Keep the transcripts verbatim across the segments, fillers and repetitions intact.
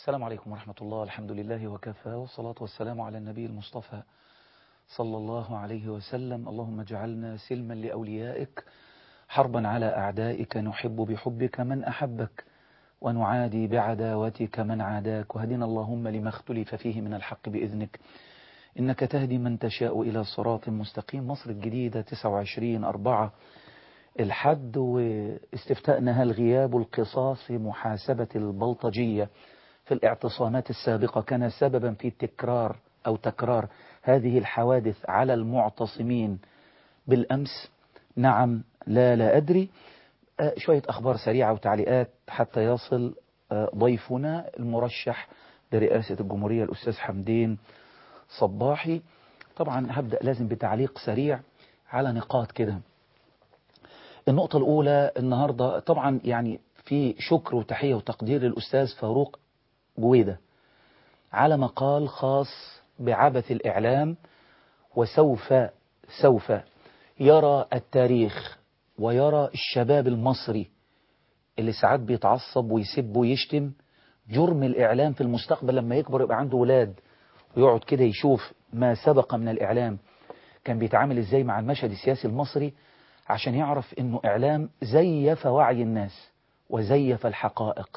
السلام عليكم ورحمة الله. الحمد لله وكفى، والصلاة والسلام على النبي المصطفى صلى الله عليه وسلم. اللهم اجعلنا سلما لأوليائك، حربا على أعدائك، نحب بحبك من أحبك، ونعادي بعداوتك من عاداك، وهدنا اللهم لما اختلف فيه من الحق بإذنك، إنك تهدي من تشاء إلى صراط مستقيم. مصر الجديدة تسعة وعشرين أربعة الحد، واستفتاءنا هل غياب القصاص في محاسبة البلطجية في الاعتصامات السابقة كان سببا في تكرار أو تكرار هذه الحوادث على المعتصمين بالأمس؟ نعم، لا لا أدري. آه شوية أخبار سريعة وتعليقات حتى يصل آه ضيفنا المرشح لرئاسة الجمهورية الأستاذ حمدين صباحي. طبعا هبدأ لازم بتعليق سريع على نقاط كده. النقطة الأولى النهاردة طبعا يعني في شكر وتحية وتقدير للأستاذ فاروق جويدة على مقال خاص بعبث الإعلام، وسوف سوف يرى التاريخ ويرى الشباب المصري اللي ساعات بيتعصب ويسب ويشتم جرم الإعلام في المستقبل لما يكبر يبقى عنده ولاد ويقعد كده يشوف ما سبق من الإعلام كان بيتعامل إزاي مع المشهد السياسي المصري، عشان يعرف إنه إعلام زيف وعي الناس وزيف الحقائق.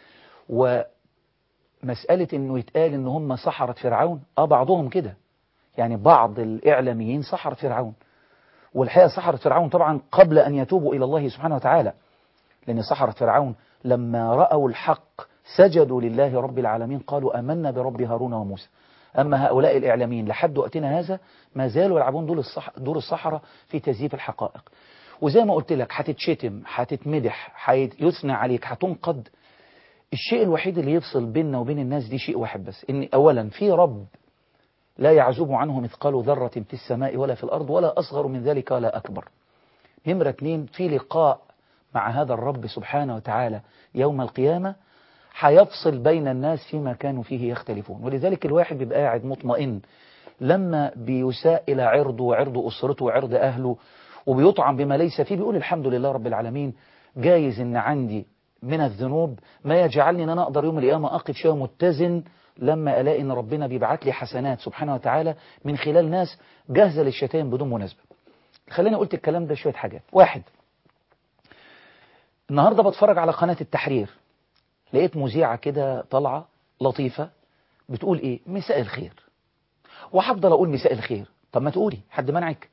ومسألة إنه يتقال إن هم سحرة فرعون، آه بعضهم كده، يعني بعض الإعلاميين سحرة فرعون، والحقيقة سحرة فرعون طبعا قبل أن يتوبوا إلى الله سبحانه وتعالى، لأن سحرة فرعون لما رأوا الحق سجدوا لله رب العالمين، قالوا آمنا برب هارون وموسى. أما هؤلاء الإعلاميين لحد وقتنا هذا ما زالوا يلعبون دور الصح دور السحرة في تزييف الحقائق. وزي ما قلت لك هتتشتم، هتتمدح، هيثنى عليك، هتنقد. الشيء الوحيد اللي يفصل بيننا وبين الناس دي شيء واحد بس، إن أولا في رب لا يعزب عنه مثقال ذرة في السماء ولا في الأرض ولا أصغر من ذلك ولا أكبر. نمرة اتنين، في لقاء مع هذا الرب سبحانه وتعالى يوم القيامة هيفصل بين الناس فيما كانوا فيه يختلفون. ولذلك الواحد بيبقى قاعد مطمئن لما بيساء إلى عرضه وعرض أسرته وعرض أهله وبيطعم بما ليس فيه، بيقول الحمد لله رب العالمين، جايز إن عندي من الذنوب ما يجعلني أن أنا أقدر يوم القيامة أقف شوية متزن لما ألاقي أن ربنا بيبعت لي حسنات سبحانه وتعالى من خلال ناس جاهزة للشتائم بدون مناسبة. خليني قلت الكلام ده شوية حاجات. واحد، النهاردة بتفرج على قناة التحرير، لقيت مذيعة كده طالعة لطيفة بتقول إيه؟ مساء الخير. وهفضل أقول مساء الخير. طب ما تقولي، حد منعك؟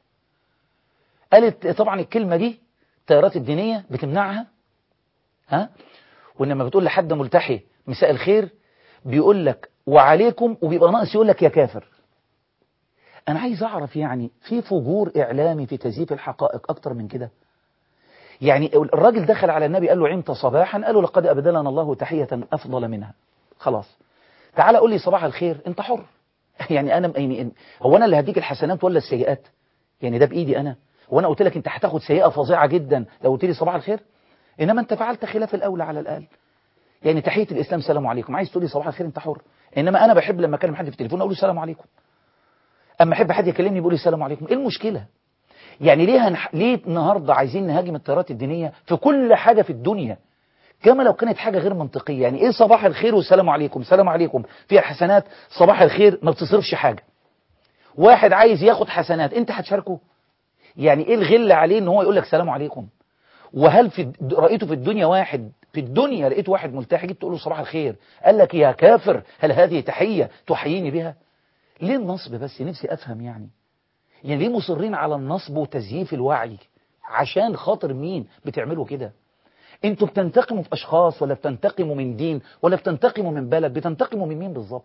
قالت طبعا الكلمة دي التيارات الدينية بتمنعها، ها؟ وإنما بتقول لحد ملتحي مساء الخير بيقول لك وعليكم، وبيبقى ناقص يقول لك يا كافر. أنا عايز أعرف يعني في فجور إعلامي في تزييف الحقائق أكتر من كده؟ يعني الراجل دخل على النبي قال له عمت صباحا، قال له لقد أبدلنا الله تحية أفضل منها. خلاص تعالى قول لي صباح الخير، أنت حر. يعني أنا يعني هو أنا اللي هديك الحسنات ولا السيئات؟ يعني ده بإيدي أنا؟ وأنا قلت لك أنت هتاخد سيئة فظيعة جدا لو قلت لي صباح الخير؟ إنما أنت فعلت خلاف الأولى على الأقل. يعني تحية الإسلام سلام عليكم، عايز تقول لي صباح الخير أنت حر. إنما أنا بحب لما أكلم حد في التليفون أقول له السلام عليكم، أما أحب حد يكلمني يقول لي السلام عليكم. إيه المشكلة؟ يعني ليه هنح... ليه النهارده عايزين نهاجم التيارات الدينية في كل حاجة في الدنيا كما لو كانت حاجة غير منطقية؟ يعني إيه صباح الخير والسلام عليكم؟ سلام عليكم فيها حسنات، صباح الخير ما بتصرفش حاجة. واحد عايز ياخد حسنات أنت هتشاركه؟ يعني إيه الغل عليه إن هو يقول لك سلام عليكم؟ وهل في رأيته في الدنيا واحد في الدنيا لقيت واحد ملتحي جيت تقول له صباح الخير قال لك يا كافر؟ هل هذه تحية تحييني بها؟ ليه النصب بس؟ نفسي أفهم يعني. يعني ليه مصرين على النصب وتزييف الوعي؟ عشان خاطر مين بتعملوا كده؟ انتوا بتنتقموا في أشخاص ولا بتنتقموا من دين ولا بتنتقموا من بلد؟ بتنتقموا من مين بالظبط؟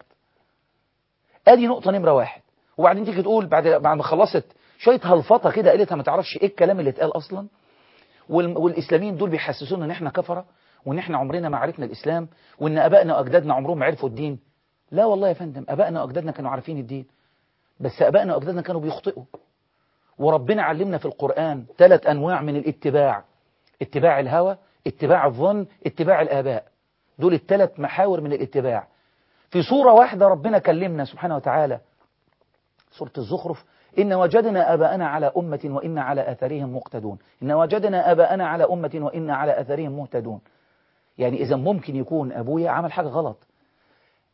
ادي نقطة نمرة واحد. وبعدين تيجي تقول بعد بعد ما خلصت شوية هلفطة كده قالتها ما تعرفش ايه الكلام اللي اتقال اصلا، والاسلاميين دول بيحسسونا ان احنا كفرة وان احنا عمرنا ما عرفنا الاسلام وان ابائنا واجدادنا عمرهم ما عرفوا الدين. لا والله يا فندم، ابائنا واجدادنا كانوا عارفين الدين، بس ابائنا واجدادنا كانوا بيخطئوا. وربنا علمنا في القرآن ثلاث انواع من الاتباع: اتباع الهوى، اتباع الظن، اتباع الآباء. دول الثلاث محاور من الاتباع. في سورة واحدة ربنا كلمنا سبحانه وتعالى، سورة الزخرف: إن وجدنا آباءنا على أمة وإن على أثرهم مقتدون. إن وجدنا آباءنا على أمة وإن على أثرهم مهتدون. يعني إذا ممكن يكون أبويا عمل حاجة غلط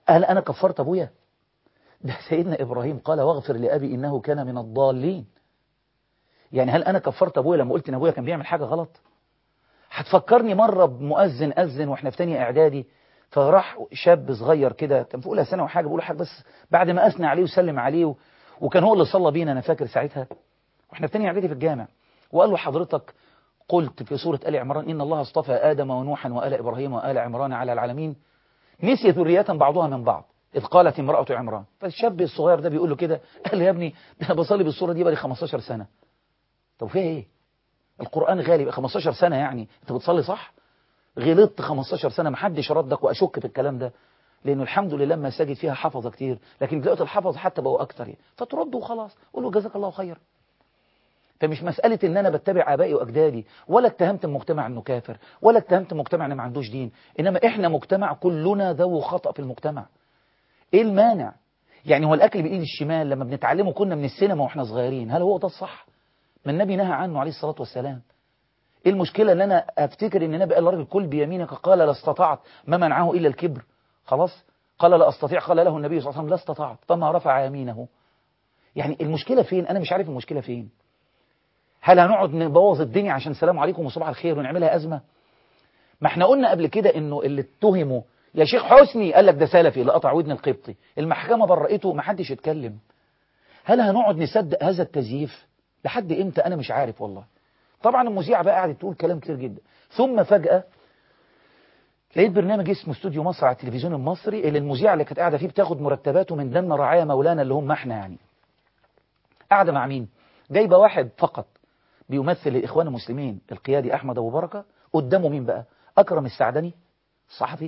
هل أنا كفرت أبويا؟ ده سيدنا إبراهيم قال واغفر لأبي إنه كان من الضالين. يعني هل أنا كفرت أبويا لما قلت إن أبويا كان بيعمل حاجة غلط؟ هتفكرني مرة بمؤذن أذن وإحنا في تانية إعدادي، فراح شاب صغير كده كان في أولى ثانوي وحاجة بيقول حاجة، بس بعد ما أثنى عليه وسلم عليه و... وكان هو اللي صلى بينا أنا فاكر ساعتها وإحنا في تانية إعدادي في الجامع، وقال له حضرتك قلت في سورة آل عمران إن الله اصطفى آدم ونوحا وآل إبراهيم وآل عمران على العالمين نسي ذرية بعضها من بعض إذ قالت امرأة عمران. فالشاب الصغير ده بيقول له كده، قال له يا ابني ده أنا بصلي بالصورة دي بقالي خمستاشر سنة. طب فيها إيه؟ القرآن غالي خمستاشر سنة، يعني أنت بتصلي صح؟ غلطت خمستاشر سنة محدش ردك، وأشك في الكلام ده لأنه الحمد لله مساجد فيها حفظة كتير، لكن دلوقتي الحفظ حتى بقوا أكتر يعني. فترد وخلاص، قول له جزاك الله خير. فمش مسألة إن أنا بتبع آبائي وأجدادي، ولا اتهمت المجتمع إنه كافر، ولا اتهمت المجتمع إنه ما عندوش دين، إنما إحنا مجتمع كلنا ذو خطأ في المجتمع. إيه المانع؟ يعني هو الأكل بإيد الشمال لما بنتعلمه كنا من السينما وإحنا صغيرين، هل هو ده الصح؟ ما النبي نهى عنه عليه الصلاة والسلام. ايه المشكلة ان انا افتكر ان النبي قال للراجل كل بيمينك قال لا استطعت، ما منعه الا الكبر. خلاص قال لا استطيع، قال له النبي صلى الله عليه وسلم لا استطعت، فما رفع يمينه. يعني المشكلة فين؟ انا مش عارف المشكلة فين. هل هنقعد نبوظ الدنيا عشان سلام عليكم وصباح الخير ونعملها ازمة؟ ما احنا قلنا قبل كده انه اللي اتهموا يا شيخ حسني قال لك ده سلفي لقطع ودن القبطي، المحكمة برئته ما حدش يتكلم. هل هنقعد نصدق هذا التزييف لحد امتى؟ انا مش عارف والله. طبعا المذيعة بقى قاعدة تقول كلام كتير جدا، ثم فجأة لقيت برنامج اسمه استوديو مصر على التلفزيون المصري اللي المذيعة اللي كانت قاعدة فيه بتاخد مرتباته من ضمن رعايا مولانا اللي هم احنا يعني. قاعدة مع مين؟ جايبة واحد فقط بيمثل الإخوان المسلمين القيادي أحمد أبو بركة، قدامه مين بقى؟ أكرم السعدني الصحفي،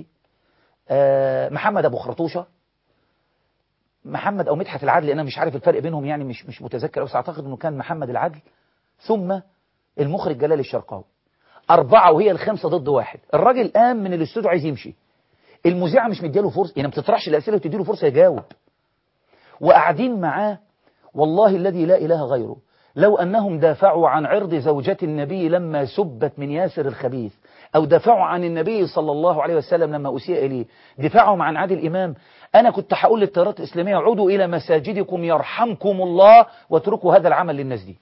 آه محمد أبو خرطوشة، محمد أو مدحت العدل، أنا مش عارف الفرق بينهم يعني، مش مش متذكر، بس أعتقد أنه كان محمد العدل، ثم المخرج جلال الشرقاوي. أربعة وهي الخمسة ضد واحد. الراجل قام من الاستوديو عايز يمشي، المذيعة مش مدياله فرصة، يعني ما بتطرحش الأسئلة وتديله فرصة يجاوب. وقاعدين معاه والله الذي لا إله غيره، لو أنهم دافعوا عن عرض زوجة النبي لما سبت من ياسر الخبيث، أو دافعوا عن النبي صلى الله عليه وسلم لما أسيء إليه، دفاعهم عن عادل إمام، أنا كنت هقول للتيارات الإسلامية عودوا إلى مساجدكم يرحمكم الله واتركوا هذا العمل للناس دي.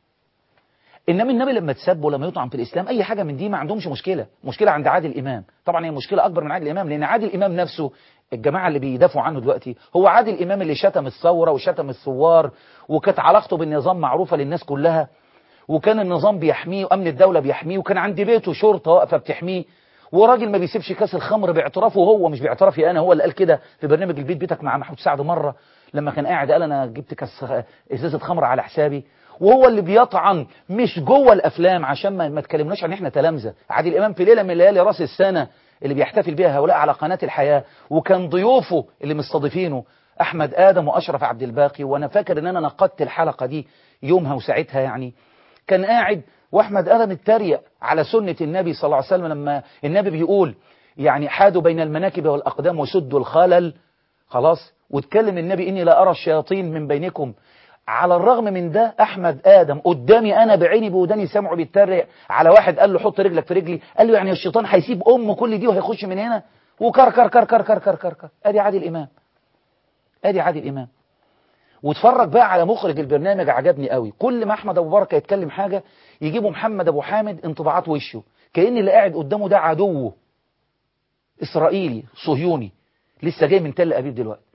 إنما النبي لما تسب ولما يطعن في الإسلام أي حاجة من دي ما عندهمش مشكلة، مشكلة عند عادل إمام. طبعا هي مشكلة أكبر من عادل إمام، لأن عادل إمام نفسه الجماعة اللي بيدافعوا عنه دلوقتي هو عادل إمام اللي شتم الثورة وشتم الثوار، وكانت علاقته بالنظام معروفة للناس كلها، وكان النظام بيحميه وأمن الدولة بيحميه، وكان عند بيته شرطة واقفة بتحميه، وراجل ما بيسيبش كاس الخمر باعترافه هو، مش باعترافي أنا، هو اللي قال كده في برنامج البيت بيتك مع محمود سعد مرة لما كان قاعد قال أنا جبت كاس إزازة خمر على حسابي، وهو اللي بيطعن مش جوه الافلام عشان ما ما تكلمناش عن احنا تلامذه. عادل امام في ليله من ليالي راس السنه اللي بيحتفل بها هؤلاء على قناه الحياه، وكان ضيوفه اللي مستضيفينه احمد ادم واشرف عبد الباقي، وانا فاكر ان انا نقدت الحلقه دي يومها وساعتها يعني، كان قاعد واحمد ادم اتريق على سنه النبي صلى الله عليه وسلم لما النبي بيقول يعني حادوا بين المناكب والاقدام وسدوا الخلل، خلاص، واتكلم النبي اني لا ارى الشياطين من بينكم. على الرغم من ده أحمد آدم قدامي أنا بعيني بوداني سمعه بيتريق على واحد قال له حط رجلك في رجلي، قال له يعني الشيطان هيسيب أم كل دي وهيخش من هنا، وكر كر كر كر كر كر كر كر. أدي عادل إمام، أدي عادل إمام. واتفرج بقى على مخرج البرنامج عجبني قوي، كل ما أحمد أبو بركة يتكلم حاجة يجيبوا محمد أبو حامد انطباعات وشه، كأن اللي قاعد قدامه ده عدوه إسرائيلي صهيوني لسه جاي من تل أبيب دلوقتي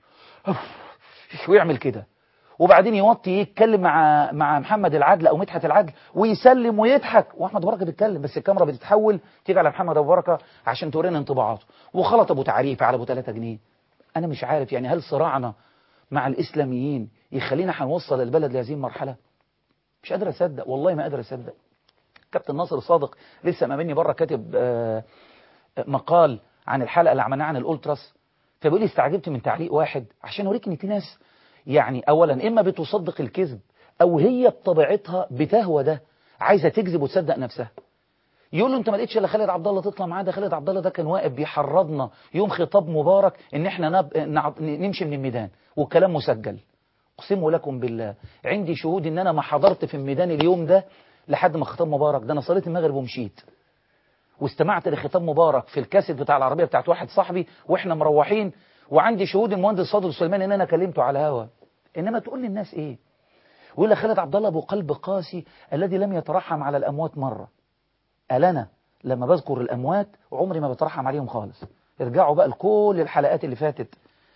ويعمل كده، وبعدين يوطي يتكلم مع مع محمد العدل او مدحت العدل ويسلم ويضحك، واحمد بركه بيتكلم بس الكاميرا بتتحول تيجي على محمد ابو بركه عشان تورينا انطباعاته، وخلط ابو تعريف على ابو ثلاثة جنيه. انا مش عارف يعني هل صراعنا مع الاسلاميين يخلينا هنوصل البلد لهذه المرحله؟ مش قادر اصدق والله، ما قادر اصدق. كابتن ناصر صادق لسه ما مني بره كاتب آه مقال عن الحلقه اللي عملناها عن الالتراس، فبيقول لي استعجبت من تعليق واحد عشان اوريك ان في ناس يعني اولا اما بتصدق الكذب او هي بطبيعتها بتهوى ده، عايزه تكذب وتصدق نفسها. يقول له انت ما لقيتش الا خالد عبد الله تطلع معاه؟ ده خالد عبد الله ده كان واقف بيحرضنا يوم خطاب مبارك ان احنا نب... نع... نمشي من الميدان، والكلام مسجل. اقسم لكم بالله عندي شهود ان انا ما حضرت في الميدان اليوم ده لحد ما خطاب مبارك ده، انا صليت المغرب ومشيت واستمعت لخطاب مبارك في الكاسيت بتاع العربيه بتاعت واحد صاحبي واحنا مروحين، وعندي شهود المهندس صادق سليمان ان انا كلمته على الهوا. انما تقول للناس ايه؟ ويقول لك خالد عبد الله ابو قلب قاسي الذي لم يترحم على الاموات مره. قال انا لما بذكر الاموات عمري ما بترحم عليهم خالص. ارجعوا بقى لكل الحلقات اللي فاتت.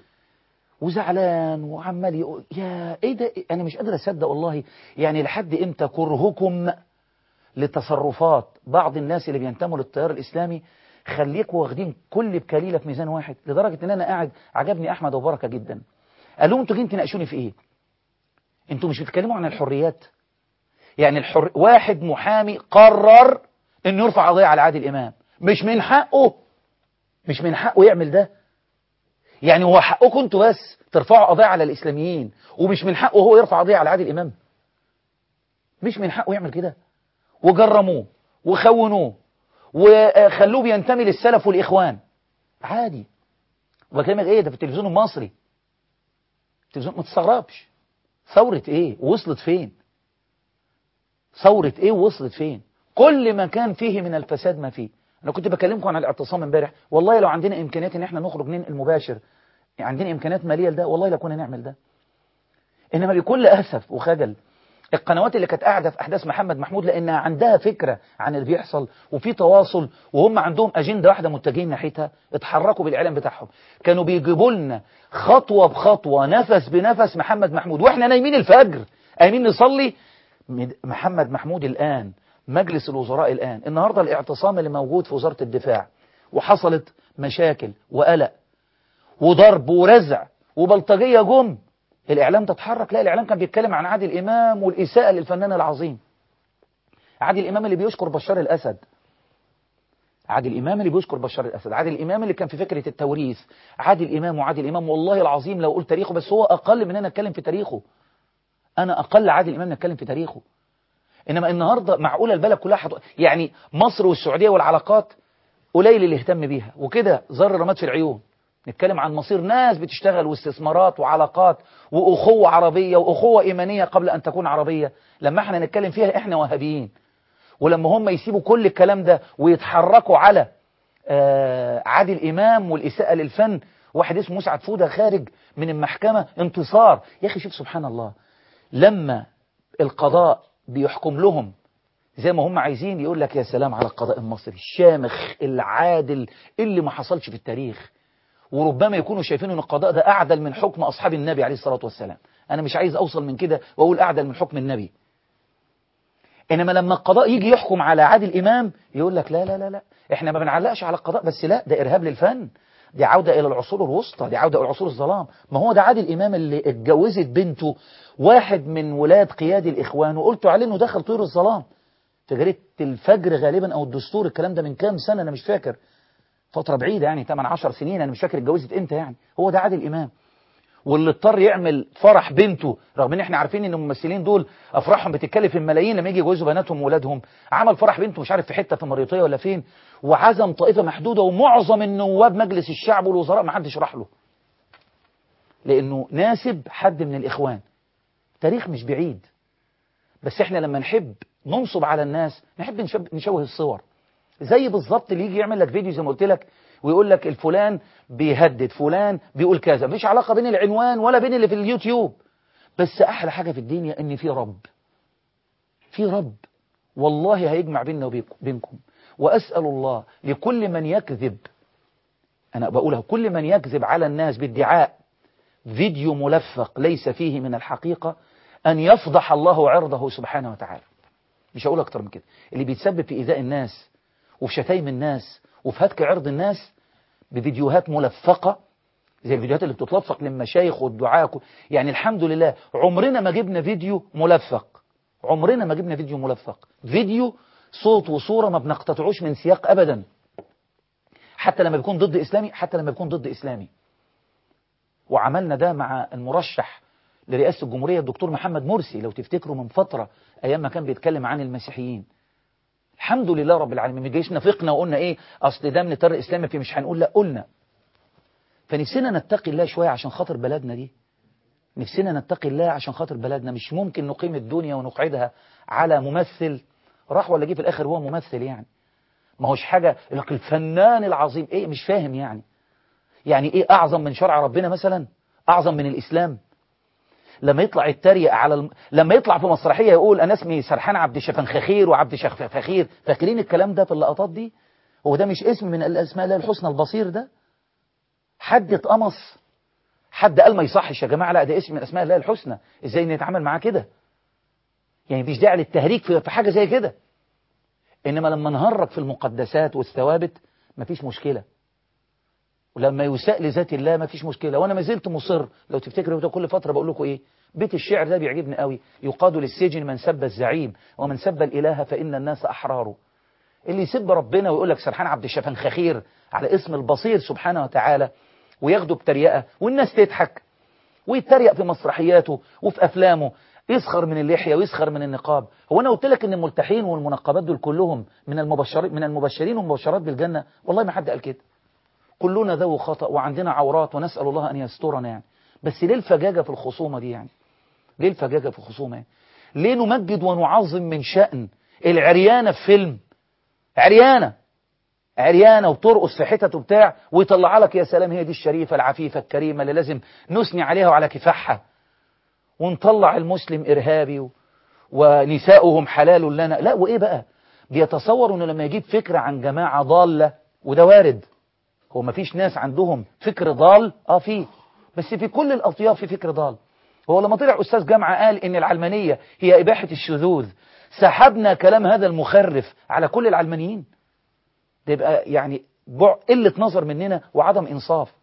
وزعلان وعمال يقول يا ايه ده، انا مش قادر اصدق والله. يعني لحد امتى كرهكم لتصرفات بعض الناس اللي بينتموا للتيار الاسلامي خليكوا واخدين كل بكليله في ميزان واحد، لدرجه ان انا قاعد عجبني احمد ابو بركه جدا. قال لهم انتوا جايين تناقشوني في ايه؟ انتوا مش بتتكلموا عن الحريات؟ يعني الحر... واحد محامي قرر انه يرفع قضيه على عادل امام، مش من حقه مش من حقه يعمل ده. يعني هو حقكم انتوا بس ترفعوا قضيه على الاسلاميين، ومش من حقه هو يرفع قضيه على عادل امام؟ مش من حقه يعمل كده. وجرموه وخونوه وخلوه بينتمي للسلف والاخوان عادي. وبكلمك ايه ده في التلفزيون المصري، التلفزيون ما تستغربش. ثورة ايه وصلت فين؟ ثورة ايه وصلت فين؟ كل ما كان فيه من الفساد ما فيه. انا كنت بكلمكم عن الاعتصام امبارح، والله لو عندنا امكانيات ان احنا نخرج ننقل مباشر، يعني عندنا امكانيات ماليه لده، والله لا كنا نعمل ده. انما بكل اسف وخجل القنوات اللي كانت قاعده في احداث محمد محمود لانها عندها فكره عن اللي بيحصل وفي تواصل وهم عندهم اجنده واحده متجهين ناحيتها، اتحركوا بالاعلام بتاعهم. كانوا بيجيبوا لنا خطوه بخطوه نفس بنفس محمد محمود واحنا نايمين الفجر قايمين نصلي. محمد محمود الان، مجلس الوزراء الان، النهارده الاعتصام اللي موجود في وزاره الدفاع وحصلت مشاكل وقلق وضرب ورزع وبلطجيه جم، الإعلام تتحرك. لا، الإعلام كان بيتكلم عن عادل إمام والإساءة للفنان العظيم عادل إمام اللي بيشكر بشار الأسد، عادل إمام اللي بيشكر بشار الأسد، عادل إمام اللي كان في فكرة التوريث، عادل إمام وعادل إمام والله العظيم لو قلت تاريخه، بس هو أقل من أنا أتكلم في تاريخه. أنا أقل عادل إمام نتكلم في تاريخه. إنما النهاردة معقولة البلد كلها حط... يعني مصر والسعودية والعلاقات قليل اللي اهتم بيها، وكده زر رماد في العيون. نتكلم عن مصير ناس بتشتغل واستثمارات وعلاقات وأخوة عربية وأخوة إيمانية قبل أن تكون عربية. لما احنا نتكلم فيها احنا وهابيين، ولما هم يسيبوا كل الكلام ده ويتحركوا على آه عادل إمام والإساءة للفن. واحد اسمه مسعد فودة خارج من المحكمة انتصار. يا أخي شوف سبحان الله، لما القضاء بيحكم لهم زي ما هم عايزين يقول لك يا سلام على القضاء المصري الشامخ العادل اللي ما حصلش في التاريخ. وربما يكونوا شايفين ان القضاء ده اعدل من حكم اصحاب النبي عليه الصلاة والسلام. انا مش عايز اوصل من كده واقول اعدل من حكم النبي. انما لما القضاء يجي يحكم على عادل امام يقول لك لا لا لا لا احنا ما بنعلقش على القضاء بس، لا ده ارهاب للفن، دي عودة الى العصور الوسطى، دي عودة الى العصور الظلام. ما هو ده عادل امام اللي اتجوزت بنته واحد من ولاد قيادي الاخوان وقلتوا عليه انه دخل طيور الظلام في جريدة الفجر غالبا او الدستور. الكلام ده من كام سنة انا مش فاكر، فترة بعيدة يعني ثمانية عشر سنين، أنا مش فاكر اتجوزت إمتى. يعني هو ده عادل إمام، واللي اضطر يعمل فرح بنته رغم ان احنا عارفين ان الممثلين دول افراحهم بتتكلف الملايين لما يجي يجوزوا بناتهم وولادهم. عمل فرح بنته مش عارف في حته في المريطيه ولا فين، وعزم طائفه محدوده ومعظم النواب مجلس الشعب والوزراء ما حدش راح له لانه ناسب حد من الاخوان. تاريخ مش بعيد، بس احنا لما نحب ننصب على الناس نحب نشوه الصور. زي بالظبط اللي يجي يعمل لك فيديو زي ما قلت لك ويقول لك الفلان بيهدد فلان بيقول كذا، مفيش علاقة بين العنوان ولا بين اللي في اليوتيوب. بس أحلى حاجة في الدنيا إن في رب، في رب والله هيجمع بيننا وبينكم. وأسأل الله لكل من يكذب، أنا بقولها، كل من يكذب على الناس بادعاء فيديو ملفق ليس فيه من الحقيقة أن يفضح الله عرضه سبحانه وتعالى. مش هقول أكتر من كده. اللي بيتسبب في إيذاء الناس وفي شتايم الناس وفي هتك عرض الناس بفيديوهات ملفقة زي الفيديوهات اللي بتتلفق للمشايخ والدعاة، يعني الحمد لله عمرنا ما جبنا فيديو ملفق، عمرنا ما جبنا فيديو ملفق. فيديو صوت وصورة ما بنقتطعوش من سياق أبدا، حتى لما بيكون ضد إسلامي، حتى لما بيكون ضد إسلامي. وعملنا ده مع المرشح لرئاسة الجمهورية الدكتور محمد مرسي لو تفتكروا من فترة أيام ما كان بيتكلم عن المسيحيين. الحمد لله رب العالمين ما جيش نفقنا وقلنا ايه اصل ده من التيار الاسلامي في مش هنقول، لا قلنا. فنفسنا نتقي الله شويه عشان خاطر بلدنا دي، نفسنا نتقي الله عشان خاطر بلدنا. مش ممكن نقيم الدنيا ونقعدها على ممثل راح ولا جه في الاخر هو ممثل، يعني ما هوش حاجه لك الفنان العظيم ايه، مش فاهم يعني. يعني ايه اعظم من شرع ربنا مثلا؟ اعظم من الاسلام؟ لما يطلع يتريق على الم... لما يطلع في مسرحيه يقول انا اسمي سرحان عبد الشفنخخير وعبد الشفخير، فاكرين الكلام ده في اللقطات دي؟ هو ده مش اسم من الاسماء الله الحسنى البصير ده؟ حد اتقمص؟ حد قال ما يصحش يا جماعه؟ لا ده اسم من اسماء الله الحسنى، ازاي نتعامل معاه كده؟ يعني مفيش داعي للتهريج في حاجه زي كده. انما لما نهرج في المقدسات والثوابت مفيش مشكله، ولما يساء لذات الله مفيش مشكله. وانا ما زلت مصر، لو تفتكروا كل فتره بقول لكم ايه، بيت الشعر ده بيعجبني قوي، يقاد للسجن من سب الزعيم ومن سب الاله فان الناس احرار. اللي يسب ربنا ويقول لك سرحان عبد الشفنخخير على اسم البصير سبحانه وتعالى وياخده بتريقه والناس تضحك، ويتريق في مسرحياته وفي افلامه، يسخر من اللحيه ويسخر من النقاب. هو انا قلت لك ان الملتحين والمنقبات دول كلهم من المبشرين من المبشرين والمبشرات بالجنه؟ والله ما حد قال كده. كلنا ذو خطأ وعندنا عورات ونسأل الله أن يسترنا يعني. بس ليه الفجاجة في الخصومة دي يعني؟ ليه الفجاجة في الخصومة يعني؟ ليه نمجد ونعظم من شأن العريانة في فيلم؟ عريانة عريانة وترقص في حتت وبتاع، ويطلع لك يا سلام هي دي الشريفة العفيفة الكريمة اللي لازم نثني عليها وعلى كفاحها، ونطلع المسلم إرهابي و... ونساؤهم حلال لنا. لا، وإيه بقى؟ بيتصوروا إنه لما يجيب فكرة عن جماعة ضالة، وده وارد، هو ما فيش ناس عندهم فكر ضال؟ اه فيه، بس في كل الأطياف في فكر ضال. هو لما طلع أستاذ جامعة قال إن العلمانية هي إباحة الشذوذ، سحبنا كلام هذا المخرف على كل العلمانيين؟ ده يبقى يعني قلة نظر مننا وعدم إنصاف.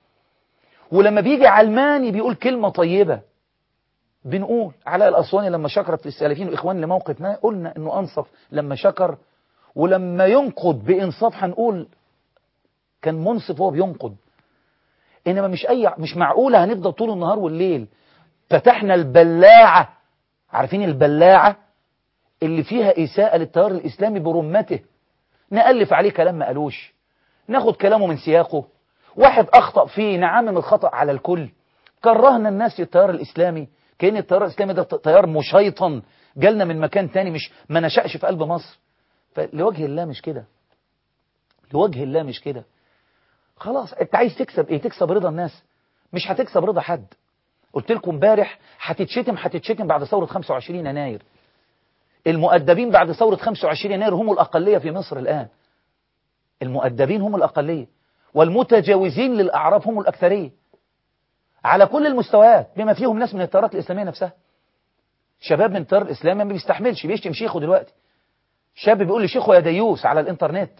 ولما بيجي علماني بيقول كلمة طيبة، بنقول علاء الأسواني لما شكر في السلفيين والإخوان لموقف ما قلنا إنه أنصف لما شكر، ولما ينقد بإنصاف هنقول كان منصف وهو بينقد. إنما مش أي مش معقولة هنفضل طول النهار والليل فتحنا البلاعة، عارفين البلاعة اللي فيها إساءة للتيار الإسلامي برمته، نألف عليه كلام ما قالوش، ناخد كلامه من سياقه، واحد أخطأ فيه نعمم الخطأ على الكل، كرهنا الناس في التيار الإسلامي كأن التيار الإسلامي ده تيار مشيطن جالنا من مكان تاني، مش ما نشأش في قلب مصر. فلوجه الله مش كده، لوجه الله مش كده. خلاص انت عايز تكسب ايه؟ تكسب رضا الناس، مش هتكسب رضا حد. قلت لكم امبارح هتتشتم هتتشتم بعد ثورة خمسة وعشرين يناير. المؤدبين بعد ثورة خمسة وعشرين يناير هم الأقلية في مصر الآن. المؤدبين هم الأقلية، والمتجاوزين للأعراف هم الأكثرية على كل المستويات، بما فيهم ناس من التيارات الإسلامية نفسها. شباب من التيار الإسلامي ما بيستحملش، بيشتم شيخه دلوقتي. شاب بيقول لشيخه يا ديوس على الإنترنت،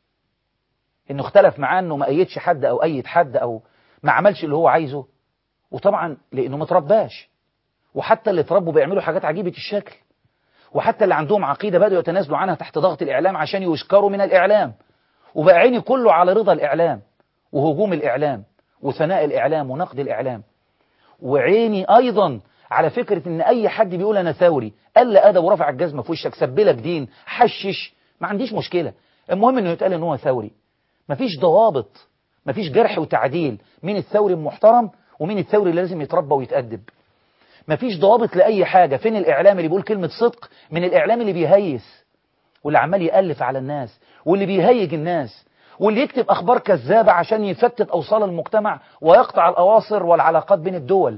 إنه اختلف معاه، إنه ما أيدش حد أو أيد حد أو ما عملش اللي هو عايزه، وطبعا لأنه ما ترباش. وحتى اللي تربوا بيعملوا حاجات عجيبة الشكل، وحتى اللي عندهم عقيدة بدأوا يتنازلوا عنها تحت ضغط الإعلام عشان يشكروا من الإعلام، وبقى عيني كله على رضا الإعلام وهجوم الإعلام وثناء الإعلام ونقد الإعلام، وعيني أيضا على فكرة إن أي حد بيقول أنا ثوري قال أدب ورفع الجزمة في وشك سبلك دين حشش، ما عنديش مشكلة، المهم إنه يتقال إن هو ثوري. مفيش ضوابط، مفيش جرح وتعديل مين الثوري المحترم ومين الثوري اللي لازم يتربى ويتأدب. مفيش ضوابط لأي حاجة. فين الإعلام اللي بيقول كلمة صدق من الإعلام اللي بيهيس واللي عمال يألف على الناس واللي بيهيج الناس واللي يكتب أخبار كذابة عشان يفتت أوصال المجتمع ويقطع الأواصر والعلاقات بين الدول؟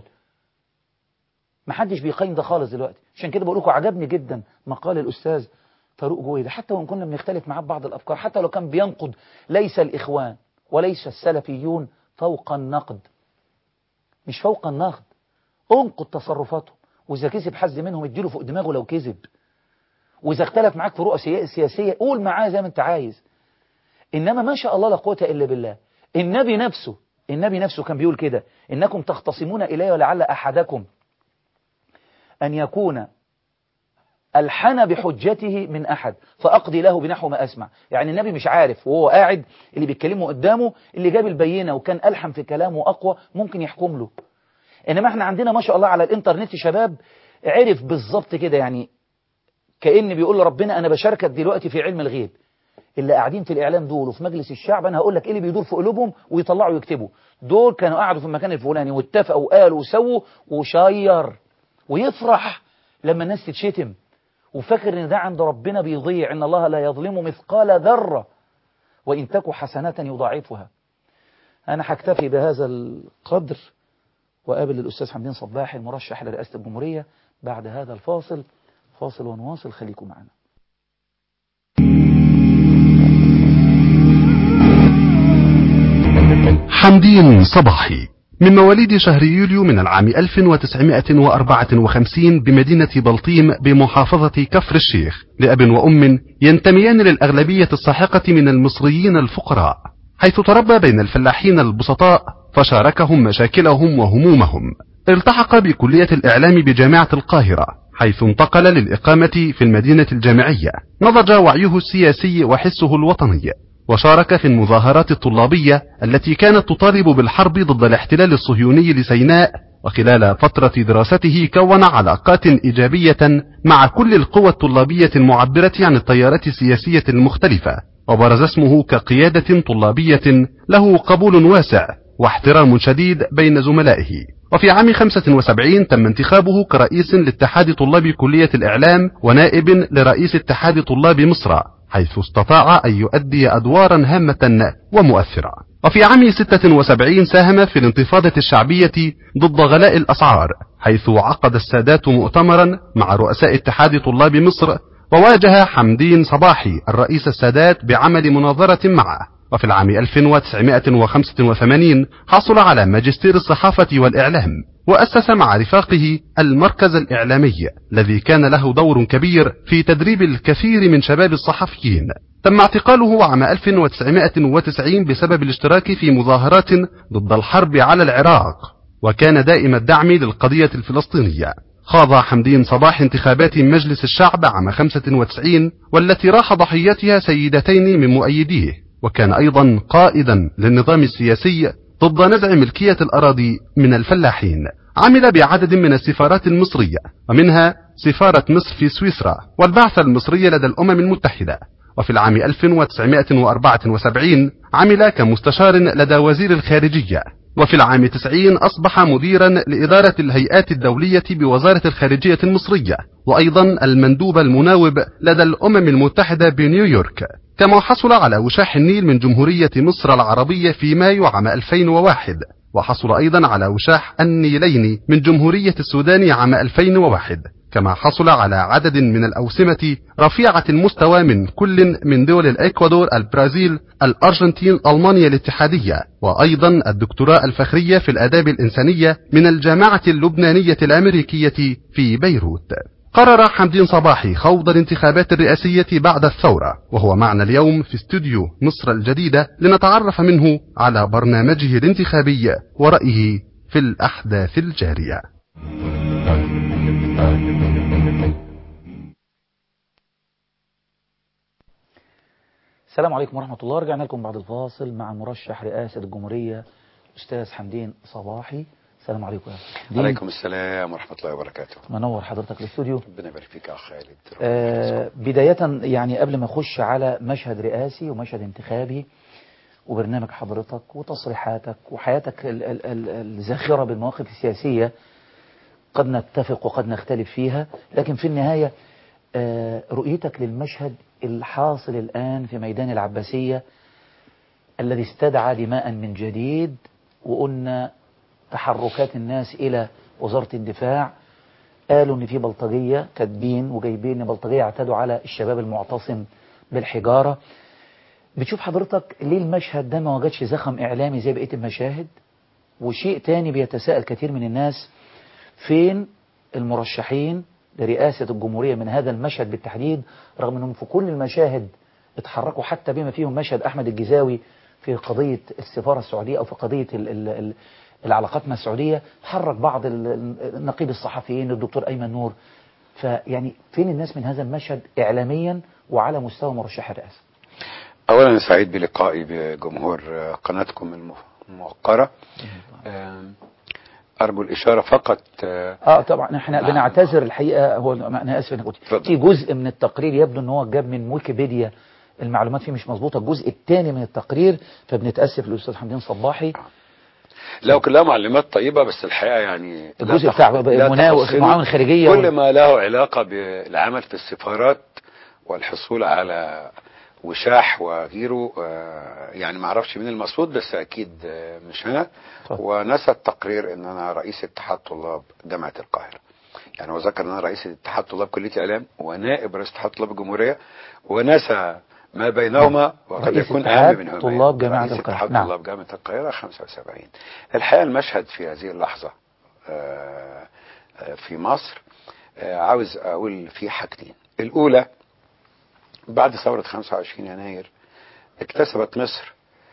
محدش بيقيم ده خالص دلوقتي. عشان كده بقول لكم عجبني جدا مقال الأستاذ فاروق جويدة، حتى وإن كنا بنختلف معاه ببعض الأفكار، حتى لو كان بينقد، ليس الإخوان وليس السلفيون فوق النقد، مش فوق النقد. انقد تصرفاتهم، وإذا كذب حز منهم اديله فوق دماغه لو كذب، وإذا اختلف معاك في رؤى سياسية قول معاه زي ما انت عايز. إنما ما شاء الله لا قوة إلا بالله. النبي نفسه النبي نفسه كان بيقول كده: إنكم تختصمون إلي ولعل أحدكم أن يكون ألحن بحجته من أحد فأقضي له بنحو ما أسمع. يعني النبي مش عارف وهو قاعد اللي بيتكلمه قدامه اللي جاب البينة وكان ألحن في كلامه أقوى ممكن يحكم له. إنما احنا عندنا ما شاء الله على الإنترنت شباب عرف بالظبط كده، يعني كأن بيقول لربنا أنا بشاركك دلوقتي في علم الغيب. اللي قاعدين في الإعلام دول وفي مجلس الشعب أنا هقول لك إيه اللي بيدور في قلوبهم، ويطلعوا يكتبوا دول كانوا قاعدوا في المكان الفلاني واتفقوا وقالوا وسووا وشير، ويفرح لما الناس تتشتم وفكر ان ده عند ربنا بيضيع. ان الله لا يظلم مثقال ذرة وإن تك حسنة يضاعفها. أنا هكتفي بهذا القدر وقابل الأستاذ حمدين صباحي المرشح لرئاسة الجمهورية بعد هذا الفاصل. فاصل ونواصل، خليكم معنا. حمدين صباحي من مواليد شهر يوليو من العام ألف وتسعمائة وأربعة وخمسين بمدينة بلطيم بمحافظة كفر الشيخ، لأب وأم ينتميان للأغلبية الساحقة من المصريين الفقراء، حيث تربى بين الفلاحين البسطاء فشاركهم مشاكلهم وهمومهم. التحق بكلية الإعلام بجامعة القاهرة، حيث انتقل للإقامة في المدينة الجامعية. نضج وعيه السياسي وحسه الوطني، وشارك في المظاهرات الطلابية التي كانت تطالب بالحرب ضد الاحتلال الصهيوني لسيناء. وخلال فترة دراسته كون علاقات إيجابية مع كل القوى الطلابية المعبرة عن التيارات السياسية المختلفة، وبرز اسمه كقيادة طلابية له قبول واسع واحترام شديد بين زملائه. وفي عام خمسة وسبعين تم انتخابه كرئيس لاتحاد طلاب كلية الإعلام ونائب لرئيس اتحاد طلاب مصر، حيث استطاع أن يؤدي أدوارا هامة ومؤثرة. وفي عام ستة وسبعين ساهم في الانتفاضة الشعبية ضد غلاء الأسعار، حيث عقد السادات مؤتمرا مع رؤساء اتحاد طلاب مصر، وواجه حمدين صباحي الرئيس السادات بعمل مناظرة معه. وفي العام ألف وتسعمائة وخمسة وثمانين حصل على ماجستير الصحافة والإعلام، وأسس مع رفاقه المركز الإعلامي الذي كان له دور كبير في تدريب الكثير من شباب الصحفيين. تم اعتقاله عام ألف وتسعمائة وتسعين بسبب الاشتراك في مظاهرات ضد الحرب على العراق، وكان دائم الدعم للقضية الفلسطينية. خاض حمدين صباح انتخابات مجلس الشعب عام خمسة وتسعين، والتي راح ضحيتها سيدتين من مؤيديه، وكان أيضا قائدا للنظام السياسي ضد نزع ملكية الأراضي من الفلاحين. عمل بعدد من السفارات المصرية، ومنها سفارة مصر في سويسرا والبعثة المصرية لدى الأمم المتحدة. وفي العام ألف وتسعمائة وأربعة وسبعين عمل كمستشار لدى وزير الخارجية. وفي العام تسعين أصبح مديرا لإدارة الهيئات الدولية بوزارة الخارجية المصرية، وأيضا المندوب المناوب لدى الأمم المتحدة بنيويورك. كما حصل على وشاح النيل من جمهورية مصر العربية في مايو عام ألفين وواحد، وحصل أيضا على وشاح النيلين من جمهورية السودان عام ألفين وواحد. كما حصل على عدد من الأوسمة رفيعة المستوى من كل من دول الإكوادور، البرازيل، الأرجنتين، ألمانيا الاتحادية، وأيضا الدكتوراه الفخرية في الآداب الإنسانية من الجامعة اللبنانية الأمريكية في بيروت. قرر حمدين صباحي خوض الانتخابات الرئاسية بعد الثورة، وهو معنا اليوم في استوديو مصر الجديدة لنتعرف منه على برنامجه الانتخابي ورأيه في الأحداث الجارية. السلام عليكم ورحمة الله. رجعنا لكم بعد الفاصل مع مرشح رئاسة الجمهورية أستاذ حمدين صباحي. السلام عليكم يا حمدين. عليكم السلام ورحمة الله وبركاته. منور حضرتك الاستوديو. ربنا يبارك فيك يا خالد. آه بداية يعني قبل ما أخش على مشهد رئاسي ومشهد انتخابي وبرنامج حضرتك وتصريحاتك وحياتك ال ال ال الزاخرة بالمواقف السياسية، قد نتفق وقد نختلف فيها، لكن في النهاية آه رؤيتك للمشهد الحاصل الآن في ميدان العباسية الذي استدعى دماء من جديد، وقلنا تحركات الناس إلى وزارة الدفاع، قالوا إن في بلطجية، كاتبين وجايبين إن بلطجية اعتدوا على الشباب المعتصم بالحجارة. بتشوف حضرتك ليه المشهد ده ما وجدش زخم إعلامي زي بقية المشاهد؟ وشيء تاني بيتساءل كثير من الناس، فين المرشحين لرئاسة الجمهورية من هذا المشهد بالتحديد، رغم أنهم في كل المشاهد اتحركوا، حتى بما فيهم مشهد أحمد الجزاوي في قضية السفارة السعودية أو في قضية ال ال ال العلاقات مع السعودية، حرك بعض النقيب الصحفيين الدكتور أيمن نور. فيعني فين الناس من هذا المشهد إعلاميا وعلى مستوى مرشح الرئاسة؟ أولا سعيد بلقائي بجمهور قناتكم الموقرة. أرجو الإشارة فقط. آه طبعا احنا نعم. بنعتذر الحقيقة، هو أنا آسف أنك قلت في جزء من التقرير يبدو أن هو جاب من ويكيبيديا المعلومات فيه مش مظبوطة، الجزء الثاني من التقرير، فبنتأسف للأستاذ حمدين صباحي. لا كلها معلومات طيبة، بس الحقيقة يعني الجزء بتاع المعاون خارجية كل ما له علاقة بالعمل في السفارات والحصول على وشاح وغيره، آه، يعني ما اعرفش مين المقصود، بس اكيد آه، مش هنا. طب. ونسى التقرير ان انا رئيس اتحاد طلاب جامعه القاهره. يعني هو ذكر ان انا رئيس اتحاد طلاب كليه اعلام ونائب رئيس اتحاد طلاب الجمهوريه، ونسى ما بينهما، وقد رئيس يكون اتحاد اهم منهما. طلاب جامعة رئيس القاهرة. اتحاد نعم. طلاب جامعه القاهره خمسة وسبعين. الحقيقه المشهد في هذه اللحظه آه، آه، في مصر، آه، عاوز اقول فيه حاجتين. الاولى، بعد ثوره خمسة وعشرين يناير اكتسبت مصر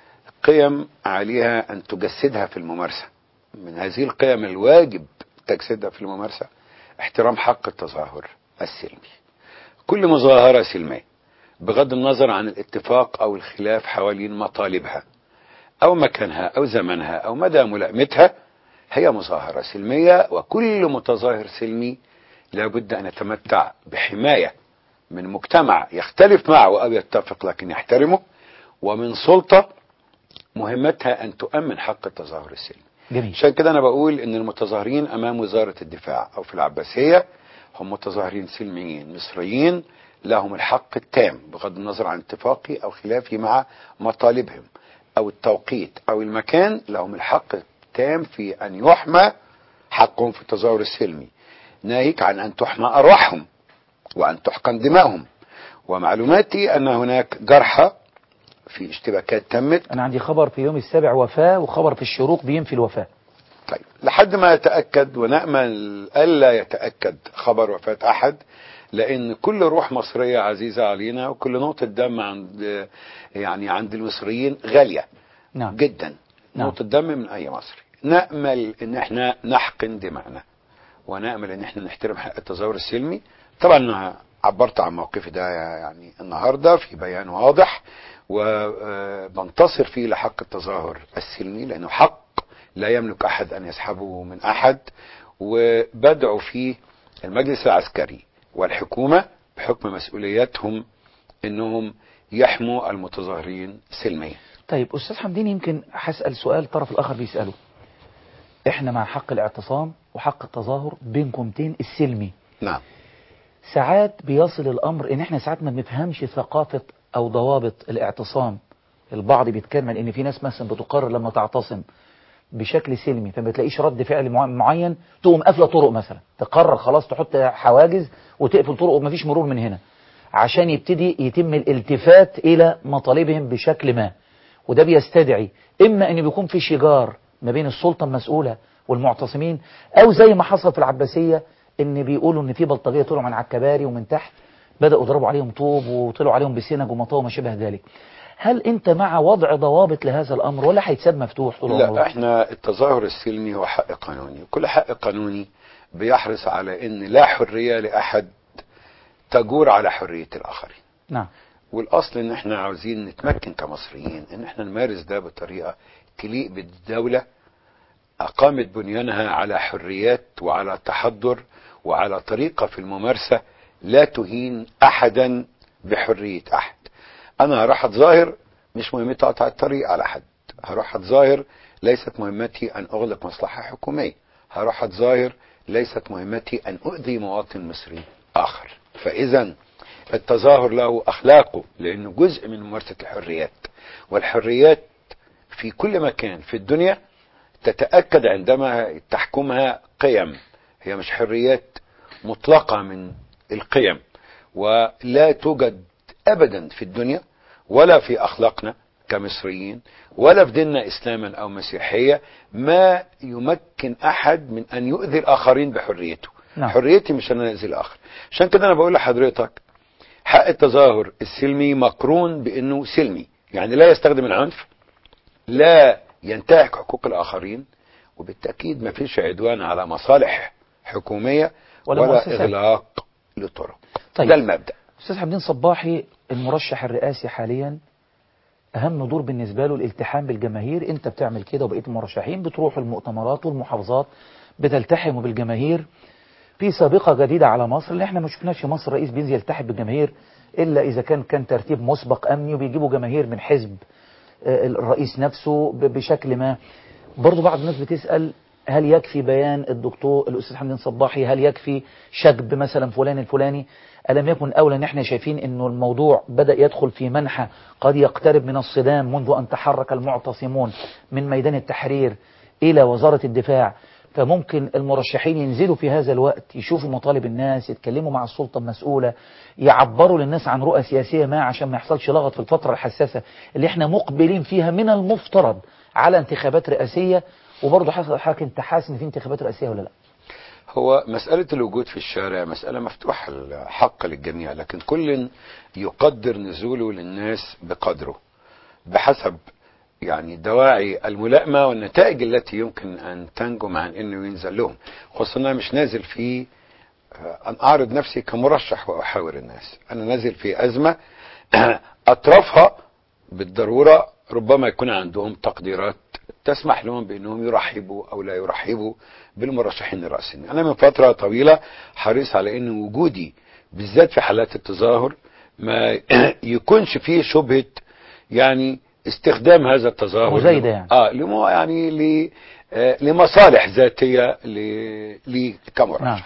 قيم عليها أن تجسدها في الممارسة. من هذه القيم الواجب تجسيدها في الممارسة احترام حق التظاهر السلمي. كل مظاهرة سلمية بغض النظر عن الاتفاق أو الخلاف حوالين مطالبها أو مكانها أو زمنها أو مدى ملائمتها هي مظاهرة سلمية، وكل متظاهر سلمي لابد أن يتمتع بحماية من مجتمع يختلف معه أو يتفق لكن يحترمه، ومن سلطة مهمتها أن تؤمن حق التظاهر السلمي. جميل. عشان كده أنا بقول إن المتظاهرين أمام وزارة الدفاع أو في العباسية هم متظاهرين سلميين مصريين لهم الحق التام بغض النظر عن اتفاقي أو خلافي مع مطالبهم أو التوقيت أو المكان. لهم الحق التام في أن يحمى حقهم في التظاهر السلمي، ناهيك عن أن تحمى أرواحهم وأن تحقن دمائهم. ومعلوماتي أن هناك جرحى في اشتباكات تمت. أنا عندي خبر في يوم السابع وفاة، وخبر في الشروق بينفي الوفاة. طيب، لحد ما يتأكد، ونأمل ألا يتأكد خبر وفاة أحد، لأن كل روح مصرية عزيزة علينا، وكل نقطة دم عند يعني عند المصريين غالية. نعم. جدا. نعم. نقطة دم من أي مصري. نأمل إن احنا نحقن دماءنا، ونأمل إن احنا نحترم حق التظاهر السلمي. طبعا أنا عبرت عن موقفي ده يعني النهاردة في بيان واضح، وبنتصر فيه لحق التظاهر السلمي لأنه حق لا يملك أحد أن يسحبه من أحد. وبدعو فيه المجلس العسكري والحكومة بحكم مسؤولياتهم أنهم يحموا المتظاهرين سلميا. طيب أستاذ حمدين، يمكن هسأل سؤال الطرف الآخر بيسأله. إحنا مع حق الاعتصام وحق التظاهر بين قومتين السلمي. نعم. ساعات بيصل الأمر إن إحنا ساعات ما بنفهمش ثقافة أو ضوابط الاعتصام. البعض بيتكلم إن في ناس مثلا بتقرر لما تعتصم بشكل سلمي فما بتلاقيش رد فعل معين، تقوم قافله طرق مثلا، تقرر خلاص تحط حواجز وتقفل طرق ومفيش مرور من هنا عشان يبتدي يتم الالتفات إلى مطالبهم بشكل ما. وده بيستدعي إما أن بيكون في شجار ما بين السلطة المسؤولة والمعتصمين، أو زي ما حصل في العباسية إن بيقولوا إن في بلطجية طلعوا من على الكباري ومن تحت بدأوا يضربوا عليهم طوب وطلعوا عليهم بسنج ومطاوة وما شابه ذلك. هل أنت مع وضع ضوابط لهذا الأمر ولا هيتساب مفتوح طول عمره؟ لا، احنا التظاهر السلمي هو حق قانوني، كل حق قانوني بيحرص على ان لا حرية لأحد تجور على حرية الآخرين. نعم. والأصل ان احنا عاوزين نتمكن كمصريين ان احنا نمارس ده بطريقة تليق بالدولة أقامت بنيانها على حريات وعلى تحضر وعلى طريقة في الممارسة لا تهين أحدا بحرية أحد. أنا هروح أتظاهر مش مهمتي أقطع الطريق على حد، هروح أتظاهر ليست مهمتي أن أغلق مصلحة حكومية، هروح أتظاهر ليست مهمتي أن أؤذي مواطن مصري آخر. فإذا التظاهر له أخلاقه لأنه جزء من ممارسة الحريات، والحريات في كل مكان في الدنيا تتأكد عندما تحكمها قيم، هي مش حريات مطلقة من القيم. ولا توجد أبدا في الدنيا ولا في أخلاقنا كمصريين ولا في ديننا إسلاما أو مسيحية ما يمكن أحد من أن يؤذي الآخرين بحريته. نعم. حريتي مش أن أؤذي الآخر. عشان كده أنا بقول لحضرتك حق التظاهر السلمي مقرون بأنه سلمي، يعني لا يستخدم العنف، لا ينتهك حقوق الآخرين، وبالتأكيد ما فيش عدوان على مصالح حكومية ولا, ولا إغلاق للطرق. طيب. ده المبدأ. أستاذ حمدين صباحي المرشح الرئاسي حاليا أهم دور بالنسبة له الالتحام بالجماهير. أنت بتعمل كده وبقية المرشحين بتروحوا المؤتمرات والمحافظات بتلتحموا بالجماهير. في سابقة جديدة على مصر اللي احنا ما شفناش في مصر رئيس بينزل يلتحم بالجماهير إلا إذا كان كان ترتيب مسبق أمني وبيجيبوا جماهير من حزب الرئيس نفسه بشكل ما. برضو بعض الناس بتسأل هل يكفي بيان الدكتور الأستاذ حمدين صباحي؟ هل يكفي شجب مثلا فلان الفلاني؟ ألم يكن أولى أن احنا شايفين أنه الموضوع بدأ يدخل في منحى قد يقترب من الصدام منذ أن تحرك المعتصمون من ميدان التحرير إلى وزارة الدفاع؟ فممكن المرشحين ينزلوا في هذا الوقت يشوفوا مطالب الناس، يتكلموا مع السلطة المسؤولة، يعبروا للناس عن رؤى سياسية ما عشان ما يحصلش لغط في الفترة الحساسة اللي احنا مقبلين فيها من المفترض على انتخابات رئاسية. وبرضه حصل حضرتك انت حاسس ان في انتخابات رئاسية ولا لا؟ هو مسألة الوجود في الشارع مسألة مفتوحة الحق للجميع، لكن كل يقدر نزوله للناس بقدره بحسب يعني دواعي الملائمة والنتائج التي يمكن أن تنجم عن أنه ينزل لهم، خصوصا أنا مش نازل في أن أعرض نفسي كمرشح وأحاور الناس. أنا نازل في أزمة أطرافها بالضرورة ربما يكون عندهم تقديرات تسمح لهم بأنهم يرحبوا أو لا يرحبوا بالمرشحين الرئاسيين. أنا من فترة طويلة حريص على أن وجودي بالذات في حالات التظاهر ما يكونش فيه شبهة يعني استخدام هذا التظاهر مزايدة يعني اه لمو يعني ل آه لمصالح ذاتيه ل- لي كمرشح. نعم.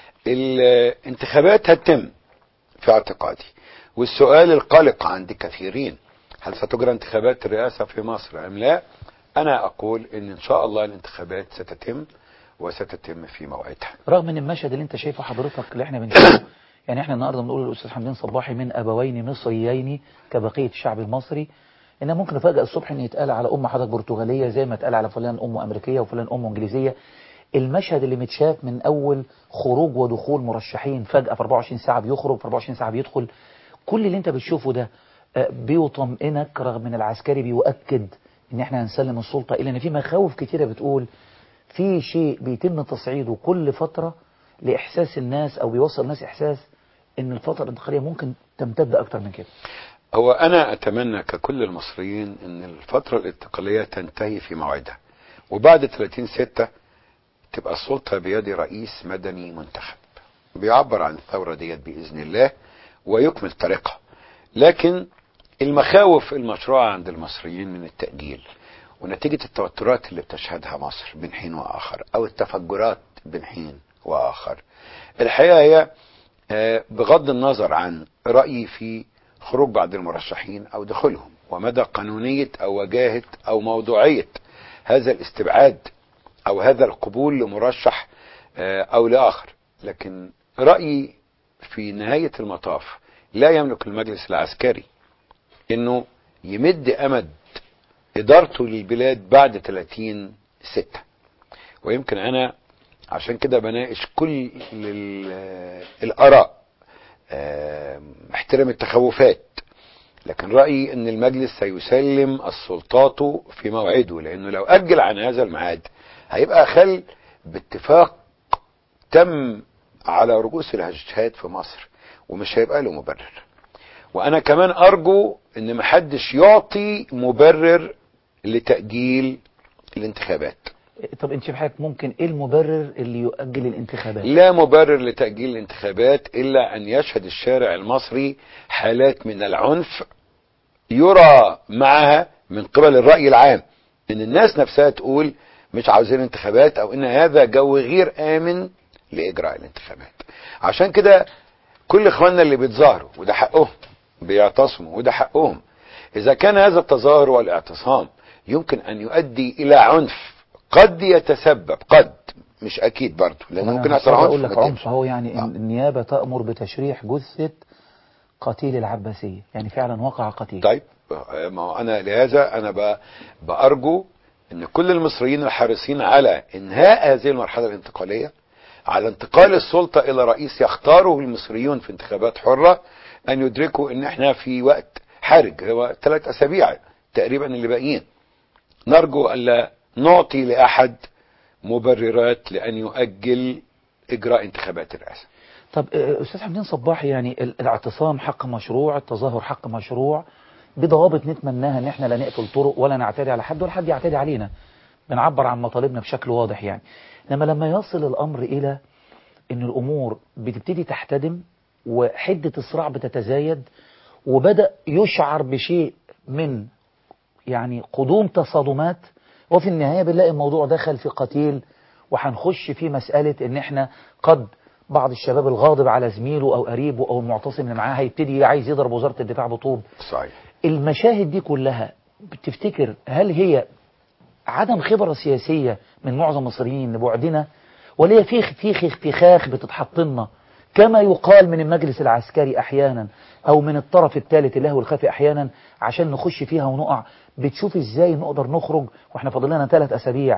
الانتخابات هتتم في اعتقادي، والسؤال القلق عند كثيرين هل ستجرى انتخابات الرئاسه في مصر ام لا؟ انا اقول ان ان شاء الله الانتخابات ستتم وستتم في موعدها. رغم ان المشهد اللي انت شايفه حضرتك اللي احنا بنشوفه يعني احنا النهارده بنقول للاستاذ حمدين صباحي من ابوين مصريين كبقيه الشعب المصري، ان ممكن نفاجئ الصبح ان يتقال على ام حضرتك برتغاليه زي ما اتقال على فلان امه امريكيه وفلان امه انجليزيه. المشهد اللي متشاف من اول خروج ودخول مرشحين فجاه في أربعة وعشرين ساعه بيخرج، في أربعة وعشرين ساعه بيدخل، كل اللي انت بتشوفه ده آه، بيطمئنك رغم ان العسكري بيؤكد ان احنا هنسلم السلطه، الا ان في مخاوف كتيره بتقول في شيء بيتم تصعيده كل فتره لاحساس الناس او بيوصل الناس احساس ان الفتره الانتقاليه ممكن تمتد اكتر من كده. هو أنا أتمنى ككل المصريين أن الفترة الانتقالية تنتهي في موعدها، وبعد ثلاثين ستة تبقى السلطة بيد رئيس مدني منتخب بيعبر عن الثورة ديت بإذن الله ويكمل طريقها. لكن المخاوف المشروعة عند المصريين من التأجيل ونتيجة التوترات اللي بتشهدها مصر بين حين وآخر أو التفجرات بين حين وآخر، الحقيقة هي آه، بغض النظر عن رأيي في خروج بعض المرشحين أو دخولهم ومدى قانونية أو وجاهة أو موضوعية هذا الاستبعاد أو هذا القبول لمرشح آه، أو لآخر، لكن رأيي في نهاية المطاف لا يملك المجلس العسكري انه يمد امد ادارته للبلاد بعد ثلاثين ستة. ويمكن انا عشان كده بناقش كل ال- الاراء، آه، احترم التخوفات، لكن رأيي ان المجلس سيسلم السلطات في موعده، لانه لو اجل عن هذا الميعاد هيبقى خل باتفاق تم على رؤوس الهشاشات في مصر ومش هيبقى له مبرر. وانا كمان ارجو ان محدش يعطي مبرر لتأجيل الانتخابات. طب انت في حضرتك ممكن ايه المبرر اللي يؤجل الانتخابات؟ لا مبرر لتأجيل الانتخابات الا ان يشهد الشارع المصري حالات من العنف يرى معها من قبل الرأي العام، ان الناس نفسها تقول مش عاوزين انتخابات او ان هذا جو غير امن لاجراء الانتخابات. عشان كده كل اخواننا اللي بيتظاهروا وده حقهم بيعتصموا وده حقهم، اذا كان هذا التظاهر والاعتصام يمكن ان يؤدي الى عنف قد يتسبب، قد مش اكيد برضه لان ممكن يحصل عنف. اقول لك ما عنف تقلقش. هو يعني آه. النيابه تأمر بتشريح جثه قتيل العباسيه، يعني فعلا وقع قتيل. طيب ما هو انا لهذا انا ب- بارجو ان كل المصريين الحريصين على انهاء هذه المرحله الانتقاليه، على انتقال السلطه الى رئيس يختاره المصريون في انتخابات حره، ان يدركوا ان احنا في وقت حرج، هو ثلاث اسابيع تقريبا اللي باقيين. نرجو الا نعطي لاحد مبررات لان يؤجل اجراء انتخابات الرئاسه. طب آه، استاذ حمدين صباحي، يعني ال- الاعتصام حق مشروع، التظاهر حق مشروع بضوابط نتمناها ان احنا لا نقتل طرق ولا نعتدي على حد ولا حد يعتدي علينا، بنعبر عن مطالبنا بشكل واضح يعني. انما لما يصل الامر الى ان الامور بتبتدي تحتدم وحده الصراع بتتزايد وبدأ يشعر بشيء من يعني قدوم تصادمات، وفي النهاية بنلاقي الموضوع دخل في قتيل وهنخش في مسألة ان احنا قد بعض الشباب الغاضب على زميله او قريبه او المعتصم اللي معاه هيبتدي عايز يضرب وزارة الدفاع بطوب. صحيح. المشاهد دي كلها بتفتكر هل هي عدم خبرة سياسية من معظم المصريين لبعدنا، ولا هي في في اختخاخ بتتحط لنا كما يقال من المجلس العسكري احيانا او من الطرف الثالث اللهو الخفي احيانا عشان نخش فيها ونقع؟ بتشوف ازاي نقدر نخرج واحنا فاضل لنا ثلاث اسابيع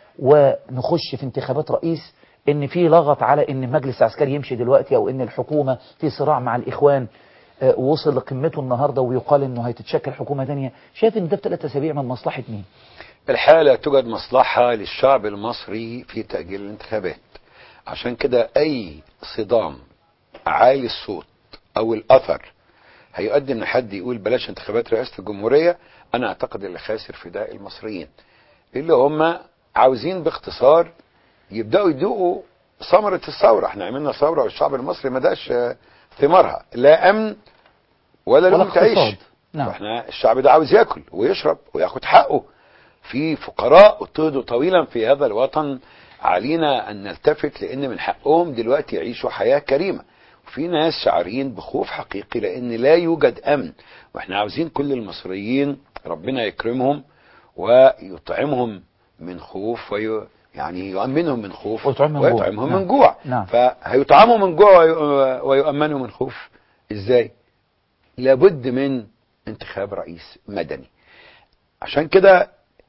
ونخش في انتخابات رئيس، ان في لغط على ان المجلس العسكري يمشي دلوقتي او ان الحكومة في صراع مع الاخوان آه، وصل لقمته النهاردة ويقال انه هيتتشكل حكومة تانية؟ شايف ان ده في ثلاث اسابيع من مصلحة مين؟ الحالة توجد مصلحة للشعب المصري في تأجيل الانتخابات. عشان كده أي صدام عالي الصوت أو الأثر هيقدم لحد يقول بلاش انتخابات رئاسة الجمهورية، أنا أعتقد اللي خاسر في ده المصريين اللي هم عاوزين باختصار يبدأوا يدوقوا ثمرة الثورة. احنا عملنا ثورة والشعب المصري ما داش ثمارها، لا أمن ولا ولا لقمة عيش. اقتصاد. نعم. احنا الشعب ده عاوز ياكل ويشرب وياخد حقه. في فقراء اضطهدوا طويلا في هذا الوطن، علينا ان نلتفت لان من حقهم دلوقتي يعيشوا حياة كريمة. وفي ناس شعرين بخوف حقيقي لان لا يوجد امن، واحنا عاوزين كل المصريين ربنا يكرمهم ويطعمهم من خوف وي... يعني يؤمنهم من خوف ويطعمهم من جوع. ويطعمهم نعم. من جوع. نعم. فهيطعموا من جوع وي... ويؤمنوا من خوف ازاي؟ لابد من انتخاب رئيس مدني. عشان كده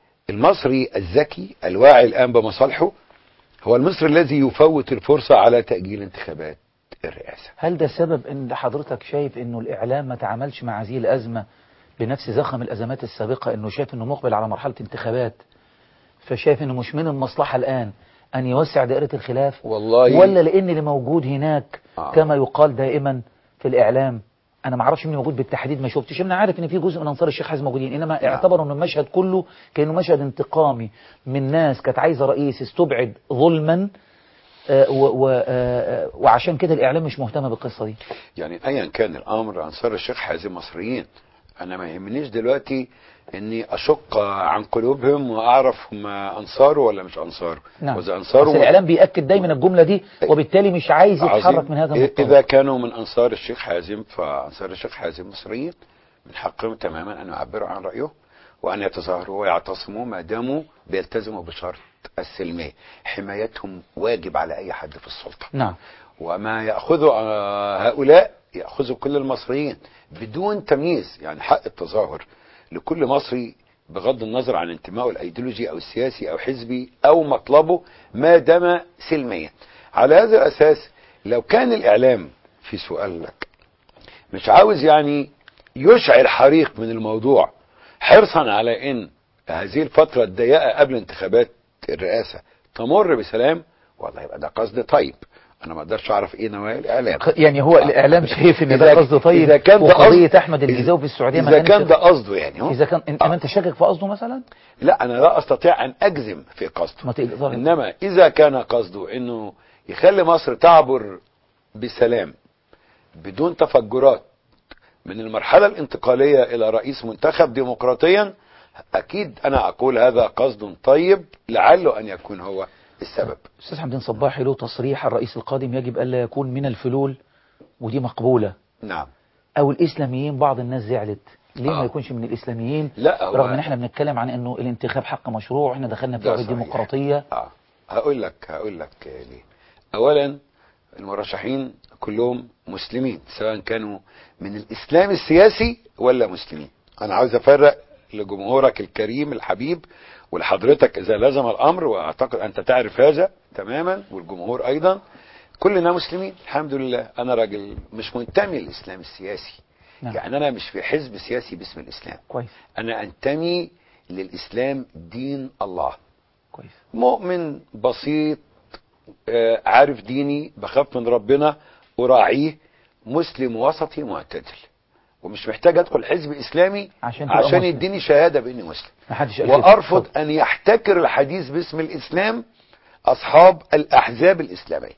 المصري الذكي الواعي الآن بمصالحه هو المصري الذي يفوت الفرصة على تأجيل انتخابات الرئاسة. هل ده سبب ان حضرتك شايف انه الاعلام ما تعاملش مع هذه الازمة بنفس زخم الازمات السابقة، انه شايف انه مقبل على مرحلة انتخابات فشايف انه مش من المصلحة الان ان يوسع دائرة الخلاف؟ والله ولا لان اللي موجود هناك آه. كما يقال دائما في الاعلام، انا ما اعرفش مين موجود بالتحديد، ما شفتش، انا عارف ان في جزء من انصار الشيخ حازم موجودين، انما نعم. اعتبروا ان المشهد كله كانه مشهد انتقامي من ناس كانت عايزه رئيس استبعد ظلما آه و و آه وعشان كده الاعلام مش مهتم بالقصه دي. يعني ايا كان الامر انصار الشيخ حازم مصريين، انا ما يهمنيش دلوقتي اني اشق عن قلوبهم واعرف هم انصاره ولا مش انصاره. نعم. واذا انصاره بس الاعلام بيأكد دايما الجمله دي وبالتالي مش عايز يتحرك عظيم. من هذا المنطلق. اذا كانوا من انصار الشيخ حازم فانصار الشيخ حازم مصريين، من حقهم تماما ان يعبروا عن رايهم وان يتظاهروا ويعتصموا ما داموا بيلتزموا بشرط السلميه. حمايتهم واجب على اي حد في السلطه. نعم. وما ياخذه هؤلاء ياخذه كل المصريين بدون تمييز. يعني حق التظاهر لكل مصري بغض النظر عن انتمائه الايديولوجي او السياسي او حزبي او مطلبه ما دام سلميا. على هذا الاساس لو كان الاعلام في سؤال لك مش عاوز يعني يشعل حريق من الموضوع حرصا على ان هذه الفترة الضيقة قبل انتخابات الرئاسة تمر بسلام، والله يبقى ده قصد طيب. انا ما اقدرش اعرف ايه نوايا الاعلام. يعني هو الاعلام شايف ان ده قصد طيب، اذا كان ده وقضيه احمد الجزاوي في السعوديه اذا كان ده قصده يعني هو اذا كان انما انت شاكك في قصده مثلا؟ لا، انا لا استطيع ان اجزم في قصده، ما تقدر. انما اذا كان قصده انه يخلي مصر تعبر بسلام بدون تفجرات من المرحلة الانتقالية الى رئيس منتخب ديمقراطيا، اكيد انا اقول هذا قصد طيب لعله ان يكون هو السبب. استاذ حمدين صباحي له تصريح الرئيس القادم يجب الا يكون من الفلول، ودي مقبولة. نعم. او الاسلاميين، بعض الناس زعلت ليه آه. ما يكونش من الاسلاميين؟ لا، رغم ان احنا بنتكلم عن انه الانتخاب حق مشروع واحنا دخلنا في الديمقراطية. اه هقول لك هقول لك ليه. اولا المرشحين كلهم مسلمين، سواء كانوا من الاسلام السياسي ولا مسلمين. انا عاوز افرق لجمهورك الكريم الحبيب ولحضرتك اذا لزم الامر، واعتقد انت تعرف هذا تماما والجمهور ايضا، كلنا مسلمين الحمد لله. انا راجل مش منتمي للاسلام السياسي. نعم. يعني انا مش في حزب سياسي باسم الاسلام. كويس. انا انتمي للاسلام دين الله. كويس. مؤمن بسيط، آه عارف ديني، بخاف من ربنا، أراعيه، مسلم وسطي معتدل، ومش محتاج ادخل حزب اسلامي عشان, عشان يديني شهادة باني مسلم. وارفض ان يحتكر الحديث باسم الاسلام اصحاب الاحزاب الاسلامية.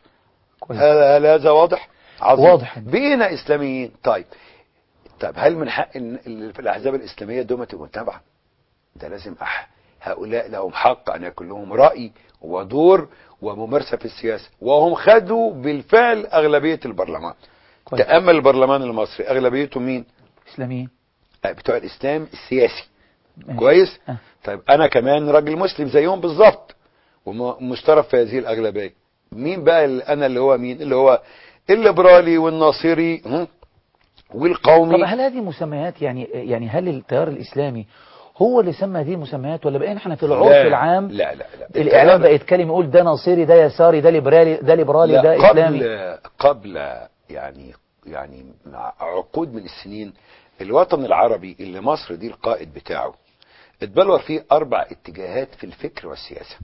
هذا هذا واضح؟ عظيم. واضح. بقينا اسلاميين. طيب طيب هل من حق في الاحزاب الاسلامية دوما تكون تابعة؟ ده لازم أح هؤلاء لهم حق أن يكون لهم رأي ودور وممارسة في السياسة، وهم خدوا بالفعل أغلبية البرلمان. كويس. تأمل البرلمان المصري أغلبيته مين؟ إسلاميين بتوع الإسلام السياسي. ماشي. كويس. أه. طيب أنا كمان راجل مسلم زيهم بالظبط ومشترك في هذه الأغلبية. مين بقى اللي أنا اللي هو مين؟ اللي هو الليبرالي والناصري والقومي. طب هل هذه مسميات يعني يعني هل التيار الإسلامي هو اللي سمى هذه المسميات، ولا بقينا احنا في العرف العام لا لا لا الإعلام بقى يتكلم يقول ده ناصري ده يساري ده ليبرالي ده ليبرالي ده قبل إسلامي؟ قبل يعني يعني مع عقود من السنين الوطن العربي اللي مصر دي القائد بتاعه اتبلور فيه أربع اتجاهات في الفكر والسياسة.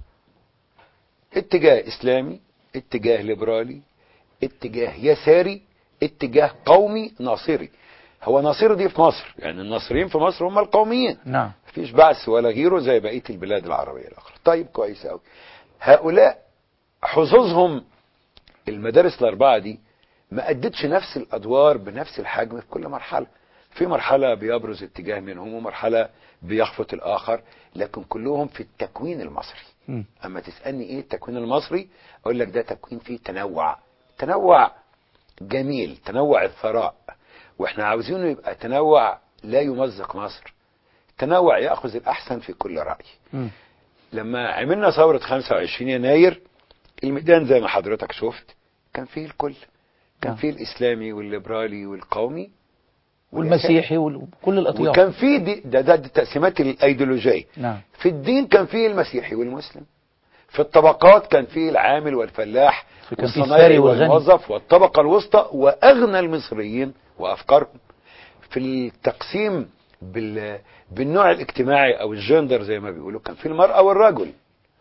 اتجاه إسلامي، اتجاه ليبرالي، اتجاه يساري، اتجاه قومي ناصري. هو ناصري دي في مصر، يعني الناصريين في مصر هم القوميين. نعم. مفيش بعث ولا غيره زي بقية البلاد العربية الأخرى. طيب كويس أوي. هؤلاء حظوظهم المدارس الأربعة دي ما أدتش نفس الأدوار بنفس الحجم في كل مرحلة. في مرحلة بيبرز اتجاه منهم ومرحلة بيخفت الآخر، لكن كلهم في التكوين المصري. م. أما تسألني إيه التكوين المصري، أقول لك ده تكوين فيه تنوع، تنوع جميل، تنوع الثراء، وإحنا عاوزينه يبقى تنوع لا يمزق مصر، تنوع يأخذ الأحسن في كل رأي. م. لما عملنا ثورة خمسة وعشرين يناير الميدان زي ما حضرتك شفت كان فيه الكل، كان فيه الإسلامي والليبرالي والقومي والمسيحي وكل الأطياف، وكان فيه دي ده, ده التقسيمات الأيديولوجية. نعم. في الدين كان فيه المسيحي والمسلم، في الطبقات كان فيه العامل والفلاح والصنايعي والموظف والطبقة الوسطى وأغنى المصريين وأفكارهم. في التقسيم بال... بالنوع الاجتماعي أو الجندر زي ما بيقولوا كان فيه المرأة والرجل،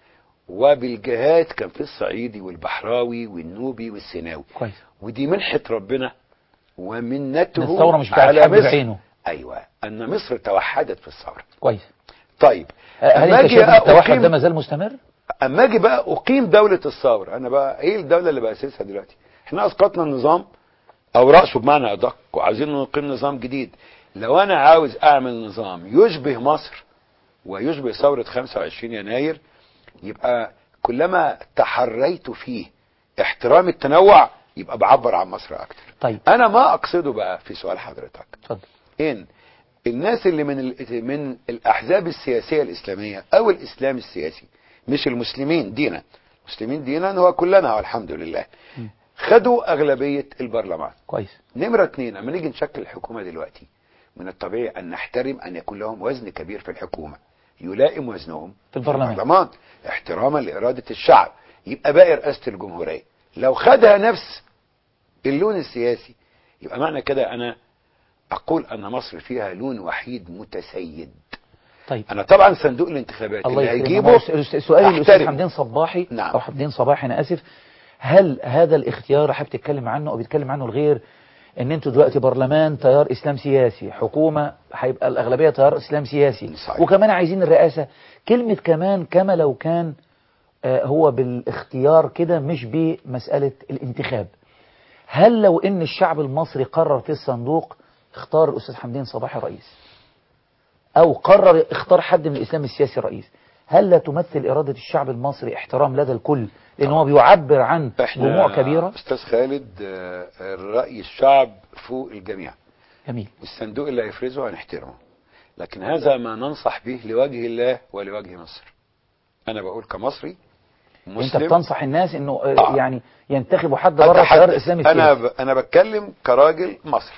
وبالجهات كان فيه الصعيدي والبحراوي والنوبي والسيناوي. كويس. ودي منحة ربنا ومنته الثورة مش على مصر. بعينه. أيوة، أن مصر توحدت في الثورة. كويس. طيب هل انت شايف التوحد ده ما زال مستمر؟ اما اجي بقى اقيم دولة الثورة، انا بقى ايه الدولة اللي بأسسها دلوقتي؟ احنا اسقطنا النظام او رأسه بمعنى ادق وعايزين نقيم نظام جديد. لو انا عاوز اعمل نظام يشبه مصر ويشبه ثورة خمسة وعشرين يناير، يبقى كلما تحريت فيه احترام التنوع يبقى بعبر عن مصر اكتر. طيب انا ما اقصده بقى في سؤال حضرتك، اتفضل. ان الناس اللي من من الاحزاب السياسية الاسلامية او الاسلام السياسي، مش المسلمين دينا، المسلمين دينا هو كلنا والحمد لله، م. خدوا اغلبية البرلمان. كويس. نمرة اتنين، اما نيجي نشكل الحكومة دلوقتي من الطبيعي ان نحترم ان يكون لهم وزن كبير في الحكومة يلائم وزنهم في البرلمان, في البرلمان احتراما لإرادة الشعب. يبقى باقي رئاسة الجمهورية لو خدها نفس اللون السياسي، يبقى معنى كده انا اقول ان مصر فيها لون وحيد متسيد. طيب انا طبعا صندوق الانتخابات الله اللي هيجيبه سؤالي للاستاذ حمدين صباحي. نعم. او حمدين صباحي انا اسف، هل هذا الاختيار حابب تتكلم عنه او بيتكلم عنه الغير، ان انتوا دلوقتي برلمان تيار اسلام سياسي، حكومة هيبقى الاغلبية تيار اسلام سياسي، صحيح. وكمان عايزين الرئاسة، كلمة كمان كما لو كان آه هو بالاختيار كده مش بمسألة الانتخاب. هل لو ان الشعب المصري قرر في الصندوق اختار الاستاذ حمدين صباحي رئيس، او قرر اختار حد من الاسلام السياسي رئيس، هل لا تمثل إرادة الشعب المصري احترام لدى الكل، لأن هو بيعبر عن جموع كبيرة؟ أستاذ خالد، رأي الشعب فوق الجميع. جميل. والصندوق اللي هيفرزه هنحترمه، لكن هذا ما ننصح به لوجه الله ولوجه مصر. أنا بقول كمصري مسلم. أنت بتنصح الناس إنه آه. يعني ينتخبوا حد بره التيار الإسلامي السياسي. أنا ب... أنا بتكلم كراجل مصري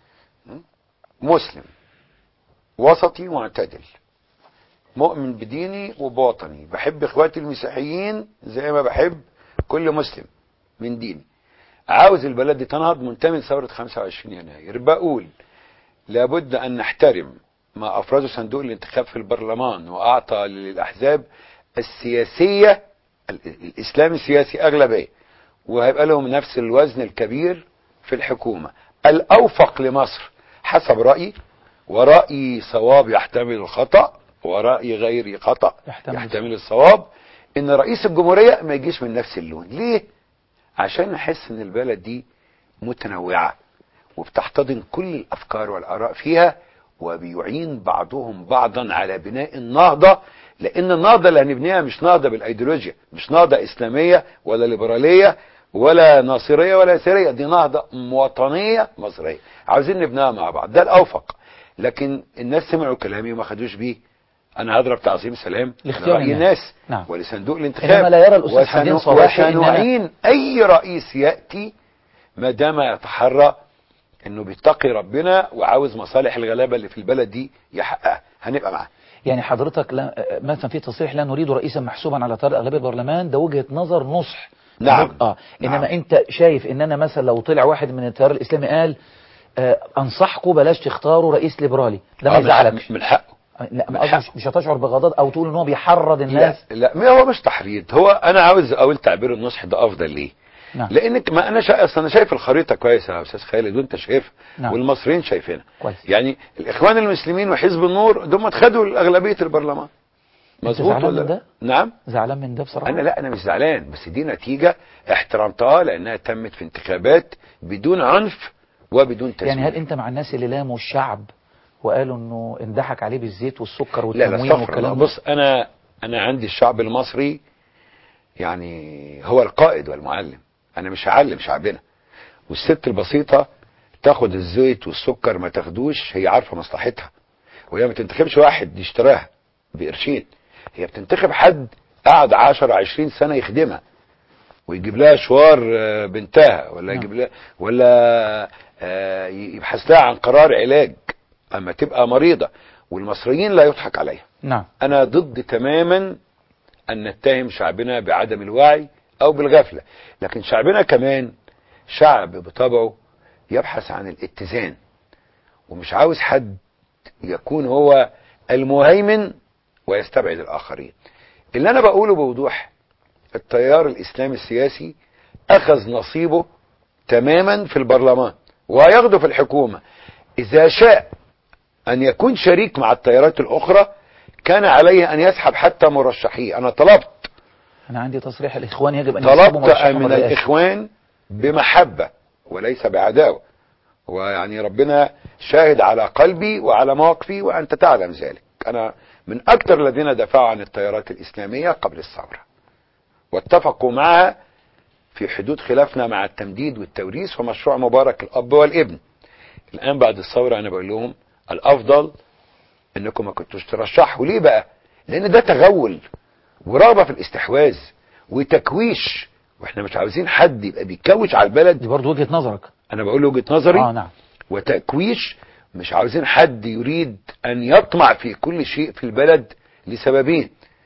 مسلم وسطي معتدل، مؤمن بديني وبوطني، بحب اخواتي المسيحيين زي ما بحب كل مسلم من ديني، عاوز البلد دي تنهض، منتمي لثورة خمسة وعشرين يناير. بقول لابد ان نحترم ما افرزه صندوق الانتخاب في البرلمان واعطى للاحزاب السياسية الاسلام السياسي اغلبية، وهيبقى لهم نفس الوزن الكبير في الحكومة. الاوفق لمصر حسب رأيي، ورأيي صواب يحتمل الخطأ ورأي غيري خطأ يحتمل, يحتمل الصواب، ان رئيس الجمهورية ما يجيش من نفس اللون. ليه؟ عشان نحس ان البلد دي متنوعة وبتحتضن كل الافكار والاراء فيها، وبيعين بعضهم بعضا على بناء النهضة لان النهضه اللي هنبنيها مش نهضه بالايديولوجيا، مش نهضه اسلاميه ولا ليبراليه ولا ناصريه ولا يساريه، دي نهضه وطنيه مصريه عاوزين نبنيها مع بعض، ده الاوفق. لكن الناس سمعوا كلامي وما خدوش بيه. انا هضرب تعظيم سلام لراي الناس نعم. ولصندوق الانتخاب، انما لا يرى الاستاذ حمدين صباحي وسنعين اي رئيس ياتي ما دام يتحرى انه بيتقي ربنا وعاوز مصالح الغلابه اللي في البلد دي يحققها، هنبقى معاه. يعني حضرتك لا مثلا في تصريح لا نريد رئيسا محسوبا على طريق اغلبيه البرلمان، ده وجهه نظر نصح. نعم. اه نعم. انما انت شايف ان انا مثلا لو طلع واحد من التيار الاسلامي قال آه انصحكم بلاش تختاروا رئيس ليبرالي، ده ما يزعلكش؟ من حقه. لا ما قصدي مش هتشعر بغضاض او تقول ان هو بيحرض الناس؟ لا لا، ما هو مش تحريض، هو انا عاوز اقول تعبير النصح ده افضل ليه؟ نعم. لانك ما انا شا... اصل انا شايف الخريطه كويسه يا استاذ خالد وانت شايفها. نعم. والمصريين شايفينها كويس. يعني الاخوان المسلمين وحزب النور دول خدوا اغلبيه البرلمان. مظبوط ولا ده؟ نعم. زعلان من ده بصراحه؟ انا لا انا مش زعلان، بس دي نتيجه احترمتها لانها تمت في انتخابات بدون عنف وبدون تسويق. يعني هل انت مع الناس اللي لاموا الشعب وقالوا انه اندحك عليه بالزيت والسكر لا لا والتموين استغفر الله. بص انا انا عندي الشعب المصري يعني هو القائد والمعلم، انا مش هعلم شعبنا. والست البسيطه تاخد الزيت والسكر ما تاخدوش، هي عارفه مصلحتها، وهي ما تنتخبش واحد يشتراها بقرشين، هي بتنتخب حد قعد عشر عشرين سنه يخدمها ويجيب لها شوار بنتها ولا يجيب لها ولا يبحث لها عن قرار علاج اما تبقى مريضه. والمصريين لا يضحك عليها. نعم. انا ضد تماما ان نتهم شعبنا بعدم الوعي او بالغفله، لكن شعبنا كمان شعب بطبعه يبحث عن الاتزان ومش عاوز حد يكون هو المهيمن ويستبعد الاخرين. اللي انا بقوله بوضوح، التيار الاسلامي السياسي اخذ نصيبه تماما في البرلمان وياخده في الحكومه. اذا شاء ان يكون شريك مع التيارات الاخرى كان عليه ان يسحب حتى مرشحيه. انا طلبت انا عندي تصريح الاخوان يجب ان طلبت من الاخوان بمحبه وليس بعداوه، ويعني ربنا شاهد على قلبي وعلى مواقفي وانت تعلم ذلك. انا من اكثر الذين دافعوا عن التيارات الاسلاميه قبل الثوره واتفقوا معها في حدود خلافنا مع التمديد والتوريث ومشروع مبارك الاب والابن. الان بعد الثوره انا بقول لهم الافضل انكم ما كنتوش ترشحوا. ليه بقى؟ لان ده تغول ورغبه في الاستحواذ وتكويش، واحنا مش عاوزين حد يبقى بيكوش على البلد. دي برضه وجهه نظرك. انا بقول وجهه نظري. اه نعم. وتكويش، مش عاوزين حد يريد ان يطمع في كل شيء في البلد لسببين.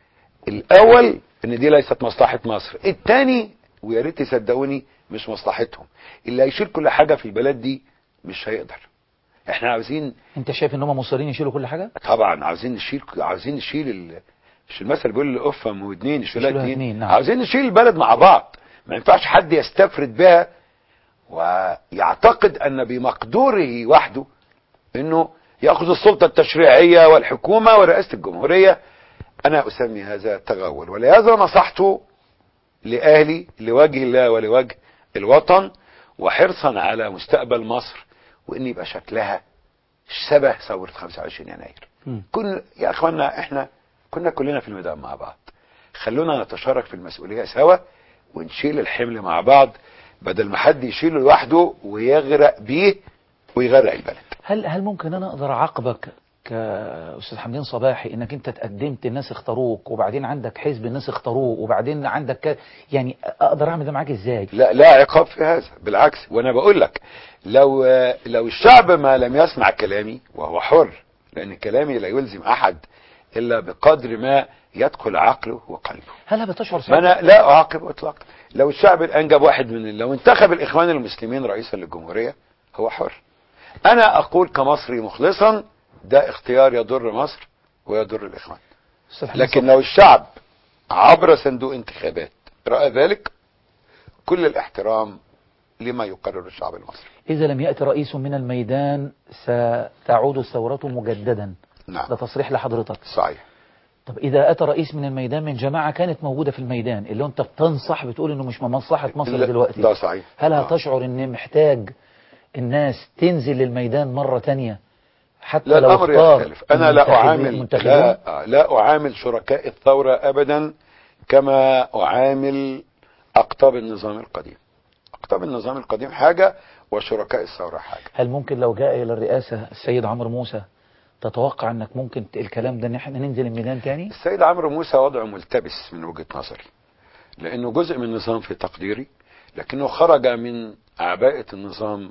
الاول ان دي ليست مصلحه مصر، الثاني ويا ريت تصدقوني مش مصلحتهم. اللي هيشيل كل حاجه في البلد دي مش هيقدر. احنا عاوزين. انت شايف ان هم مصرين يشيلوا كل حاجه؟ طبعا عاوزين نشيل، عاوزين نشيل ال... مش المثل بيقول القفه ودنين يشيلها اتنين. نعم. عاوزين نشيل البلد مع بعض. ما ينفعش حد يستفرد بها ويعتقد ان بمقدوره وحده انه ياخذ السلطه التشريعيه والحكومه ورئاسه الجمهوريه. انا اسمي هذا تغول، ولهذا نصحت لاهلي لوجه الله ولوجه الوطن وحرصا على مستقبل مصر وان يبقى شكلها شبه ثوره خمسة وعشرين يناير. كن يا اخوانا احنا كنا كلنا في الميدان مع بعض، خلونا نتشارك في المسؤوليه سوا ونشيل الحمل مع بعض بدل ما حد يشيله لوحده ويغرق بيه ويغرق البلد. هل هل ممكن انا اقدر اعاقبك كاستاذ حمدين صباحي انك انت تقدمت الناس اختاروك وبعدين عندك حزب الناس اختاروه وبعدين عندك ك... يعني اقدر اعمل ده معاك ازاي؟ لا لا عقاب في هذا، بالعكس. وانا بقول لك لو لو الشعب ما لم يسمع كلامي وهو حر، لان كلامي لا يلزم احد الا بقدر ما يدخل عقله وقلبه. هل بتشعر ساعتها؟ انا لا اعاقب اطلاقا. لو الشعب الان جاب واحد من لو انتخب الاخوان المسلمين رئيسا للجمهوريه هو حر. انا اقول كمصري مخلصا ده اختيار يضر مصر ويضر الاخوان. لكن لو الشعب عبر صندوق انتخابات راى ذلك كل الاحترام لما يقرر الشعب المصري. اذا لم ياتي رئيس من الميدان ستعود الثوره مجددا. نعم. ده تصريح لحضرتك. صحيح. طب إذا أتى رئيس من الميدان من جماعة كانت موجودة في الميدان اللي أنت بتنصح بتقول إنه مش من مصلحة مصر دلوقتي، ده صحيح. هل هتشعر إن محتاج الناس تنزل للميدان مرة تانية حتى لا، لو الامر اختار يختلف. انا لا المنتخب- اعامل المنتخبون؟ لا, لا اعامل شركاء الثورة ابدا كما اعامل اقطاب النظام القديم. اقطاب النظام القديم حاجة وشركاء الثورة حاجة. هل ممكن لو جاء إلى الرئاسة السيد عمرو موسى تتوقع أنك ممكن ت- الكلام ده، أن احنا ننزل الميدان تاني؟ السيد عمرو موسى وضعه ملتبس من وجهة نظري، لانه جزء من النظام في تقديري، لكنه خرج من عباءة النظام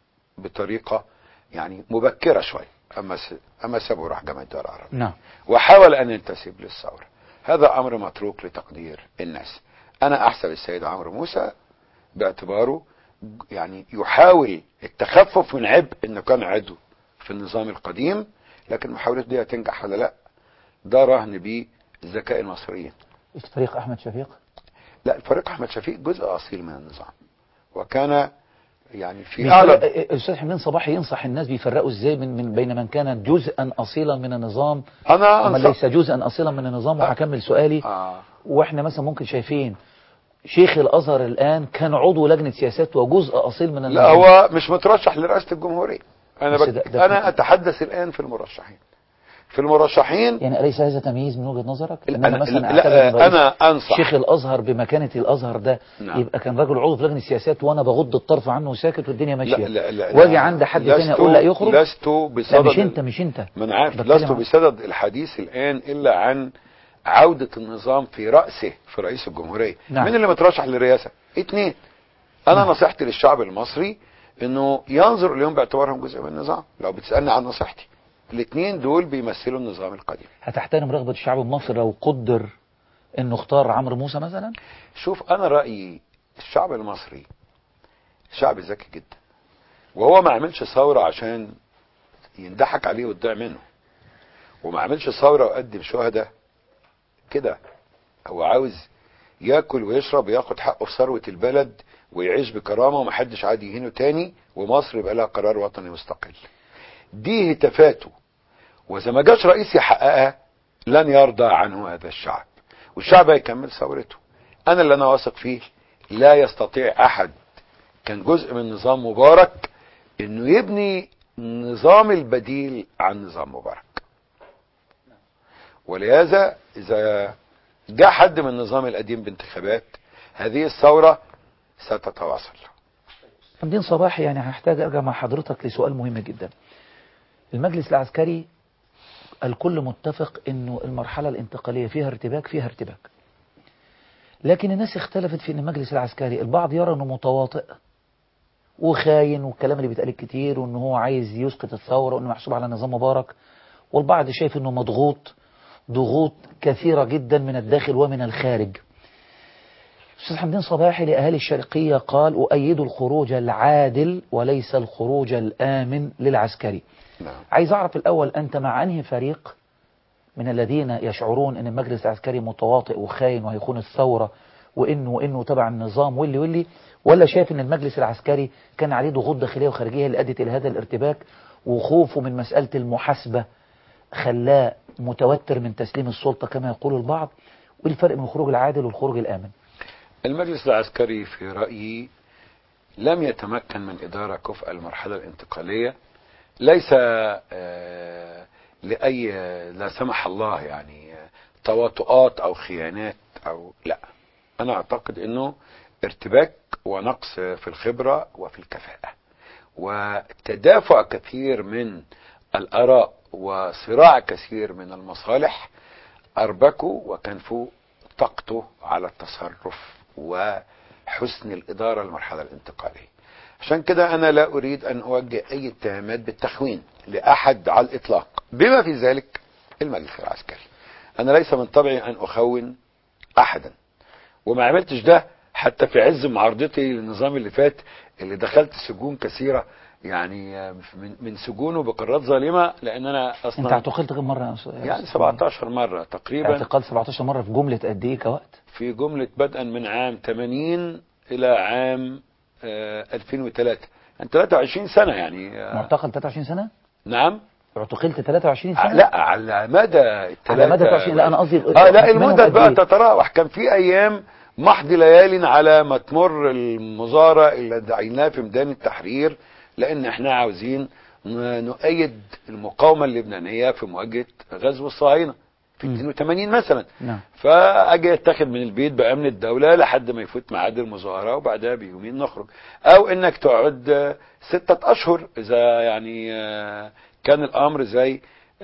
بطريقة يعني مبكرة شوي، اما س... اما سابه راح جامعة الدول العربية نعم. وحاول ان ينتسب للثورة. هذا امر متروك لتقدير الناس. انا احسب السيد عمرو موسى باعتباره يعني يحاول التخفف من عبء انه كان عضو في النظام القديم، لكن محاولته دي هتنجح ولا لا ده رهن بيه الذكاء المصريين. فريق أحمد شفيق؟ لا، الفريق احمد شفيق جزء اصيل من النظام، وكان يعني في بيفرق- اعلى. الأستاذ حمدان صباحي ينصح الناس بيفرقوا إزاي من, من بين من كان جزءا أصيلا من النظام انا ومن أنصح ليس جزءا أصيلا من النظام. وهكمل سؤالي. آه. وإحنا مثلا ممكن شايفين شيخ الأزهر الآن كان عضو لجنة سياسات وجزء أصيل من النظام. لا، هو مش مترشح لرئاسة الجمهورية. انا بس بك... ده- ده انا اتحدث الان في المرشحين. في المرشحين يعني أليس هذا تمييز من وجهة نظرك؟ لا، إن أنا أنا- مثلا لا، أعتبر إن رئيس أنا أنصح. شيخ الأزهر بمكانة الأزهر ده نعم. يبقى كان راجل عضو في لجنة السياسات وأنا بغض الطرف عنه وساكت والدنيا ماشية، لا لا لا واجي لا. عند حد لست- تاني أقول لا يخرج؟ لست لا بصدد مش أنت مش أنت ما انا عارف، بتكلم لست عن- بصدد الحديث الان الا عن عودة النظام في رأسه في رئيس الجمهورية. نعم. مين اللي مترشح للرئاسة؟ اتنين. انا نعم. نصيحتي للشعب المصري انه ينظر اليوم باعتبارهم جزء من النظام. لو بتسألني عن نصيحتي، الاتنين دول بيمثلوا النظام القديم. هتحترم رغبة الشعب المصري لو قدر إنه اختار عمرو موسى مثلا؟ شوف، انا رأيي الشعب المصري شعب ذكي جدا، وهو ما عملش ثورة عشان يندحك عليه ويضيع منه، وما عملش ثورة وقدم شهداء كده. هو عاوز ياكل ويشرب وياخد حقه في ثروة البلد ويعيش بكرامة ومحدش عادي يهينه تاني، ومصر يبقى لها قرار وطني مستقل. دي هتافاته، واذا ما جاش رئيس يحققها لن يرضى عنه هذا الشعب، والشعب هيكمل ثورته. انا اللي انا واثق فيه لا يستطيع احد كان جزء من نظام مبارك انه يبني نظام البديل عن نظام مبارك. ولهذا اذا جاء حد من النظام القديم بانتخابات، هذه الثورة ستتواصل. حمدين صباحي، يعني هحتاج ارجع مع حضرتك لسؤال مهم جدا. المجلس العسكري الكل متفق انه المرحلة الانتقالية فيها ارتباك فيها ارتباك لكن الناس اختلفت في ان المجلس العسكري البعض يرى انه متواطئ وخاين والكلام اللي بيتقال كتير وانه هو عايز يسقط الثورة وانه محسوب على نظام مبارك، والبعض شايف انه مضغوط ضغوط كثيرة جدا من الداخل ومن الخارج. أستاذ حمدين صباحي لأهالي الشرقية قال أؤيد الخروج العادل وليس الخروج الآمن للعسكري. نعم. عايز أعرف الأول، أنت مع أنهي فريق من الذين يشعرون أن المجلس العسكري متواطئ وخاين وهيخون الثورة وإنه وإنه تبع النظام واللي واللي ولا شايف أن المجلس العسكري كان عليه ضغوط داخلية وخارجية اللي أدت إلى هذا الارتباك وخوفه من مسألة المحاسبة خلاه متوتر من تسليم السلطة كما يقول البعض؟ والفرق بين الخروج العادل والخروج الآمن؟ المجلس العسكري في رأيي لم يتمكن من إدارة كفء المرحلة الانتقالية، ليس آه لأي لا سمح الله يعني تواطؤات أو خيانات أو لا. أنا أعتقد أنه ارتباك ونقص في الخبرة وفي الكفاءة وتدافع كثير من الآراء وصراع كثير من المصالح أربكوا وكنفوا طاقته على التصرف وحسن الإدارة المرحلة الانتقالية. عشان كده أنا لا أريد أن أوجه أي اتهامات بالتخوين لأحد على الإطلاق بما في ذلك المجلس العسكري. أنا ليس من طبعي أن أخون أحدا، وما عملتش ده حتى في عز معارضتي للنظام اللي فات اللي دخلت سجون كثيرة، يعني من من سجونه بقرارات ظالمة، لأن أنا أصلا أنت اعتقلت كم مرة؟ يعني سبعتاشر مرة تقريبا. اعتقال سبعتاشر مرة في جملة قد إيه كوقت؟ في جملة بدءا من عام ثمانين إلى عام آه ألفين وثلاثة، يعني ثلاثة وعشرين سنة يعني آه معتقل ثلاثة وعشرين سنة؟ نعم. اعتقلت ثلاثة وعشرين سنة؟ لا، على مدى على مدى ثلاثة وعشرين. لا أنا قصدي اه لا، المدة بقى تتراوح. كان في أيام محض ليال على ما تمر المظاهرة اللي دعيناها في ميدان التحرير، لأن احنا عاوزين نؤيد المقاومة اللبنانية في مواجهة غزو الصهاينة في اثنين وثمانين مثلا. نعم. فاجي اتخذ من البيت بامن الدوله لحد ما يفوت ميعاد المظاهره وبعدها بيومين نخرج، او انك تقعد ستة اشهر اذا يعني كان الامر زي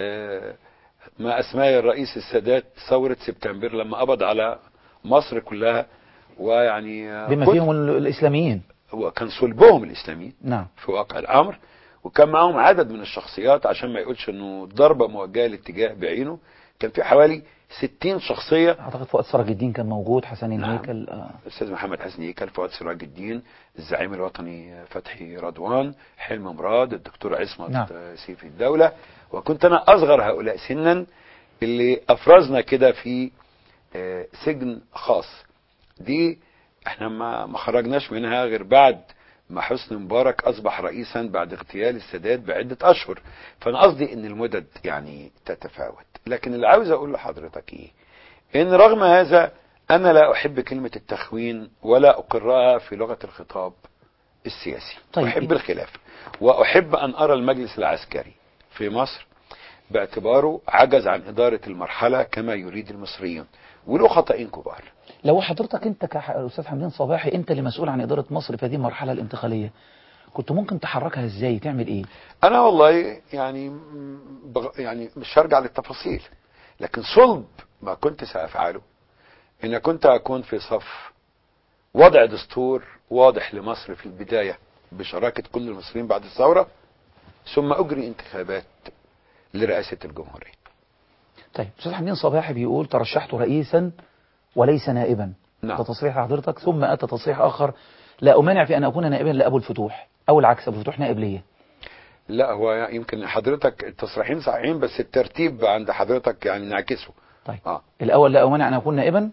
ما اسماه الرئيس السادات ثوره سبتمبر لما قبض على مصر كلها، ويعني بما فيهم الاسلاميين وكان صلبهم الاسلاميين. نعم. في واقع الامر، وكان معاهم عدد من الشخصيات عشان ما يقولش انه ضربه موجهه لاتجاه بعينه. كان في حوالي ستين شخصية. اعتقد فؤاد سراج الدين كان موجود، حسن نعم. الهيكل، الاستاذ محمد حسن هيكل، فؤاد سراج الدين، الزعيم الوطني فتحي رضوان، حلم مراد، الدكتور عصمت نعم. سيف الدولة. وكنت انا اصغر هؤلاء سنا اللي افرزنا كده في سجن خاص. دي احنا ما ما خرجناش منها غير بعد ما حسني مبارك اصبح رئيسا بعد اغتيال السادات بعدة اشهر. فانا قصدي ان المدد يعني تتفاوت. لكن اللي عاوز اقول لحضرتك ايه، ان رغم هذا انا لا احب كلمة التخوين ولا اقرها في لغة الخطاب السياسي. طيب. احب الخلاف، واحب ان ارى المجلس العسكري في مصر باعتباره عجز عن ادارة المرحلة كما يريد المصريون، وله خطأين كبار. لو حضرتك انت كاستاذ حمدين صباحي انت اللي مسؤول عن اداره مصر في هذه المرحله الانتقاليه، كنت ممكن تحركها ازاي؟ تعمل ايه؟ انا والله يعني بغ... يعني مش هرجع للتفاصيل، لكن صلب ما كنت سافعله ان كنت اكون في صف وضع دستور واضح لمصر في البدايه بشراكه كل المصريين بعد الثوره، ثم اجري انتخابات لرئاسه الجمهوريه. طيب استاذ حمدين صباحي بيقول ترشحت رئيسا وليس نائبا. نعم. ده تصريح حضرتك، ثم اتى تصريح اخر لا امانع في ان اكون نائبا لابو الفتوح، او العكس ابو الفتوح نائب ليا. لا هو يمكن حضرتك التصريحين صحيحين بس الترتيب عند حضرتك يعني نعكسه. طيب. اه الاول لا امانع ان اكون نائبا،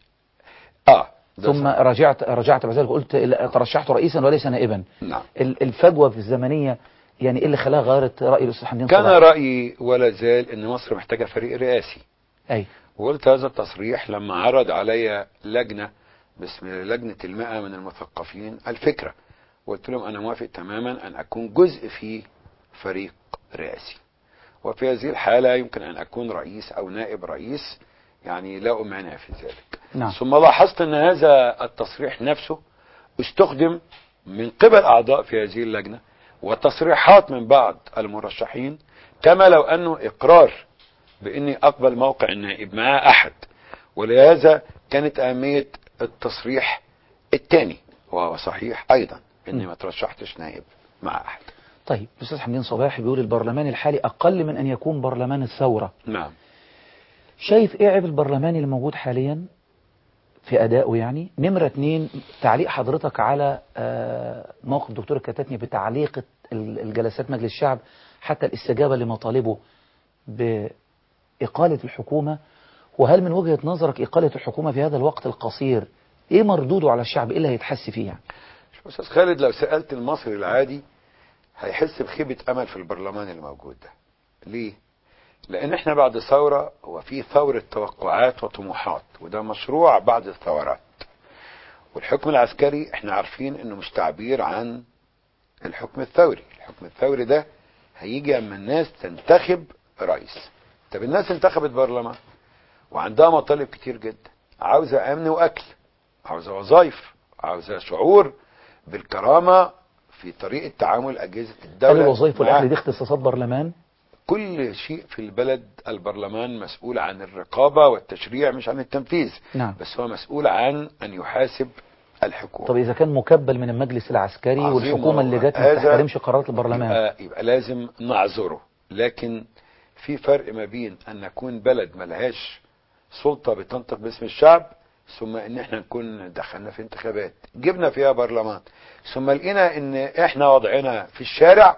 اه ثم صح. رجعت رجعت بعد ذلك قلت ترشحت رئيسا وليس نائبا. نعم. الفجوه في الزمنيه يعني ايه اللي خلاها غيرت راي الاستاذ حمدين كان صباحي؟ رايي ولا زال ان مصر محتاجه فريق رئاسي. اي. وقلت هذا التصريح لما عرض علي لجنة باسم لجنة المئة من المثقفين الفكرة، وقلت لهم أنا موافق تماما أن أكون جزء في فريق رئاسي، وفي هذه الحالة يمكن أن أكون رئيس أو نائب رئيس، يعني لا أمانع في ذلك. نعم. ثم لاحظت أن هذا التصريح نفسه استخدم من قبل أعضاء في هذه اللجنة وتصريحات من بعض المرشحين كما لو أنه إقرار بإني أقبل موقع النائب مع أحد، ولهذا كانت أهمية التصريح الثاني، وهو صحيح أيضا إني ما ترشحتش نائب مع أحد. طيب الأستاذ حمدين صباحي بيقول البرلمان الحالي أقل من أن يكون برلمان الثورة. نعم. شايف إيه عيب البرلمان اللي موجود حاليا في أدائه؟ يعني نمرة اتنين، تعليق حضرتك على موقف الدكتور الكتاتني بتعليق الجلسات مجلس الشعب حتى الاستجابة لمطالبه بإقالة الحكومة، وهل من وجهة نظرك إقالة الحكومة في هذا الوقت القصير إيه مردوده على الشعب؟ إيه اللي هيتحس فيه يعني؟ أستاذ خالد، لو سألت المصري العادي هيحس بخيبة أمل في البرلمان الموجود ده. ليه؟ لأن احنا بعد ثورة وفي ثورة توقعات وطموحات، وده مشروع بعد الثورات. والحكم العسكري احنا عارفين انه مش تعبير عن الحكم الثوري. الحكم الثوري ده هيجي اما الناس تنتخب رئيس. طب الناس انتخبت برلمان وعندها مطالب كتير جدا، عاوزة امن واكل، عاوزة وظائف، عاوزة شعور بالكرامة في طريقة تعامل اجهزة الدولة. هل الوظائف والاكل دي اختصاصات برلمان؟ كل شيء في البلد البرلمان مسؤول عن الرقابة والتشريع مش عن التنفيذ. نعم. بس هو مسؤول عن ان يحاسب الحكومة. طب إذا كان مكبل من المجلس العسكري والحكومة اللي جت ما تحترمش قرارات البرلمان، يبقى, يبقى لازم نعذره. لكن في فرق ما بين أن نكون بلد ملهاش سلطة بتنطق باسم الشعب، ثم ان احنا نكون دخلنا في انتخابات جبنا فيها برلمان، ثم لقينا ان احنا وضعنا في الشارع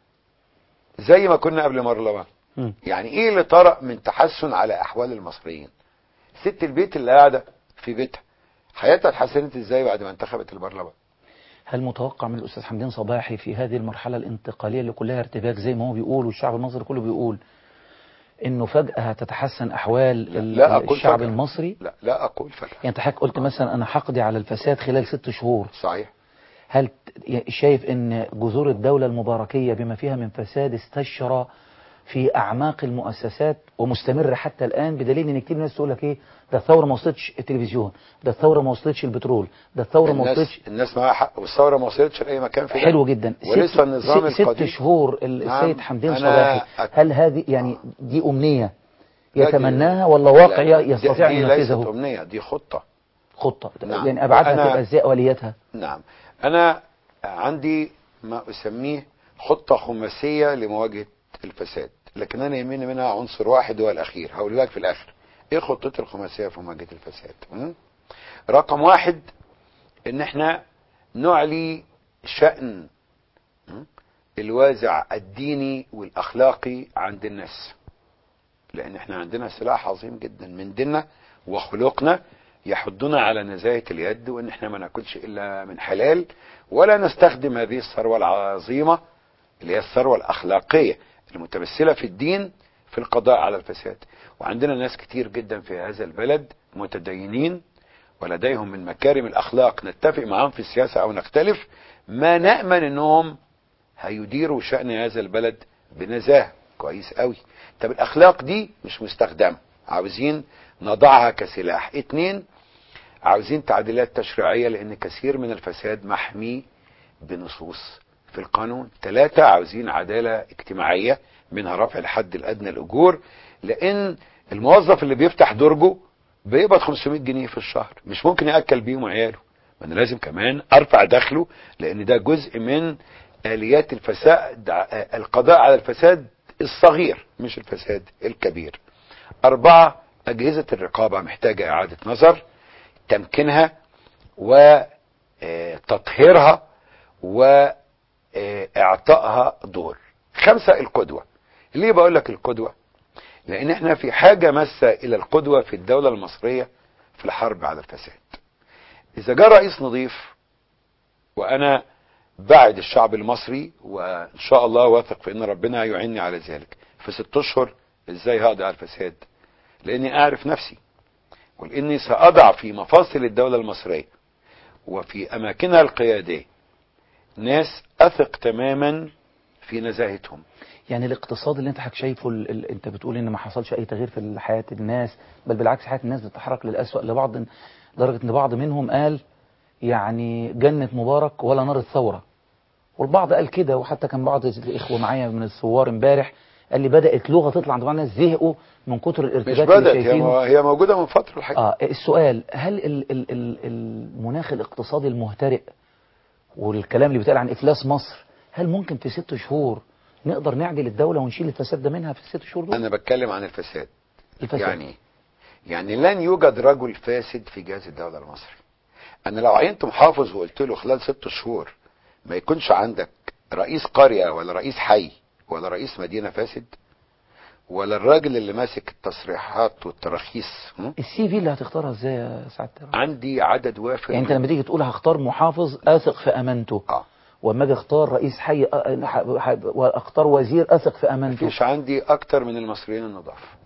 زي ما كنا قبل برلمان. يعني ايه اللي طرأ من تحسن على احوال المصريين؟ ست البيت اللي قاعدة في بيتها حياتها اتحسنت ازاي بعد ما انتخبت البرلمان؟ هل متوقع من الأستاذ حمدين صباحي في هذه المرحلة الانتقالية اللي كلها ارتباك زي ما هو بيقول والشعب المصري كله بيقول انه فجأة هتتحسن احوال لا لا أقول الشعب فجأة. المصري؟ لا لا اقول فجأة. يعني انت حضرتك قلت مثلا انا حقضي على الفساد خلال ست شهور. صحيح. هل ت- شايف ان جذور الدولة المباركية بما فيها من فساد استشرى في اعماق المؤسسات ومستمر حتى الان، بدليل ان كتير ناس تقول لك ايه، ده الثورة ما وصلتش التلفزيون، ده الثورة ما وصلتش البترول، ده الثورة ما الناس وصلتش. الناس معاها حق، والثوره ما وصلتش لاي مكان في ده. حلو جدا. ولسه ست, النظام ست, القديم. ست شهور ال- نعم. السيد حمدين أنا صباحي، أت... هل هذه يعني دي امنية لا، دي- يتمناها ولا واقع لا، لا، يستطيع ان دي, دي ليست ينفذه؟ امنيه، دي خطه. خطة. نعم. يعني ابعادها وأنا- تبقى ازاي، اولياتها؟ نعم. انا عندي ما اسميه خطه خماسيه لمواجهه الفساد، لكن انا يهمني منها عنصر واحد هو الاخير، هقول لك في الاخر ايه خطتي الخماسيه في مواجهه الفساد. م? رقم واحد، ان احنا نعلي شأن م? الوازع الديني والاخلاقي عند الناس، لان احنا عندنا سلاح عظيم جدا من ديننا وخلقنا يحضنا على نزاهة اليد، وان احنا ما ناكلش الا من حلال، ولا نستخدم هذه الثروة العظيمة اللي هي الثروة الاخلاقية المتمثلة في الدين في القضاء على الفساد. وعندنا ناس كتير جدا في هذا البلد متدينين ولديهم من مكارم الاخلاق، نتفق معهم في السياسة او نختلف، ما نأمن انهم هيديروا شأن هذا البلد بنزاهة كويس قوي. طب الاخلاق دي مش مستخدمة، عاوزين نضعها كسلاح. اتنين، عاوزين تعديلات تشريعية لان كثير من الفساد محمي بنصوص في القانون. تلاتة، عاوزين عدالة اجتماعية منها رفع الحد الادنى الاجور، لان الموظف اللي بيفتح درجه بيقبض خمسمائة جنيه في الشهر، مش ممكن يأكل بيهم عياله، ما انا لازم كمان ارفع دخله، لان ده جزء من اليات الفساد، القضاء على الفساد الصغير مش الفساد الكبير. أربعة، أجهزة الرقابة محتاجة إعادة نظر، تمكينها وتطهيرها وإعطائها دور. خمسة، القدوة. ليه بقول لك القدوة؟ لأن احنا في حاجة ماسة إلى القدوة في الدولة المصرية في الحرب على الفساد. إذا جاء رئيس نظيف، وأنا بعد الشعب المصري وان شاء الله واثق في ان ربنا يعيني على ذلك، في ست اشهر ازاي هقضي على الفساد؟ لاني اعرف نفسي، ولاني ساضع في مفاصل الدولة المصرية وفي اماكنها القيادية ناس اثق تماما في نزاهتهم. يعني الاقتصاد اللي انت حضرتك شايفه، ال... ال... انت بتقول ان ما حصلش اي تغيير في حياة الناس، بل بالعكس حياة الناس بتتحرك للأسوأ لبعض، لدرجة ان بعض منهم قال يعني جنة مبارك ولا نار الثورة، والبعض قال كده. وحتى كان بعض الإخوة معايا من الثوار امبارح قال لي بدأت لغة تطلع عند بعض الناس، زهقوا من كتر الارتباك مش اللي بدأت، شايفينه. هي هي موجودة من فترة الحقيقة. آه السؤال، هل ال... ال... ال... المناخ الاقتصادي المهترئ والكلام اللي بيتقال عن إفلاس مصر، هل ممكن في ست شهور نقدر نعدل الدولة ونشيل الفساد ده منها في الست شهور دول؟ انا بتكلم عن الفساد. الفساد. يعني يعني لن يوجد رجل فاسد في جهاز الدولة المصري. انا لو عينت محافظ وقلت له خلال ست شهور ما يكونش عندك رئيس قرية ولا رئيس حي ولا رئيس مدينة فاسد، ولا الراجل اللي ماسك التصريحات والتراخيص، السي في اللي هتختارها ازاي يا سعادة الرئيس؟ عندي عدد وافر. يعني انت لما تيجي تقول هختار محافظ اثق في امانته، اه واما اجي اختار رئيس حي واختار وزير اثق في امانته، مفيش عندي اكتر من المصريين النضاف،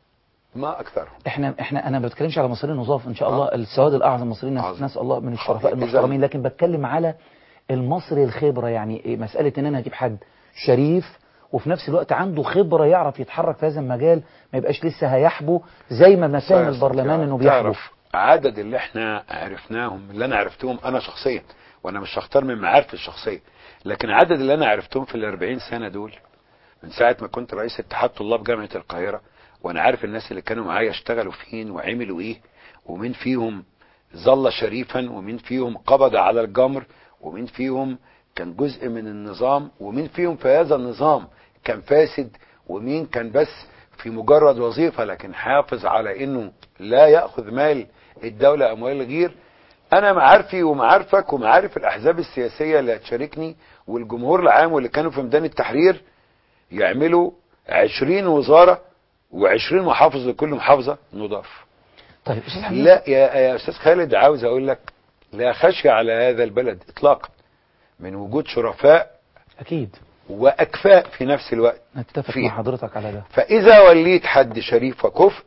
ما اكثرهم. احنا احنا انا ما بتكلمش على مصريين نضاف ان شاء آه. الله، السواد الاعظم مصريين عظيم. ناس الله من الشرفاء إذن المحترمين، لكن بتكلم على المصري الخبرة. يعني إيه مسألة ان انا اجيب حد شريف وفي نفس الوقت عنده خبرة يعرف يتحرك في هذا المجال، ما يبقاش لسه هيحبو زي ما بنتهم البرلمان انه بيحبو. تعرف عدد اللي احنا عرفناهم، اللي انا عرفتهم انا شخصيا، وانا مش هختار من معارفي الشخصية، لكن عدد اللي انا عرفتهم في الاربعين سنة دول من ساعة ما كنت رئيس اتحاد طلاب جامعة القاهرة، وانا عارف الناس اللي كانوا معايا اشتغلوا فين وعملوا ايه، ومين فيهم ظل شريفا، ومين فيهم قبض على الجمر، ومين فيهم كان جزء من النظام، ومين فيهم في هذا النظام كان فاسد، ومين كان بس في مجرد وظيفة لكن حافظ على انه لا يأخذ مال الدولة اموال الغير. انا معارفي ومعارفك ومعارف الاحزاب السياسية اللي هتشاركني والجمهور العام واللي كانوا في ميدان التحرير يعملوا عشرين وزارة وعشرين محافظ لكل محافظة نضاف. طيب لا يا, يا استاذ خالد، عاوز اقول لك لا خشية على هذا البلد اطلاقا من وجود شرفاء اكيد واكفاء في نفس الوقت. نتفق فيه. مع حضرتك على ده. فاذا وليت حد شريف وكفء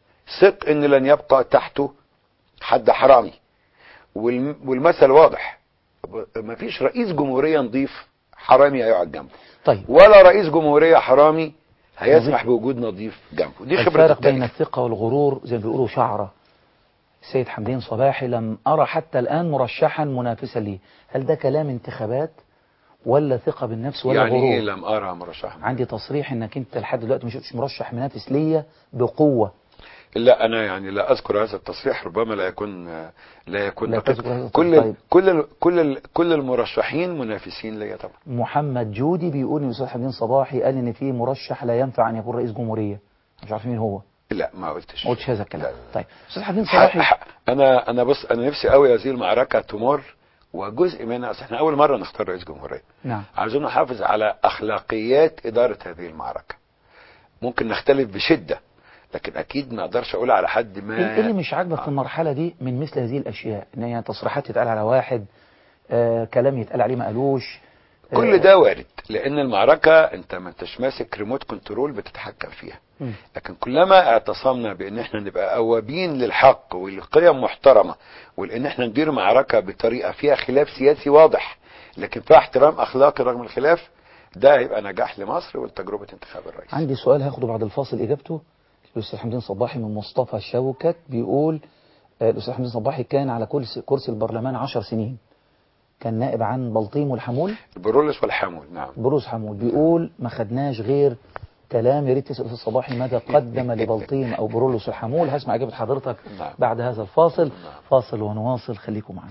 ثق ان لن يبقى تحته حد حرامي. والمثل واضح، ما فيش رئيس جمهورية نظيف حرامي هيقعد جنبه، طيب ولا رئيس جمهورية حرامي هيسمح بوجود نظيف جنبه. دي خبرة الفارق بين التاريخ. الثقة والغرور زي ما بيقولوا شعرة. السيد حمدين صباحي لم أرى حتى الآن مرشحا منافسا ليه. هل ده كلام انتخابات ولا ثقة بالنفس ولا يعني غرور؟ ايه لم ارى مرشحا؟ عندي تصريح انك انت لحد دلوقتي مش مش مرشح منافس ليا بقوة. لا انا يعني لا اذكر هذا التصريح، ربما لا يكون لا يكون لا دقيق. تذكر هذا كل التصريح. طيب. كل ال كل ال كل المرشحين منافسين ليا طبعا. محمد جودي بيقول ان الاستاذ حمدين صباحي قال ان في مرشح لا ينفع ان يكون رئيس جمهورية. مش عارف مين هو. لا ما قلتش. ما قلتش هذا الكلام. لا. طيب استاذ حمدين ح- صباحي. ح- انا انا بص انا نفسي قوي هذه المعركه تمر، وجزء منها اصل احنا اول مره نختار رئيس جمهوريه. نعم. عايزين نحافظ على اخلاقيات اداره هذه المعركه. ممكن نختلف بشده، لكن اكيد ما اقدرش اقول على حد ما. ايه اللي مش عاجبك في المرحلة دي من مثل هذه الاشياء؟ ان هي تصريحات يتقال على واحد، آه كلام يتقال عليه ما قالوش. آه كل ده وارد، لان المعركه انت ما انتش ماسك ريموت كنترول بتتحكم فيها. م. لكن كلما اعتصمنا بان احنا نبقى اوابين للحق ولقيم محترمه، ولان احنا ندير معركه بطريقه فيها خلاف سياسي واضح لكن فيها احترام اخلاقي رغم الخلاف، ده هيبقى نجاح لمصر ولتجربه انتخاب الرئيس. عندي سؤال هاخده بعد الفاصل اجابته. الاستاذ حمدين صباحي من مصطفى شوكت بيقول آه الاستاذ حمدين صباحي كان على كرسي كرسي البرلمان عشر سنين، كان نائب عن بلطيم والحمول. البرولس والحمول. نعم. بروس حمول بيقول ما خدناش غير كلام. يا ريت تسال الاستاذ صباحي ماذا قدم لبلطيم او برولوس الحمول. هسمع اجابه حضرتك نعم. بعد هذا الفاصل. نعم. فاصل ونواصل، خليكم معنا.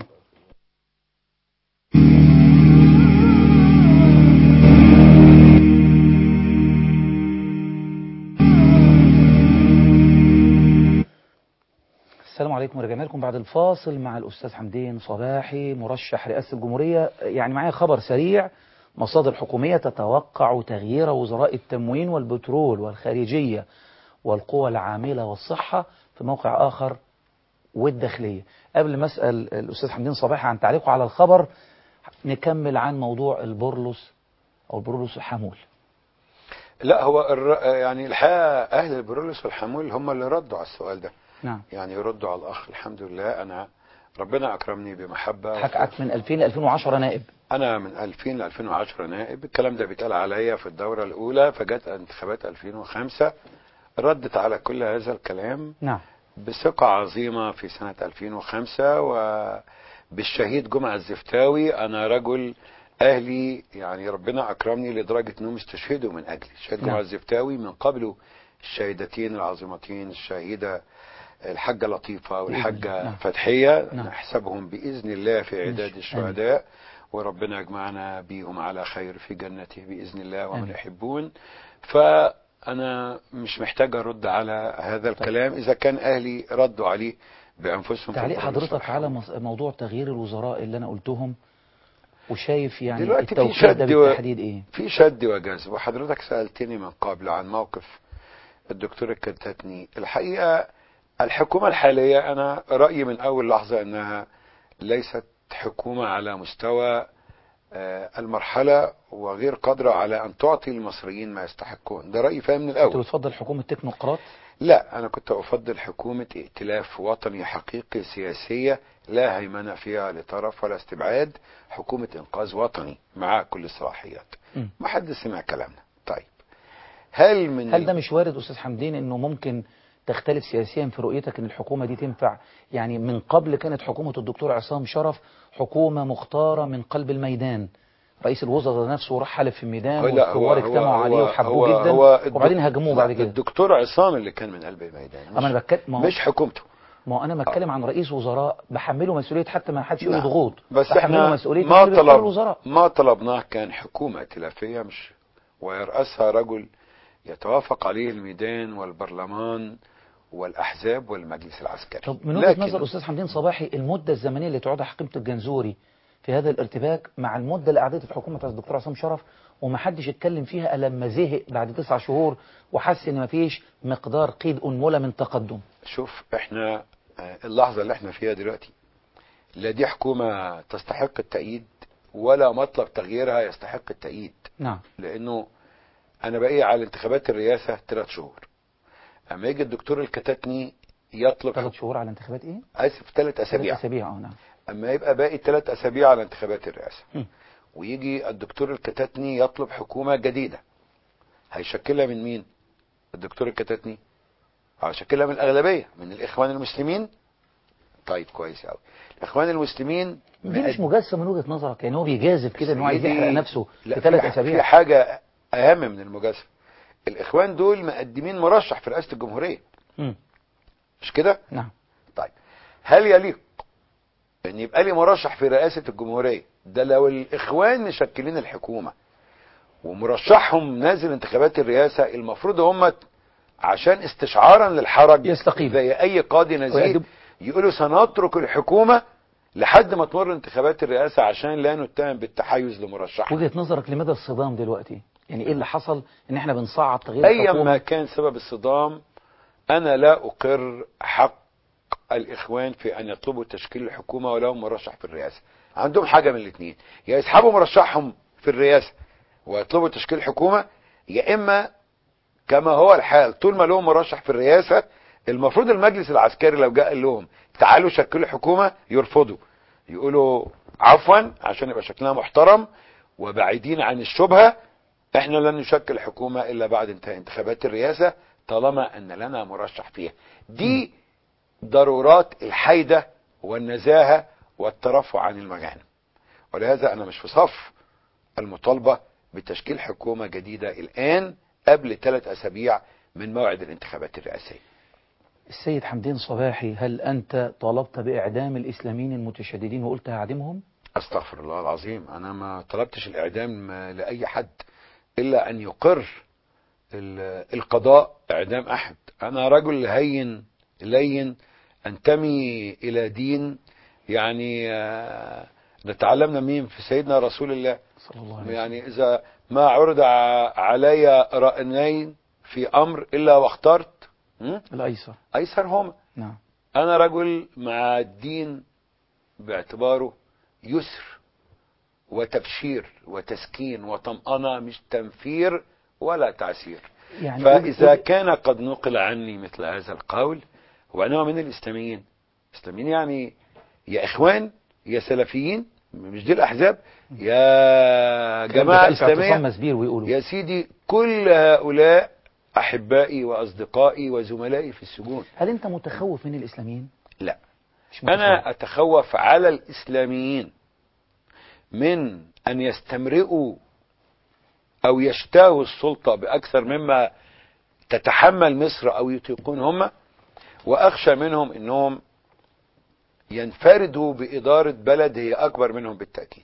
السلام عليكم، ورجعنا لكم بعد الفاصل مع الأستاذ حمدين صباحي مرشح رئاسة الجمهورية. يعني معايا خبر سريع. مصادر حكومية تتوقع تغيير وزراء التموين والبترول والخارجية والقوى العاملة والصحة في موقع آخر والداخلية. قبل ما أسأل الأستاذ حمدين صباحي عن تعليقه على الخبر، نكمل عن موضوع البرلس أو البرولوس الحمول. لا هو الر... يعني الحقيقه اهل البرولس والحمول هم اللي ردوا على السؤال ده. نعم. يعني يردوا على الاخ. الحمد لله انا ربنا اكرمني بمحبه. حكت من ألفين ل ألفين وعشرة نائب. انا من ألفين ل ألفين وعشرة نائب. الكلام ده بيتقال عليا في الدوره الاولى، فجت انتخابات ألفين وخمسة ردت على كل هذا الكلام. نعم. بثقه عظيمه في سنه ألفين وخمسة وبالشهيد جمعه الزفتاوي. انا رجل اهلي يعني ربنا اكرمني لدرجه انهم استشهدوا من اجلي. الشهيد نعم. جمعه الزفتاوي من قبله الشهيدتين العظيمتين الشهيده الحاجة لطيفة والحاجة نعم. فتحية. نعم. نحسبهم بإذن الله في عداد ماشي. الشهداء. آمين. وربنا يجمعنا بيهم على خير في جنته بإذن الله ومن آمين. يحبون. فأنا مش محتاج أرد على هذا الكلام إذا كان أهلي ردوا عليه بأنفسهم. تعليق في حضرتك على مص- موضوع تغيير الوزراء اللي أنا قلتهم، وشايف يعني دلوقتي في التوقيت ده شد و... بالتحديد إيه؟ في شد وجذب. وحضرتك سألتني من قبل عن موقف الدكتور الكتاتني. الحقيقة الحكومة الحالية أنا رأيي من أول لحظة أنها ليست حكومة على مستوى المرحلة وغير قادرة على أن تعطي المصريين ما يستحقون. ده رأيي فاهم من الأول. كنت بتفضل حكومة تكنوقراط؟ لا أنا كنت أفضل حكومة ائتلاف وطني حقيقي سياسية لا هيمنة فيها لطرف ولا استبعاد. حكومة إنقاذ وطني مع كل الصلاحيات. ما حد سمع كلامنا. طيب هل من هل ده مش وارد أستاذ حمدين أنه ممكن تختلف سياسيا في رؤيتك أن الحكومة دي تنفع؟ يعني من قبل كانت حكومة الدكتور عصام شرف حكومة مختارة من قلب الميدان. رئيس الوزراء نفسه راح حلف في الميدان والثوار اجتمعوا عليه وحبوه جدا وبعدين هاجموه بعد كده. الدكتور عصام اللي كان من قلب الميدان مش, أنا بتكلم مش حكومته. ما انا بتكلم عن رئيس وزراء بحمله مسؤوليه حتى ما حدش يقول ضغوط. بس احنا مسؤوليه ما طلب الوزراء. ما طلبناه كان حكومه ائتلافيه مش ويرأسها رجل يتوافق عليه الميدان والبرلمان والأحزاب والمجلس العسكري. طب من وجهة نظر أستاذ حمدين صباحي المدة الزمنية اللي تعودها حكيمة الجنزوري في هذا الارتباك مع المدة اللي قعدتها الحكومة بتاعت الدكتور عصام شرف وما حدش اتكلم فيها الا لما زهق بعد تسع شهور وحس ان ما فيش مقدار قيد أنملة من تقدم. شوف احنا اللحظة اللي احنا فيها دلوقتي لا دي حكومة تستحق التأييد ولا مطلب تغييرها يستحق التأييد. نعم. لأنه أنا بقي على انتخابات الرئاسة ثلاث شهور. أما يجي الدكتور الكتاتني يطلب ثلاث شهور على انتخابات إيه؟ آسف ثلاث أسابيع. ثلاث أسابيع اه نعم. اما يبقى باقي ثلاث اسابيع على انتخابات الرئاسة م. ويجي الدكتور الكتاتني يطلب حكومة جديدة، هيشكلها من مين؟ الدكتور الكتاتني هيشكلها من الأغلبية، من الإخوان المسلمين. طيب كويس قوي. الإخوان المسلمين دي مش مجازفة من وجهة نظرك؟ يعني هو بيجازف كده ان هو عايز يحرق نفسه في ثلاث اسابيع؟ في حاجة أهم من المجازفة. الإخوان دول مقدمين مرشح في رئاسة الجمهورية، م. مش كده؟ نعم. طيب هل يليق ان يبقى لي مرشح في رئاسة الجمهورية ده لو الإخوان مشكلين الحكومة ومرشحهم نازل انتخابات الرئاسة؟ المفروض هم عشان استشعارا للحرج يستقيم زي اي قاضي نزيه ويأدب. يقولوا سنترك الحكومة لحد ما تمر انتخابات الرئاسة عشان لا نتهم بالتحيز لمرشح. وجهة نظرك لمدى الصدام دلوقتي؟ يعني ايه اللي حصل ان احنا بنصعد تغيير ايا الحكومة؟ ما كان سبب الصدام، انا لا اقر حق الاخوان في ان يطلبوا تشكيل الحكومة ولو مرشح في الرئاسة. عندهم حاجة من الاثنين، يا يسحبوا مرشحهم في الرئاسة ويطلبوا تشكيل حكومة، يا اما كما هو الحال طول ما لهم مرشح في الرئاسة المفروض المجلس العسكري لو جاء لهم تعالوا شكلوا حكومة يرفضوا، يقولوا عفوا عشان يبقى شكلنا محترم وبعيدين عن الشبهة، احنا لن نشكل حكومة الا بعد انتهاء انتخابات الرئاسة طالما ان لنا مرشح فيها. دي ضرورات الحيدة والنزاهة والترفع عن المجانب. ولهذا انا مش في صف المطالبة بتشكيل حكومة جديدة الان قبل ثلاث اسابيع من موعد الانتخابات الرئاسية. السيد حمدين صباحي، هل أنت طالبت بإعدام الإسلاميين المتشددين وقلت هعدمهم؟ أستغفر الله العظيم، أنا ما طلبتش الإعدام لأي حد إلا أن يقر القضاء إعدام أحد. أنا رجل هين لين أنتمي إلى دين يعني نتعلمنا مين في سيدنا رسول الله صلى الله عليه وسلم. يعني إذا ما عرض علي رأيين في أمر إلا واخترت الأيسر أيسر هما. نعم. أنا رجل مع الدين باعتباره يسر وتبشير وتسكين وطمأنة، مش تنفير ولا تعسير. يعني فإذا كان قد نقل عني مثل هذا القول وأنا من الإسلاميين، إسلاميين يعني يا إخوان يا سلفيين، مش دي الأحزاب، يا جماعة إسلامية، يا سيدي كل هؤلاء أحبائي وأصدقائي وزملائي في السجون. هل أنت متخوف من الإسلاميين؟ لا، أنا أتخوف على الإسلاميين من أن يستمرئوا أو يشتاهوا السلطة بأكثر مما تتحمل مصر أو يطيقون هم، وأخشى منهم أنهم ينفردوا بإدارة بلد هي أكبر منهم بالتأكيد.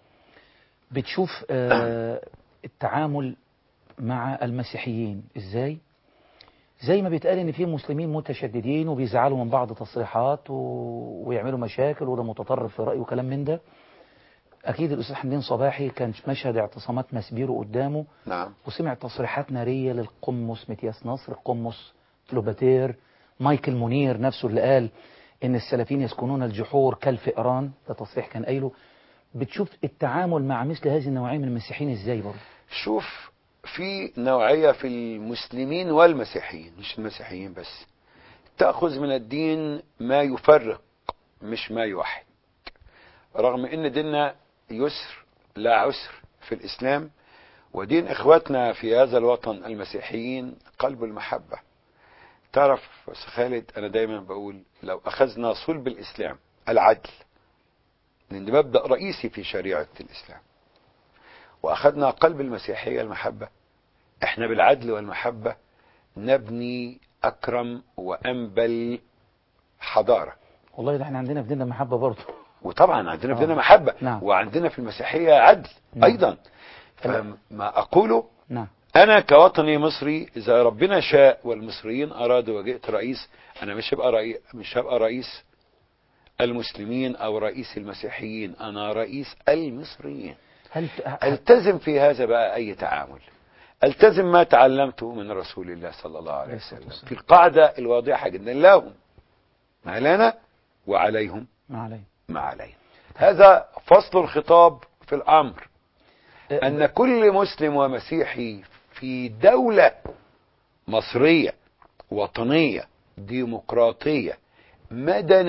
بتشوف آه التعامل مع المسيحيين إزاي؟ زي ما بيتقال ان في مسلمين متشددين وبيزعلوا من بعض تصريحات و... ويعملوا مشاكل وده متطرف في رأيه وكلام من ده. اكيد الاستاذ حمدين صباحي كان مشهد اعتصامات مسبيرو قدامه. نعم. وسمع تصريحات نارية للقمص متياس نصر، القمص كلوباتير، مايكل منير نفسه اللي قال ان السلفيين يسكنون الجحور كالفئران، ده تصريح كان قايله. بتشوف التعامل مع مثل هذه النوعية من المسيحيين ازاي برضه؟ شوف، في نوعية في المسلمين والمسيحيين، مش المسيحيين بس، تأخذ من الدين ما يفرق مش ما يوحد. رغم ان ديننا يسر لا عسر في الإسلام، ودين إخواتنا في هذا الوطن المسيحيين قلب المحبة. تعرف خالد، أنا دايما بقول لو أخذنا صلب الإسلام العدل، لأن مبدأ رئيسي في شريعة الإسلام، وأخذنا قلب المسيحية المحبة، احنا بالعدل والمحبة نبني أكرم وأنبل حضارة. والله ده احنا عندنا في ديننا محبة برضه. وطبعا عندنا في ديننا محبة. نعم. وعندنا في المسيحية عدل. نعم. أيضا. فما أقوله، نعم، أنا كوطني مصري إذا ربنا شاء والمصريين أرادوا وجئت رئيس، أنا مش هبقى رئيس مش هبقى رئيس المسلمين أو رئيس المسيحيين، أنا رئيس المصريين. هل التزم في هذا بقى أي تعامل، التزم ما تعلمته من رسول الله صلى الله عليه وسلم في القاعدة الواضحة جدا: لهم ما لنا وعليهم ما عليهم ما علينا. هذا فصل الخطاب في الأمر، أن كل مسلم ومسيحي في دولة مصرية وطنية ديمقراطية مدنية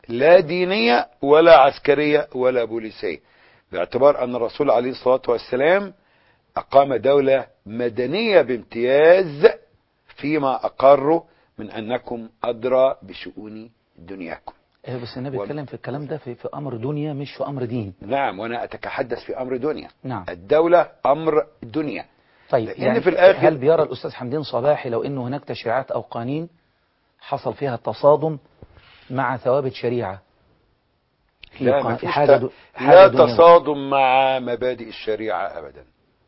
لا دينية ولا عسكرية ولا بوليسية، باعتبار أن الرسول عليه الصلاة والسلام أقام دولة مدنية بامتياز فيما أقروا من أنكم أدرى بشؤون دنياكم. بس النبي و... اتكلم في الكلام ده في, في أمر دنيا مش في أمر دين. نعم، وأنا أتحدث في أمر دنيا. نعم. الدولة أمر دنيا. طيب لأن يعني في الآخر هل بيرى الأستاذ حمدين صباحي لو أنه هناك تشريعات أو قوانين حصل فيها تصادم مع ثوابت شريعة في لا، قا- ما فيش حاجة ت... دو... لا حاجة دنيوية؟ تصادم مع مبادئ الشريعة أبدا.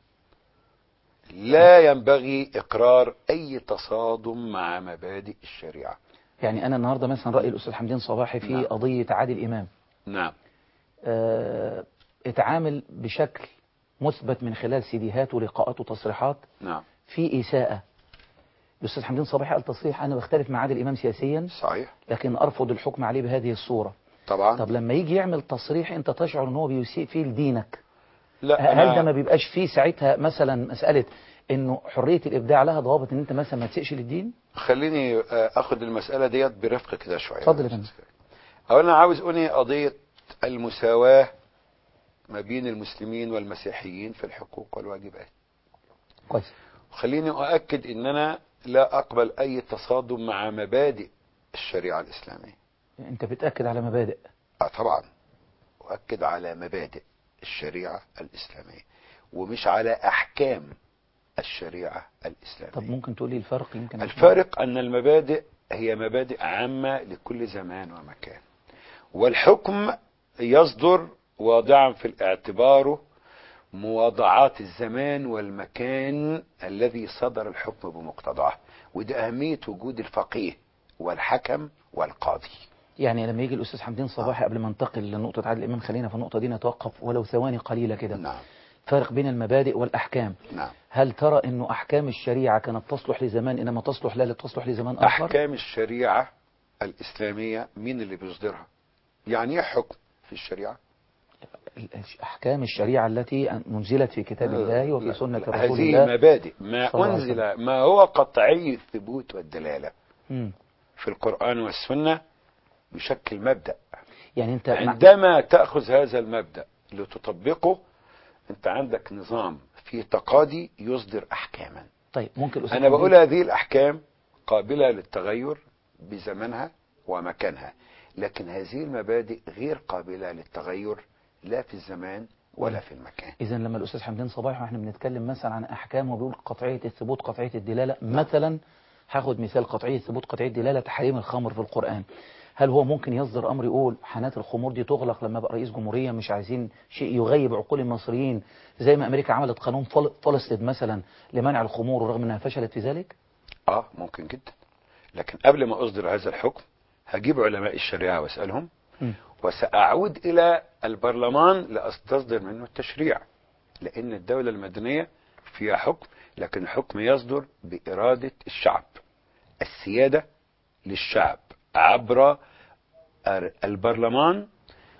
لا ينبغي إقرار أي تصادم مع مبادئ الشريعة. يعني أنا النهاردة مثلا رأي الأستاذ حمدين صباحي في نعم. قضية عادل إمام نعم. آه، اتعامل بشكل مثبت من خلال سيديهات ولقاءات وتصريحات نعم. في إساءة. الأستاذ حمدين صباحي قال تصريح: أنا بختلف مع عادل إمام سياسيا صحيح. لكن أرفض الحكم عليه بهذه الصورة. طبعا. طب لما يجي يعمل تصريح أنت تشعر أنه بيسيء فيه لدينك، لا، هل ده أنا ما بيبقاش فيه ساعتها مثلا مسألة أنه حرية الإبداع لها ضوابط أن أنت مثلا ما تسيئش للدين؟ خليني أخذ المسألة ديت برفق كده شوية. اتفضل يا فندم. أولا عاوز أني قضية المساواة ما بين المسلمين والمسيحيين في الحقوق والواجبات. كويس. خليني أؤكد أن أنا لا أقبل أي تصادم مع مبادئ الشريعة الإسلامية. أنت بتأكد على مبادئ؟ آه طبعا أؤكد على مبادئ الشريعة الإسلامية ومش على أحكام الشريعة الإسلامية. طب ممكن تقول لي الفرق؟ يمكن الفارق أن المبادئ هي مبادئ عامة لكل زمان ومكان، والحكم يصدر واضعا في الاعتبار مواضعات الزمان والمكان الذي صدر الحكم بمقتضاه، وده أهمية وجود الفقيه والحكم والقاضي. يعني لما يجي الأستاذ حمدين صباحي، قبل ما ننتقل لنقطة عادل إمام خلينا في النقطة دي نتوقف ولو ثواني قليلة كده. نعم. فرق بين المبادئ والأحكام. نعم. هل ترى أنه أحكام الشريعة كانت تصلح لزمان إنما تصلح لا تصلح لزمان آخر؟ أحكام الشريعة الإسلامية مين اللي بيصدرها؟ يعني ايه حكم في الشريعة؟ أحكام الشريعة التي نزلت في كتاب الله وفي لا سنة لا رسول هذه الله. مبادئ ما صلى الله عليه أنزل وسلم. ما هو قطعي الثبوت والدلالة مم. في القرآن والسنة يشكل مبدأ. يعني أنت عندما تأخذ هذا المبدأ لتطبقه أنت عندك نظام فيه تقاضي يصدر أحكاما. طيب ممكن أنا حمدين- بقول هذه الأحكام قابلة للتغير بزمنها ومكانها، لكن هذه المبادئ غير قابلة للتغير لا في الزمان ولا في المكان. إذا لما الأستاذ حمدين صباحي واحنا بنتكلم مثلا عن أحكام وبيقول قطعية الثبوت قطعية الدلالة، مثلا هاخد مثال قطعية الثبوت قطعية الدلالة تحريم الخمر في القرآن، هل هو ممكن يصدر أمر يقول حانات الخمور دي تغلق لما بقى رئيس جمهورية مش عايزين شيء يغيب عقول المصريين زي ما أمريكا عملت قانون فل- فلسطين مثلا لمنع الخمور ورغم أنها فشلت في ذلك؟ آه ممكن جدا، لكن قبل ما أصدر هذا الحكم هجيب علماء الشريعة وأسألهم م. وسأعود إلى البرلمان لأستصدر منه التشريع، لأن الدولة المدنية فيها حكم، لكن الحكم يصدر بإرادة الشعب، السيادة للشعب عبر البرلمان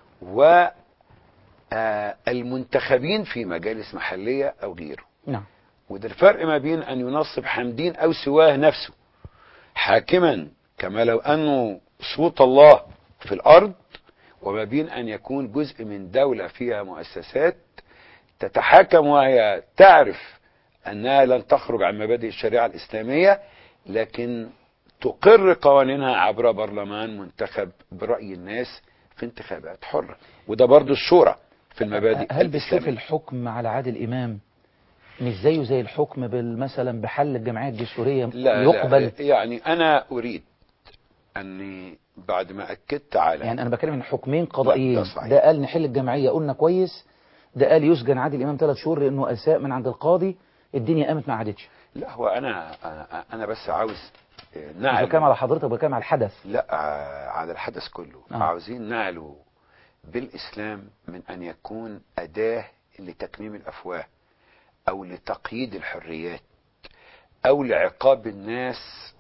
والمنتخبين في مجالس محلية أو غيره. نعم. وده الفرق ما بين أن ينصب حمدين أو سواه نفسه حاكما كما لو أنه صوت الله في الأرض، وما بين أن يكون جزء من دولة فيها مؤسسات تتحكم وهي تعرف أنها لن تخرج عن مبادئ الشريعة الإسلامية، لكن تقر قوانينها عبر برلمان منتخب برأي الناس في انتخابات حرة، وده برضو الشورى في المبادئ هل بتشوف الإسلامية. الحكم على عادل إمام مش زيه زي الحكم مثلا بحل الجمعية الدستورية لا يقبل؟ لا يعني أنا أريد أني بعد ما أكدت على يعني أنا بكلم عن حكمين قضائيين، ده صحيح. ده قال نحل الجمعية قلنا كويس، ده قال يسجن عادل إمام ثلاث شهور لأنه أساء من عند القاضي، الدنيا قامت ما عادتش. لا هو أنا أنا, أنا بس عاوز مش نعلو. بتكلم على حضرتك، بتكلم على الحدث. لا على الحدث كله. آه. عاوزين نعلو بالإسلام من أن يكون أداة لتكميم الأفواه أو لتقييد الحريات أو لعقاب الناس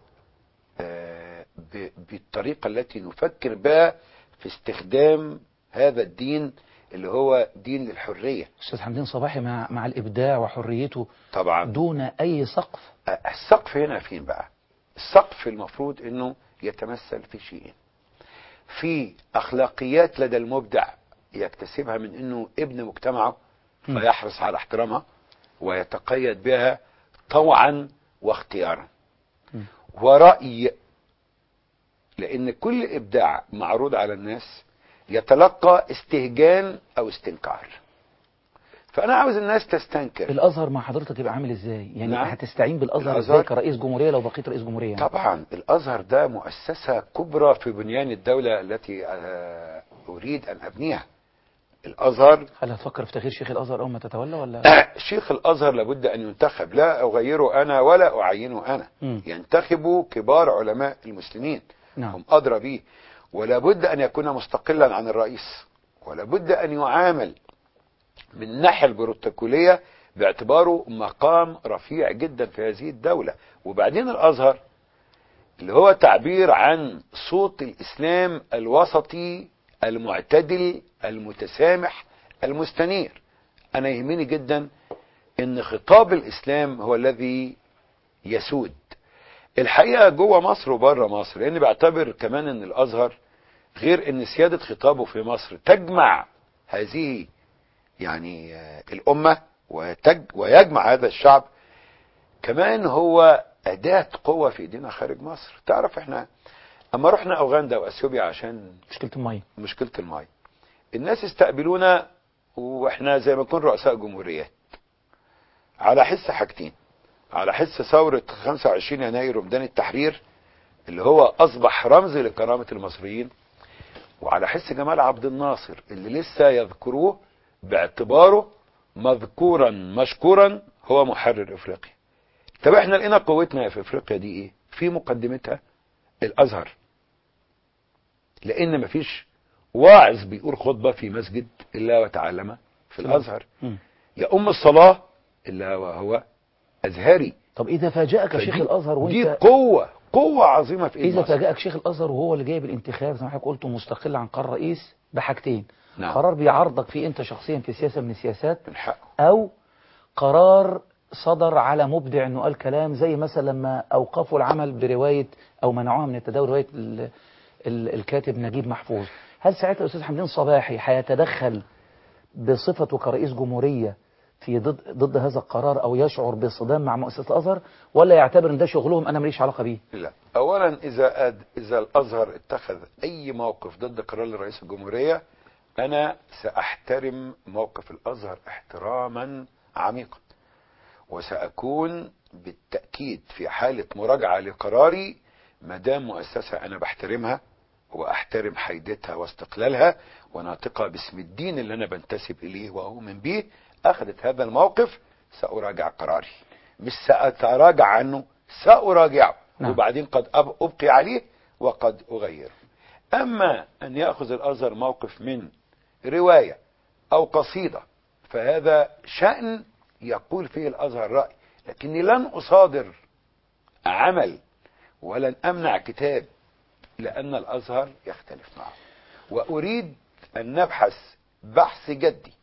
بالطريقة التي نفكر بها في استخدام هذا الدين اللي هو دين للحرية. أستاذ حمدين صباحي مع, مع الإبداع وحريته طبعا دون أي سقف. السقف هنا فين بقى؟ السقف المفروض أنه يتمثل في شيئين. في أخلاقيات لدى المبدع يكتسبها من أنه ابن مجتمعه، م. فيحرص على احترامها ويتقيد بها طوعا واختيارا. م. ورأي، لأن كل إبداع معروض على الناس يتلقى استهجان أو استنكار، فأنا عاوز الناس تستنكر. الأزهر مع حضرتك يبقى عامل إزاي؟ يعني نعم. هتستعين بالأزهر الأزهر إزاي كرئيس جمهورية لو بقيت رئيس جمهورية يعني؟ طبعا الأزهر ده مؤسسة كبرى في بنيان الدولة التي آه، أريد أن أبنيها. الأزهر هل هتفكر في تغيير شيخ الأزهر أول ما تتولى ولا؟ شيخ الأزهر لابد أن ينتخب، لا أغيره أنا ولا أعينه أنا. م. ينتخبوا كبار علماء المسلمين، نعم. هم أدرى به، ولابد أن يكون مستقلا عن الرئيس، ولابد أن يعامل من الناحية البروتوكولية باعتباره مقام رفيع جدا في هذه الدولة. وبعدين الأزهر اللي هو تعبير عن صوت الإسلام الوسطي المعتدل المتسامح المستنير. أنا يهمني جدا أن خطاب الإسلام هو الذي يسود الحقيقة جوه مصر وبره مصر، لأني بعتبر كمان أن الأزهر غير أن سيادة خطابه في مصر تجمع هذه يعني الأمة وتج ويجمع هذا الشعب، كمان هو أداة قوة في إيدينا خارج مصر. تعرف احنا أما رحنا أوغندا وأثيوبيا عشان مشكلة المية مشكلة المية، الناس استقبلونا واحنا زي ما نكون رؤساء جمهوريات، على حس حاجتين: على حس ثورة خمسة وعشرين يناير وميدان التحرير اللي هو أصبح رمز لكرامة المصريين، وعلى حس جمال عبد الناصر اللي لسه يذكروه باعتباره مذكورا مشكورا هو محرر افريقيا. طب احنا لقينا قوتنا في افريقيا دي ايه؟ في مقدمتها الازهر، لان مفيش واعظ بيقول خطبة في مسجد الا وتعلم في الازهر، يا ام الصلاة الا وهو ازهري. طب اذا فاجأك شيخ الازهر وانت دي قوة قوة عظيمة في ايد اذا مصر. فاجأك شيخ الازهر وهو اللي جايب الانتخاب زي ما حضرتك قلت مستقل عن قرار رئيس بحاجتين: نعم. قرار بيعرضك فيه انت شخصيا في سياسة من السياسات، من حقه. او قرار صدر على مبدع انه قال كلام زي مثلا لما اوقفوا العمل برواية او منعوها من التداول رواية ال ال الكاتب نجيب محفوظ. هل ساعتها الاستاذ حمدين صباحي هيتدخل بصفته كرئيس جمهورية في ضد ضد هذا القرار او يشعر بصدام مع مؤسسة الازهر، ولا يعتبر ان ده شغلهم انا ماليش علاقة بيه؟ لا، اولا اذا أد... اذا الازهر اتخذ اي موقف ضد قرار رئيس الجمهورية انا ساحترم موقف الازهر احتراما عميقا، وساكون بالتأكيد في حالة مراجعة لقراري ما دام مؤسسة انا بحترمها واحترم حيدتها واستقلالها وناطقة باسم الدين اللي انا بنتسب اليه واؤمن به، اخذت هذا الموقف ساراجع قراري، مش ساتراجع عنه، ساراجعه. نعم. وبعدين قد ابقي عليه وقد اغيره. اما ان ياخذ الازهر موقف من رواية او قصيدة فهذا شأن يقول فيه الازهر رأي، لكني لن اصادر عمل ولن امنع كتاب لان الازهر يختلف معه. واريد ان نبحث بحث جدي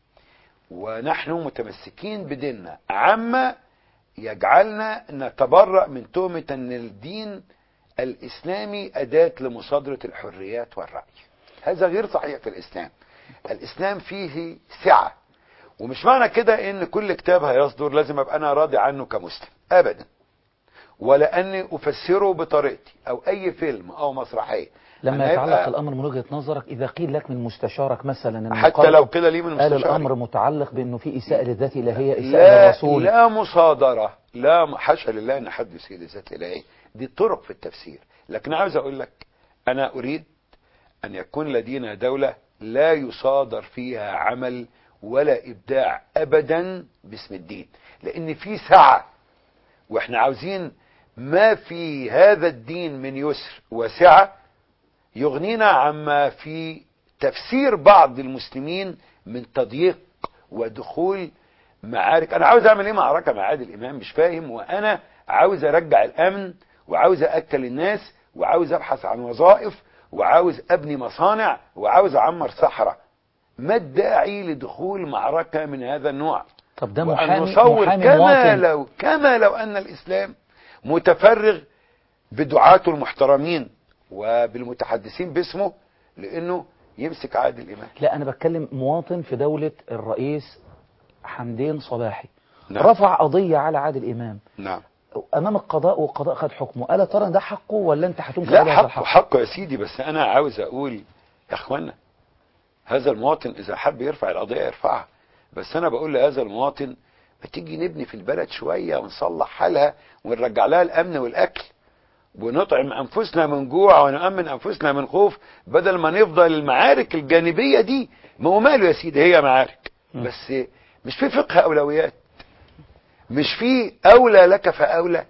ونحن متمسكين بديننا عما يجعلنا نتبرأ من تهمة ان الدين الاسلامي اداة لمصادرة الحريات والرأي. هذا غير صحيح في الاسلام. الاسلام فيه سعة، ومش معنى كده ان كل كتاب هيصدر لازم ابقى انا راضي عنه كمسلم ابدا، ولا اني افسره بطريقتي او اي فيلم او مسرحية. لما يتعلق الامر من وجهة نظرك، اذا قيل لك من مستشارك مثلا حتى لو كده ليه من قال مستشاري الامر متعلق بانه في اساءة للذات الالهية، اساءة لا للرسول، لا مصادرة، لا حاشا لله ان حد يسيء للذات الالهية، دي طرق في التفسير. لكن عاوز اقول لك انا اريد ان يكون لدينا دولة لا يصادر فيها عمل ولا ابداع ابدا باسم الدين، لان في سعة واحنا عاوزين ما في هذا الدين من يسر وسعة يغنينا عما في تفسير بعض المسلمين من تضييق ودخول معارك. انا عاوز اعمل ايه معركة مع عادل امام مش فاهم، وانا عاوز ارجع الامن وعاوز اكل الناس وعاوز ابحث عن وظائف وعاوز ابني مصانع وعاوز اعمر صحراء. ما الداعي لدخول معركة من هذا النوع؟ طب ده محامي نصور محامي كما مواطن. لو كما لو ان الاسلام متفرغ بدعاته المحترمين وبالمتحدثين باسمه لانه يمسك عادل امام. لا انا بتكلم مواطن في دولة الرئيس حمدين صباحي. نعم. رفع قضية على عادل امام. نعم. امام القضاء والقضاء خد حكمه، الا ترى ده حقه ولا انت هتنكر لا عليه هذا حقه الحق؟ حقه يا سيدي، بس انا عاوز اقول يا اخوانا هذا المواطن اذا حب يرفع القضية يرفعها، بس انا بقول لهذا المواطن ما تيجي نبني في البلد شوية ونصلح حالها ونرجع لها الامن والاكل ونطعم انفسنا من جوع ونأمن انفسنا من خوف، بدل ما نفضل المعارك الجانبية دي. ما هو ماله يا سيدي، هي معارك بس مش في فقه اولويات، مش في اولى لك فاولى،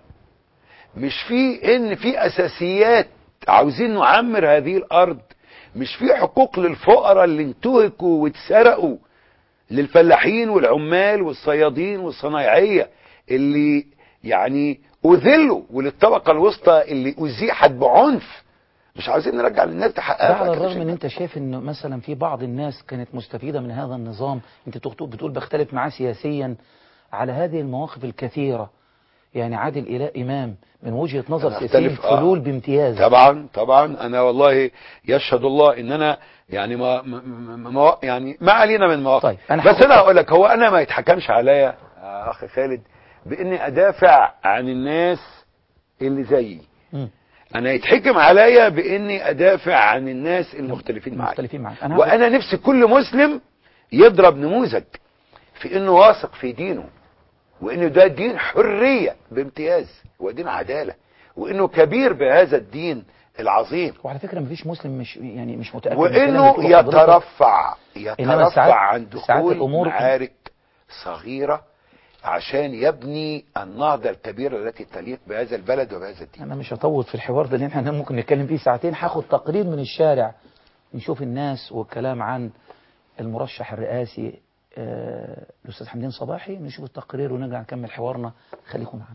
مش في ان في اساسيات عاوزين نعمر هذه الارض، مش في حقوق للفقراء اللي انتهكوا واتسرقوا، للفلاحين والعمال والصيادين والصنايعية اللي يعني اذلوا، وللطبقة الوسطى اللي ازيحت بعنف. مش عاوزين نرجع للناس تحققها. ده على الرغم ان انت شايف ان مثلا في بعض الناس كانت مستفيدة من هذا النظام، انت بتقول بختلف معاه سياسيا على هذه المواقف الكثيرة. يعني عادل إله إمام من وجهة نظر سياسية فلول آه. بامتياز. طبعا طبعا انا والله يشهد الله ان انا يعني ما, ما, ما يعني ما علينا من مواقف. طيب أنا بس انا هقول لك، هو انا ما يتحكمش عليا اخي خالد باني ادافع عن الناس اللي زيي. م. انا يتحكم عليا باني ادافع عن الناس المختلفين معي. المختلفين معي. أنا وانا نفسي كل مسلم يضرب نموذج في انه واثق في دينه، وانه ده دين حرية بامتياز ودين عدالة، وانه كبير بهذا الدين العظيم. وعلى فكرة مفيش مسلم مش يعني مش متأكد وانه يترفع يترفع عن دخول الأمور معارك صغيرة عشان يبني النهضة الكبيرة التي تليق بهذا البلد وبهذا الدين. انا مش هطول في الحوار ده لان احنا ممكن نتكلم فيه ساعتين. هاخد تقرير من الشارع نشوف الناس والكلام عن المرشح الرئاسي آه الأستاذ حمدين صباحي. نشوف التقرير ونرجع نكمل حوارنا. خليكم معنا.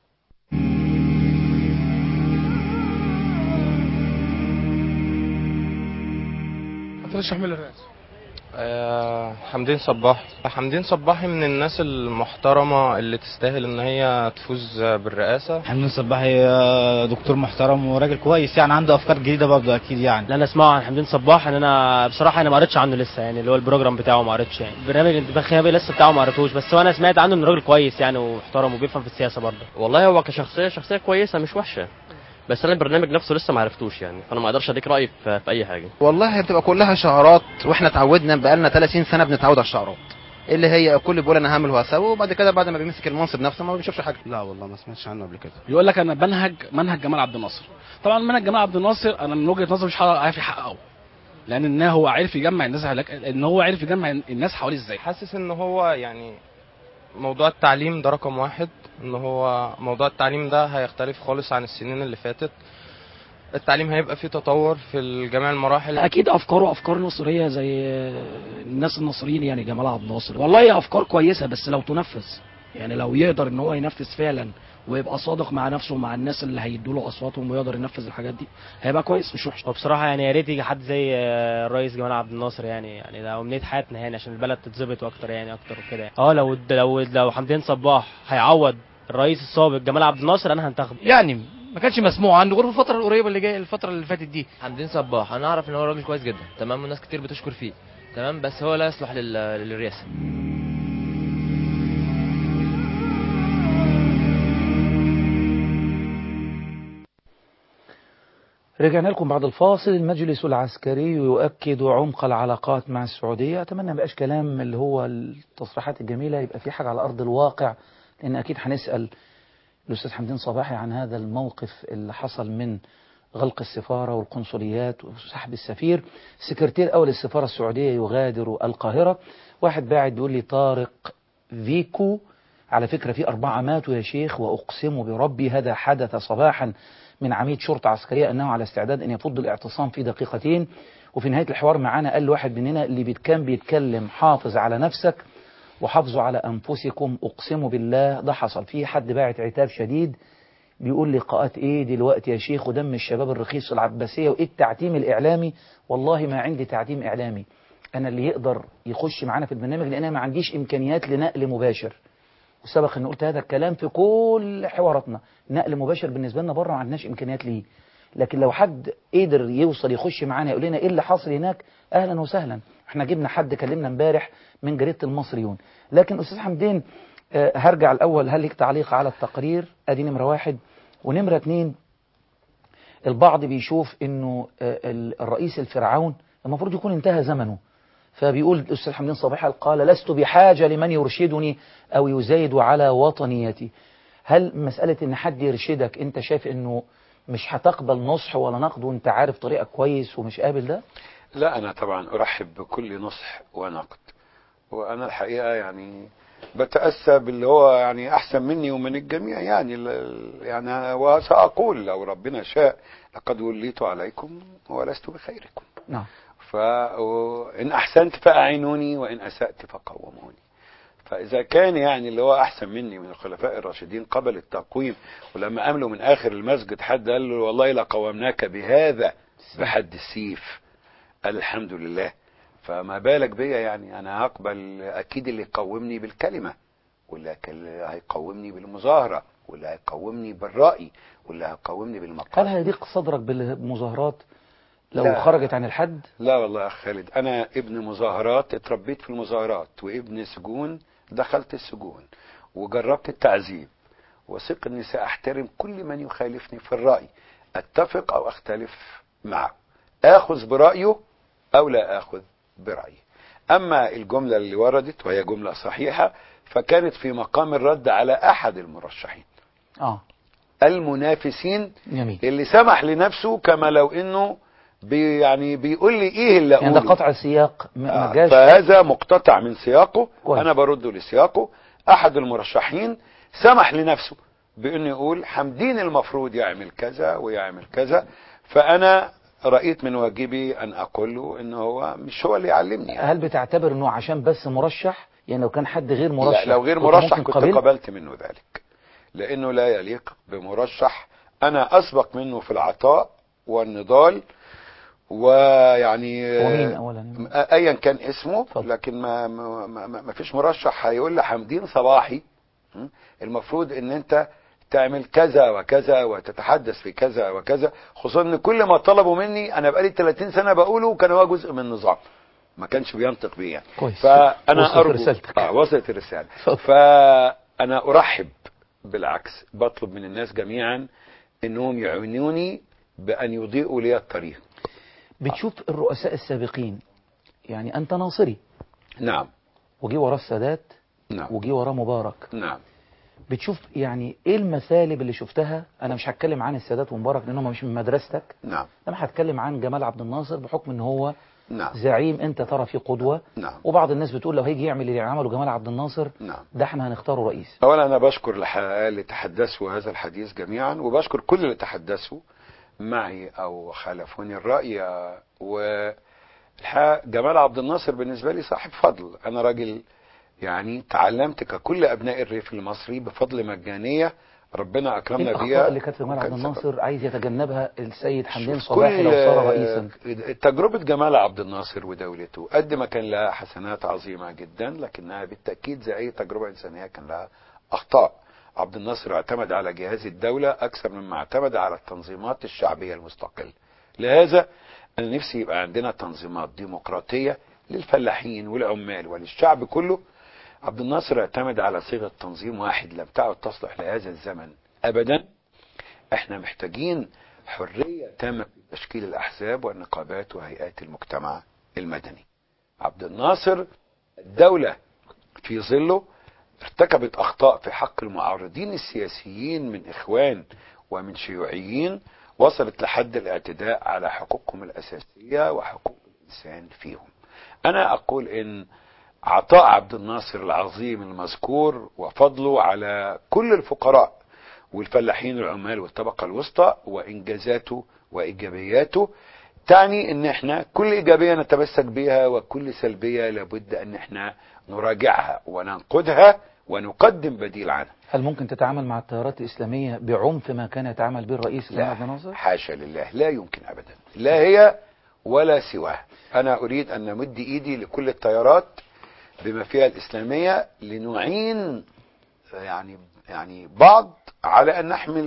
هترشح مين للرئاسة؟ آه حمدين صباحي. حمدين صباحي من الناس المحترمة اللي تستاهل ان هي تفوز بالرئاسة. حمدين صباحي دكتور محترم وراجل كويس، يعني عنده افكار جديدة برضه اكيد. يعني لا انا اسمعه عن حمدين صباحي ان انا بصراحة انا ما قريتش عنه لسه، يعني اللي هو البروجرام بتاعه ما قريتش، يعني برنامج الانتخابي لسه بتاعه ما قريتوش، بس وانا سمعت عنه انه راجل كويس يعني ومحترم وبيفهم في السياسة برضه. والله هو كشخصية شخصية كويسة مش وحشة، بس انا البرنامج نفسه لسه ما عرفتوش، يعني فانا ما اقدرش اديك رايي في, في اي حاجه. والله هي بتبقى كلها شعارات، واحنا اتعودنا بقالنا ثلاثين سنه بنتعود على الشعارات اللي هي الكل بيقول انا هعمل وهسوي، وبعد كده بعد ما بيمسك المنصب نفسه ما بيشوفش حاجه. لا والله ما سمعتش عنه قبل كده. يقول لك انا بنهج منهج جمال عبد الناصر. طبعا منهج جمال عبد الناصر انا من وجهه نظري مش عارف يحققه، لان ان هو عارف يجمع الناس ان هو عارف يجمع الناس حواليه ازاي. حاسس ان هو يعني موضوع التعليم ده رقم واحد، ان هو موضوع التعليم ده هيختلف خالص عن السنين اللي فاتت. التعليم هيبقى فيه تطور في جميع المراحل. اكيد افكاره افكار نصريه زي الناس النصريين، يعني جمال عبد الناصر والله هي افكار كويسه، بس لو تنفذ، يعني لو يقدر ان هو ينفذ فعلا ويبقى صادق مع نفسه ومع الناس اللي هيدوا له اصواتهم ويقدر ينفذ الحاجات دي هيبقى كويس مش وحش. وبصراحه يعني يا ريت يجي حد زي الرئيس جمال عبد الناصر، يعني يعني ده امنيه حياتنا يعني عشان البلد تتظبط اكتر يعني اكتر وكده يعني. اه لو لو لو حمدين صباح هيعوض الرئيس السابق جمال عبد الناصر انا هنتخبه. يعني ما كانش مسموع عنه غير في الفتره القريبه اللي جايه الفتره اللي فاتت دي. حمدين صباح انا اعرف ان هو راجل كويس جدا تمام، والناس كتير بتشكر فيه تمام، بس هو لا يصلح للرئاسه. رجعنا لكم بعد الفاصل. المجلس العسكري يؤكد عمق العلاقات مع السعودية. أتمنى ما بقاش كلام اللي هو التصريحات الجميلة، يبقى في حاجة على أرض الواقع، لأن أكيد هنسأل الأستاذ حمدين صباحي عن هذا الموقف اللي حصل من غلق السفارة والقنصليات وسحب السفير. سكرتير أول السفارة السعودية يغادر القاهرة. واحد باعت بيقول لي طارق فيكو، على فكرة في أربعة ماتوا يا شيخ، وأقسم بربي هذا حدث صباحا من عميد شرطة عسكرية أنه على استعداد أن يفض الاعتصام في دقيقتين. وفي نهاية الحوار معانا قال واحد مننا اللي كان بيتكلم حافظ على نفسك وحافظوا على أنفسكم، أقسم بالله ده حصل. في حد باعت عتاب شديد بيقول لقاءات إيه دلوقتي يا شيخ ودم الشباب الرخيص العباسية وإيه التعتيم الإعلامي. والله ما عندي تعتيم إعلامي، أنا اللي يقدر يخش معانا في البرنامج لأن أنا ما عنديش إمكانيات لنقل مباشر، وسبق أن قلت هذا الكلام في كل حواراتنا. نقل مباشر بالنسبة لنا بره ما عندناش إمكانيات ليه. لكن لو حد قدر يوصل يخش معانا يقول لنا ايه اللي حاصل هناك، اهلا وسهلا. احنا جبنا حد كلمنا امبارح من جريدة المصريون. لكن استاذ حمدين آه هرجع الاول، هل لك تعليق على التقرير؟ ادي نمرة واحد. ونمرة اتنين، البعض بيشوف انه آه الرئيس الفرعون المفروض يكون انتهى زمنه، فبيقول الأستاذ حمدين صباحي قال لست بحاجة لمن يرشدني أو يزايد على وطنيتي. هل مسألة إن حد يرشدك أنت شايف إنه مش هتقبل نصح ولا نقد وأنت عارف طريقك كويس ومش قابل ده؟ لا، أنا طبعا أرحب بكل نصح ونقد، وأنا الحقيقة يعني بتأسى باللي هو يعني أحسن مني ومن الجميع، يعني يعني وسأقول لو ربنا شاء لقد وليت عليكم ولست بخيركم. نعم. فإن أحسنت فأعينوني وإن أسأت فقوموني. فإذا كان يعني اللي هو أحسن مني من الخلفاء الراشدين قبل التقويم، ولما أملوا من آخر المسجد حد قال له والله لقومناك بهذا بحد السيف، قال الحمد لله. فما بالك بيا؟ يعني أنا هقبل أكيد اللي يقومني بالكلمة، واللي هيقومني بالمظاهرة، واللي هيقومني بالرأي، واللي هيقومني بالمقال. هل هيضيق صدرك بالمظاهرات لو لا خرجت عن الحد؟ لا والله يا خالد، أنا ابن مظاهرات، اتربيت في المظاهرات، وابن سجون دخلت السجون، وجربت التعذيب، وثق أني سأحترم كل من يخالفني في الرأي، أتفق أو أختلف معه، آخذ برأيه أو لا آخذ برأيه. أما الجملة اللي وردت وهي جملة صحيحة فكانت في مقام الرد على أحد المرشحين آه. المنافسين. جميل. اللي سمح لنفسه كما لو أنه بي يعني بيقول لي ايه اللي اقوله، يعني ده قطع سياق ما جاش. فهذا مقتطع من سياقه كويس. انا برده لسياقه. احد المرشحين سمح لنفسه بانه يقول حمدين المفروض يعمل كذا ويعمل كذا، فانا رأيت من واجبي ان اقول له ان هو مش هو اللي يعلمني. يعني هل بتعتبر انه عشان بس مرشح؟ يعني لو كان حد غير مرشح؟ لا، لو غير مرشح كنت قبل؟ قبلت منه ذلك، لانه لا يليق بمرشح انا اسبق منه في العطاء والنضال، ويعني ومين اولا ايا كان اسمه فضل. لكن ما, ما, ما, ما فيش مرشح هيقول لحمدين صباحي المفروض ان انت تعمل كذا وكذا وتتحدث في كذا وكذا، خصوصا ان كل ما طلبوا مني انا بقالي ثلاثين سنة بقوله وكان هو جزء من النظام ما كانش بينطق بيه يعني. كويس. فانا وصلت ارجو رسالتك. اه وصلت الرسالة. فانا ارحب، بالعكس بطلب من الناس جميعا انهم يعينوني بان يضيئوا لي الطريق. بتشوف الرؤساء السابقين، يعني أنت ناصري. نعم. وجي وراه السادات. نعم. وجي وراه مبارك. نعم. بتشوف يعني إيه المثالب اللي شفتها؟ أنا مش هتكلم عن السادات ومبارك لأنهم مش من مدرستك. نعم. أنا هتكلم عن جمال عبد الناصر بحكم إن هو نعم. زعيم أنت ترى فيه قدوة. نعم. وبعض الناس بتقول لو هيجي يعمل اللي عمله جمال عبد الناصر نعم. ده احنا هنختاره رئيس. أولا أنا بشكر الحقيقة اللي تحدثوا هذا الحديث جميعا، وبشكر كل اللي تحدثوا معي أو خالفوني الرأي. والحقيقة جمال عبد الناصر بالنسبة لي صاحب فضل، أنا راجل يعني تعلمت ككل أبناء الريف المصري بفضل مجانية ربنا أكرمنا بيها. الأخطاء اللي كانت في جمال عبد الناصر عايز يتجنبها السيد حمدين صباحي لو صار رئيسا؟ تجربة جمال عبد الناصر ودولته قد ما كان لها حسنات عظيمة جدا، لكنها بالتأكيد زي أي تجربة إنسانية كان لها أخطاء. عبد الناصر اعتمد على جهاز الدولة أكثر مما اعتمد على التنظيمات الشعبية المستقلة. لهذا أنا نفسي يبقى عندنا تنظيمات ديمقراطية للفلاحين والعمال وللشعب كله. عبد الناصر اعتمد على صيغة تنظيم واحد لم تعد تصلح لهذا الزمن أبدا. احنا محتاجين حرية تامة في تشكيل الأحزاب والنقابات وهيئات المجتمع المدني. عبد الناصر الدولة في ظله ارتكبت أخطاء في حق المعارضين السياسيين من إخوان ومن شيوعيين وصلت لحد الاعتداء على حقوقهم الأساسية وحقوق الإنسان فيهم. أنا أقول إن عطاء عبد الناصر العظيم المذكور وفضله على كل الفقراء والفلاحين العمال والطبقة الوسطى وإنجازاته وإيجابياته تعني ان احنا كل إيجابية نتمسك بها وكل سلبية لابد ان احنا نراجعها وننقدها ونقدم بديل عنها. هل ممكن تتعامل مع التيارات الإسلامية بعنف ما كان يتعامل به الرئيس جمال عبد الناصر؟ حاشا لله، لا يمكن أبدا، لا هي ولا سواها. أنا أريد أن نمد إيدي لكل التيارات بما فيها الإسلامية لنعين يعني يعني بعض على أن نحمل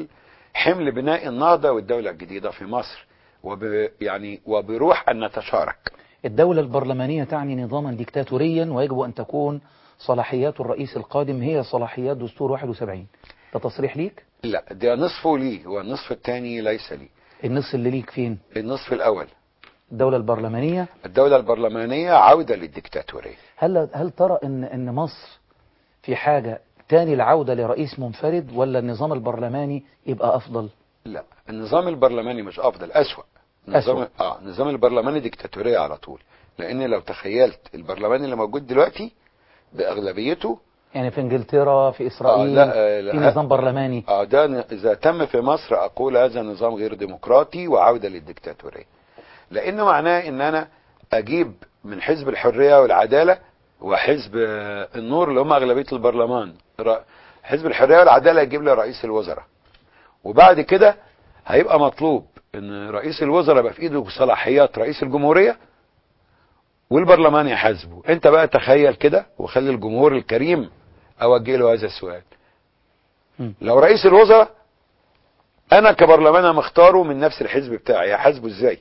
حمل بناء النهضة والدولة الجديدة في مصر، وب يعني وبروح أن نتشارك. الدولة البرلمانية تعني نظاما ديكتاتوريا، ويجب أن تكون صلاحيات الرئيس القادم هي صلاحيات دستور واحد وسبعين. ده تصريح ليك؟ لا، ده نصفه لي والنصف الثاني ليس لي. النصف اللي ليك فين؟ النصف الأول. الدولة البرلمانية الدولة البرلمانية عودة للديكتاتورية. هل هل ترى ان ان مصر في حاجة تاني العودة لرئيس منفرد، ولا النظام البرلماني يبقى أفضل؟ لا، النظام البرلماني مش أفضل، أسوأ. نظام أسوأ. اه النظام البرلماني ديكتاتورية على طول، لأن لو تخيلت البرلمان اللي موجود دلوقتي بأغلبيته، يعني في انجلترا، في اسرائيل، آه لا لا في نظام برلماني. اه ده ن- اذا تم في مصر اقول هذا نظام غير ديمقراطي وعودة للديكتاتورية، لانه معناه ان انا اجيب من حزب الحرية والعدالة وحزب آه، النور اللي هم اغلبية البرلمان، ر- حزب الحرية والعدالة يجيب لي رئيس الوزراء، وبعد كده هيبقى مطلوب ان رئيس الوزراء يبقى في ايده صلاحيات رئيس الجمهورية والبرلمان يحاسبه. انت بقى تخيل كده، وخلي الجمهور الكريم اوجه له هذا السؤال. م. لو رئيس الوزراء انا كبرلمان مختاره من نفس الحزب بتاعي، هحاسبه ازاي؟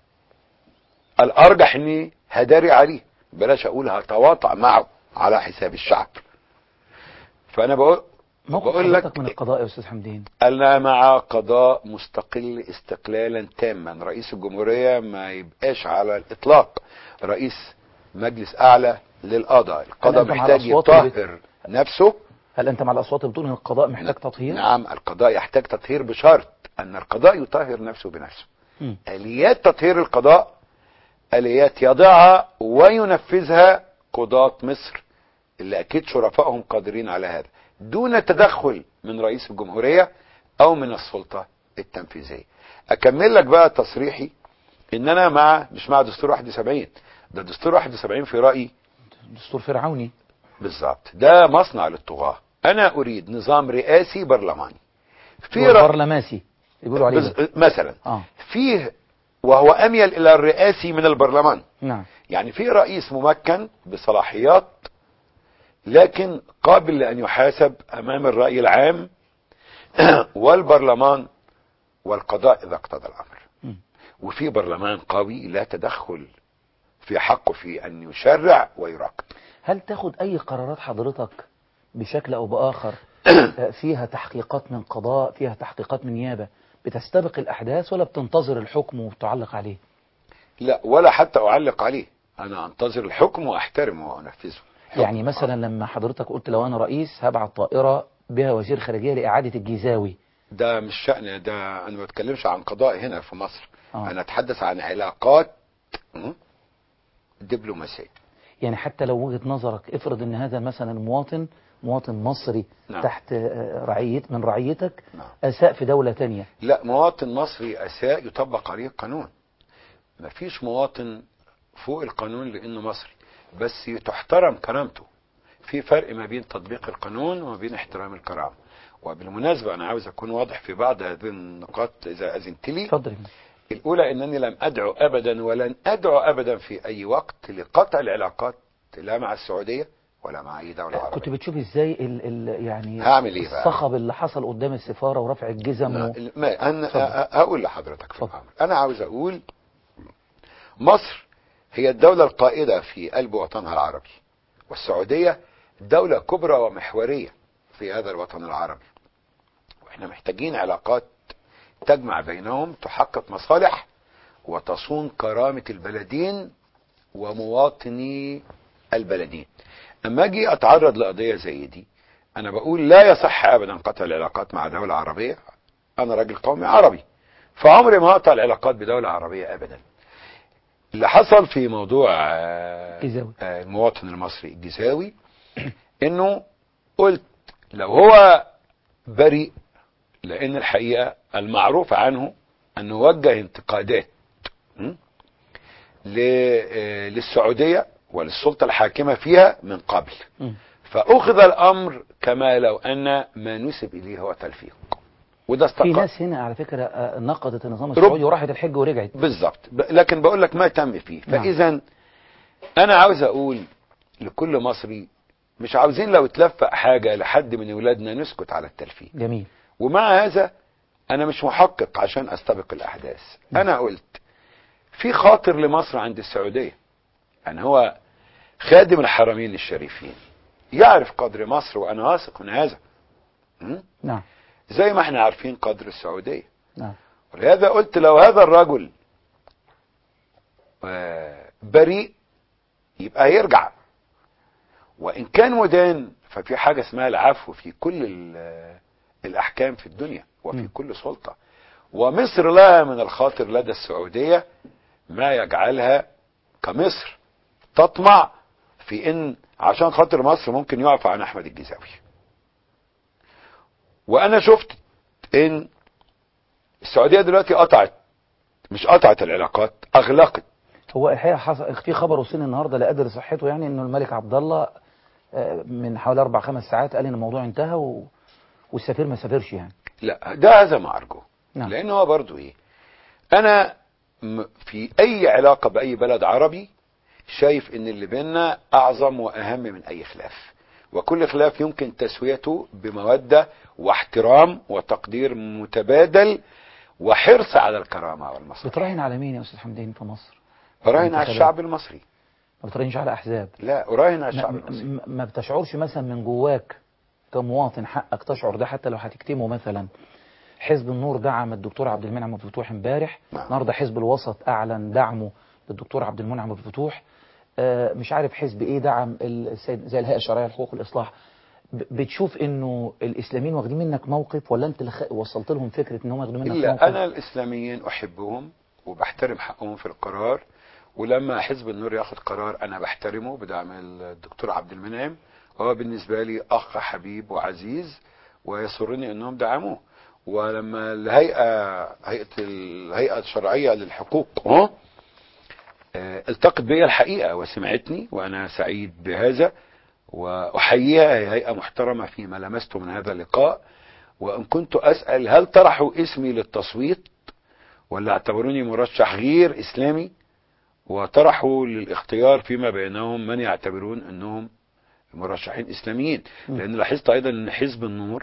الارجح اني هداري عليه، بلاش اقول هتواطأ معه على حساب الشعب. فانا بقول موقف بقول حضرتك لك من القضاء يا أستاذ حمدين؟ انا مع قضاء مستقل استقلالا تاما. رئيس الجمهورية ما يبقاش على الاطلاق رئيس مجلس اعلى للقضاء. القضاء أنت مع محتاج الأصوات اللي بت- يطهر نفسه. هل أنت مع الأصوات اللي بتقول إن القضاء محتاج تطهير؟ نعم، القضاء يحتاج تطهير بشرط ان القضاء يطهر نفسه بنفسه. م. اليات تطهير القضاء اليات يضعها وينفذها قضاة مصر اللي اكيد شرفائهم قادرين على هذا، دون تدخل من رئيس الجمهورية او من السلطة التنفيذية. اكمل لك بقى تصريحي ان انا مع مش مع دستور واحد وسبعين، ده دستور واحد وسبعين في رأيي دستور فرعوني بالظبط، ده مصنع للطغاة. انا اريد نظام رئاسي برلماني في هو رأ... برلماسي يقولوا عليه ده. بز... مثلا آه. فيه، وهو اميل الى الرئاسي من البرلمان. نعم. يعني في رئيس ممكن بصلاحيات لكن قابل لان يحاسب امام الرأي العام والبرلمان والقضاء اذا اقتضى الامر. م. وفي برلمان قوي لا تدخل في حقه في ان يشرع ويراقب. هل تاخد أي قرارات حضرتك بشكل أو بآخر فيها تحقيقات من قضاء، فيها تحقيقات من نيابة، بتستبق الأحداث ولا بتنتظر الحكم وتعلق عليه؟ لا، ولا حتى اعلق عليه، انا انتظر الحكم واحترمه وانفذه. يعني مثلا لما حضرتك قلت لو أنا رئيس هبعت طائرة بها وزير خارجية لإعادة الجيزاوي، ده مش شأن، ده انا ما بتكلمش عن قضاء هنا في مصر. آه. انا اتحدث عن علاقات م? دبلوماسية. يعني حتى لو وجهة نظرك افرض ان هذا مثلا مواطن مواطن مصري نعم. تحت آه، رعية من رعيتك نعم. أساء في دولة تانية. لا، مواطن مصري اساء يطبق عليه القانون. مفيش مواطن فوق القانون لانه مصري، بس تحترم كرامته. في فرق ما بين تطبيق القانون وما بين احترام الكرامة. وبالمناسبة انا عاوز اكون واضح في بعض هذه النقاط اذا اذنت لي. اتفضل. الاولى انني لم ادعو ابدا ولن ادعو ابدا في اي وقت لقطع العلاقات لا مع السعودية ولا مع اي دولة عربية. كنت بتشوف ازاي ال ال يعني هعمل ايه بقى؟ الصخب اللي حصل قدام السفارة ورفع الجزم و... لا، ما انا أ- هقول لحضرتك في الامر. انا عاوز اقول مصر هي الدولة القائدة في قلب وطنها العربي، والسعودية دولة كبرى ومحورية في هذا الوطن العربي، واحنا محتاجين علاقات تجمع بينهم تحقق مصالح وتصون كرامة البلدين ومواطني البلدين. اما اجي اتعرض لقضية زي دي، انا بقول لا يصح ابدا قطع العلاقات مع دولة عربية. انا راجل قومي عربي، فعمري ما اقطع العلاقات بدولة عربية ابدا. اللي حصل في موضوع آه، جزاوي. آه، المواطن المصري الجزاوي انه قلت لو هو بريء، لان الحقيقة المعروف عنه انه وجه انتقادات م? ل- آه، للسعودية وللسلطة الحاكمة فيها من قبل، م. فأخذ الأمر كما لو أن ما نسب إليه هو تلفيق، وده في استقر ناس هنا على فكرة آه، نقدت النظام السعودي وراحت الحج ورجعت. بالظبط. ب- لكن بقول لك ما تم فيه. نعم. فإذا أنا عاوز أقول لكل مصري، مش عاوزين لو تلفق حاجة لحد من ولادنا نسكت على التلفيق. جميل. ومع هذا انا مش محقق عشان استبق الاحداث. انا قلت في خاطر لمصر عند السعودية، يعني هو خادم الحرمين الشريفين يعرف قدر مصر، وانا واثق من هذا. نعم. زي ما احنا عارفين قدر السعودية. نعم. ولهذا قلت لو هذا الرجل بريء يبقى هيرجع، وان كان مدان ففي حاجة اسمها العفو في كل الاحكام في الدنيا وفي م. كل سلطة. ومصر لها من الخاطر لدى السعودية ما يجعلها كمصر تطمع في ان عشان خاطر مصر ممكن يعفى عن احمد الجزاوي. وانا شفت ان السعودية دلوقتي قطعت، مش قطعت العلاقات، اغلقت. هو الحقيقة حصل في خبر وصلني النهارده لا ادري صحته، يعني انه الملك عبد الله من حوالي اربع خمس ساعات قال ان الموضوع انتهى و... والسفير ما سافرش يعني. لا ده هذا ما ارجوه. نعم. لانه هو برضو ايه، انا في اي علاقة باي بلد عربي شايف ان اللي بيننا اعظم واهم من اي خلاف، وكل خلاف يمكن تسويته بمودة واحترام وتقدير متبادل وحرص على الكرامة والمصالح. بتراهن على مين يا استاذ حمدين في مصر؟ براهن على الشعب المصري. ما بتراهنش على احزاب؟ لا اراهن على الشعب المصري. ما بتشعرش مثلا من جواك كمواطن حقك تشعر ده، حتى لو هتكتمه؟ مثلا حزب النور دعم الدكتور عبد المنعم عبد الفتوح امبارح، النهارده حزب الوسط اعلن دعمه للدكتور عبد المنعم عبد الفتوح، آه مش عارف حزب ايه دعم السيد زي الهيئه الشرعيه للحقوق والاصلاح. بتشوف انه الاسلاميين واخدين منك موقف، ولا انت اللي وصلت لهم فكره ان هم ياخدوا منك لا موقف؟ انا الاسلاميين احبهم وبحترم حقهم في القرار، ولما حزب النور ياخد قرار انا بحترمه بدعم الدكتور عبد المنعم، وهو بالنسبه لي اخ حبيب وعزيز ويسرني انهم دعموه. ولما الهيئه هيئه الهيئه الشرعيه للحقوق اه التقت بي الحقيقه وسمعتني، وانا سعيد بهذا واحييها، هي هيئه محترمه فيما لمسته من هذا اللقاء. وان كنت اسال هل طرحوا اسمي للتصويت ولا اعتبروني مرشح غير اسلامي، وطرحوا للاختيار فيما بينهم من يعتبرون انهم مرشحين اسلاميين. لان لاحظت ايضا ان حزب النور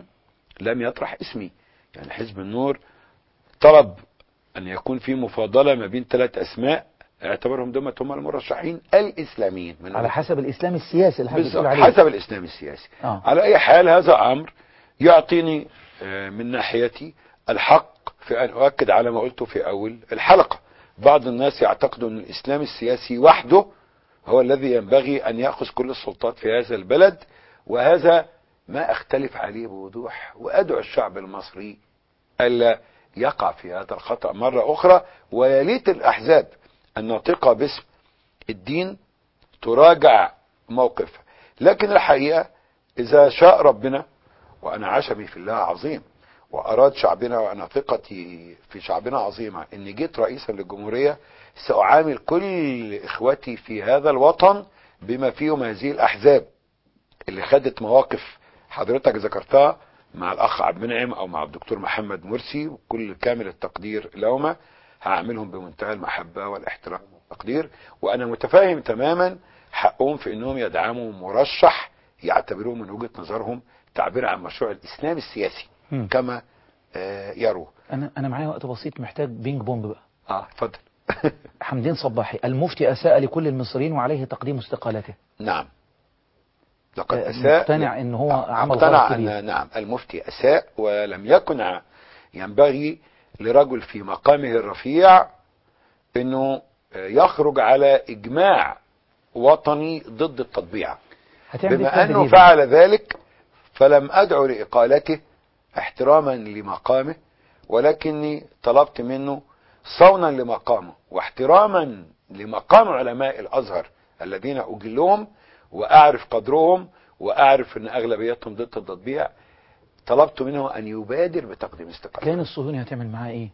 لم يطرح اسمي، يعني حزب النور طلب ان يكون في مفاضله ما بين ثلاث اسماء اعتبرهم دول هم المرشحين الاسلاميين من على حسب الاسلام السياسي اللي بتقول عليه. حسب الاسلام السياسي. آه. على اي حال هذا امر يعطيني من ناحيتي الحق في ان اؤكد على ما قلته في اول الحلقه. بعض الناس يعتقدوا ان الاسلام السياسي وحده هو الذي ينبغي ان ياخذ كل السلطات في هذا البلد، وهذا ما اختلف عليه بوضوح، وادعو الشعب المصري الا يقع في هذا الخطأ مرة اخرى، ويليت الاحزاب الناطقة باسم الدين تراجع موقفها. لكن الحقيقة اذا شاء ربنا، وانا عشمي في الله عظيم، واراد شعبنا وانا ثقتي في شعبنا عظيمة، اني جيت رئيسا للجمهورية سأعامل كل اخوتي في هذا الوطن بما فيهم هذه الاحزاب اللي خدت مواقف حضرتك ذكرتها مع الاخ عبد المنعم او مع الدكتور محمد مرسي، وكل كامل التقدير لهما، هعملهم بمنتهى المحبة والاحترام والتقدير. وانا متفاهم تماما حقهم في انهم يدعموا مرشح يعتبروه من وجهة نظرهم تعبير عن مشروع الاسلام السياسي م. كما آه يروه. انا انا معايا وقت بسيط، محتاج بينج بونج بقى. اه اتفضل. حمدين صباحي، المفتي اساء لكل المصريين وعليه تقديم استقالته. نعم. لقد اساء. مقتنع ان هو آه عمل غلط كبير. نعم المفتي اساء، ولم يكن ينبغي لرجل في مقامه الرفيع انه يخرج على اجماع وطني ضد التطبيع. بما انه فعل ذلك فلم ادعو لاقالته احتراما لمقامه، ولكني طلبت منه صونا لمقامه واحتراما لمقام علماء الازهر الذين اجلهم واعرف قدرهم واعرف ان اغلبيتهم ضد التطبيع. طلبت منه ان يبادر بتقديم استقالته. كان الصهيوني هتعمل معاه ايه؟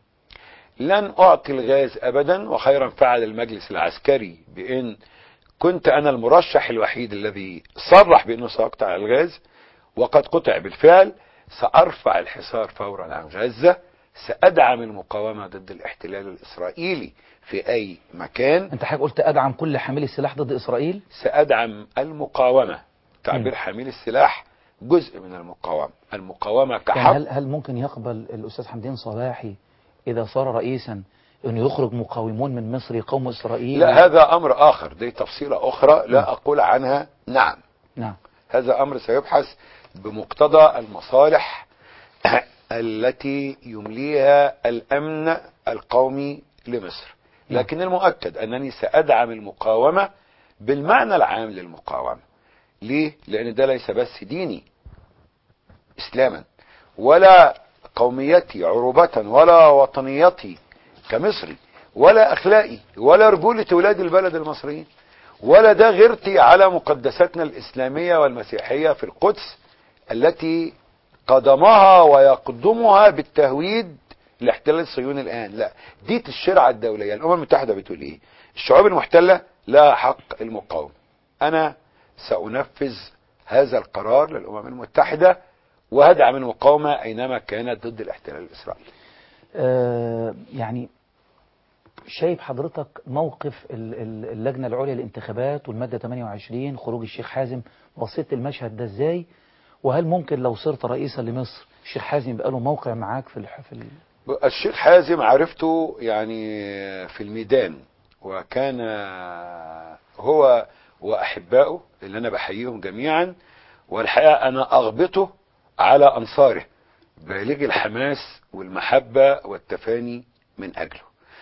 لن اعطي الغاز ابدا، وخيرا فعل المجلس العسكري بان كنت انا المرشح الوحيد الذي صرح بانه سيقطع الغاز، وقد قطع بالفعل. سارفع الحصار فورا عن غزة، سادعم المقاومة ضد الاحتلال الاسرائيلي في اي مكان. انت حضرتك قلت ادعم كل حاملي السلاح ضد اسرائيل؟ سادعم المقاومة، تعبير م. حاملي السلاح جزء من المقاومة. المقاومة كحق. يعني هل, هل ممكن يقبل الأستاذ حمدين صباحي إذا صار رئيسا أنه يخرج مقاومون من مصر يقاوموا إسرائيل؟ لا، هذا أمر آخر، دي تفصيلة أخرى لا أقول عنها. نعم نعم، هذا أمر سيبحث بمقتضى المصالح التي يمليها الأمن القومي لمصر. لكن المؤكد أنني سأدعم المقاومة بالمعنى العام للمقاومة. ليه؟ لأن ده ليس بس ديني إسلاما، ولا قوميتي عروبة، ولا وطنيتي كمصري، ولا أخلاقي، ولا رجولة أولاد البلد المصريين، ولا ده غيرتي على مقدساتنا الإسلامية والمسيحية في القدس التي قدمها ويقدمها بالتهويد الاحتلال الصهيوني الآن. لا، دي الشرعة الدولية. الأمم المتحدة بتقول إيه؟ الشعوب المحتلة لها حق المقاومة. أنا سأنفذ هذا القرار للأمم المتحدة وهدعم المقاومة أينما كانت ضد الاحتلال الإسرائيلي. آه يعني شايف حضرتك موقف اللجنة العليا للانتخابات والمادة ثمانية وعشرين خروج الشيخ حازم، بصيت المشهد ده ازاي؟ وهل ممكن لو صرت رئيسا لمصر الشيخ حازم يبقى له موقع معاك في الح... في ال... الشيخ حازم عرفته يعني في الميدان، وكان هو وأحبائه اللي أنا بحييهم جميعا، والحقيقة أنا أغبطه على أنصاره بالغ الحماس والمحبة والتفاني من أجله.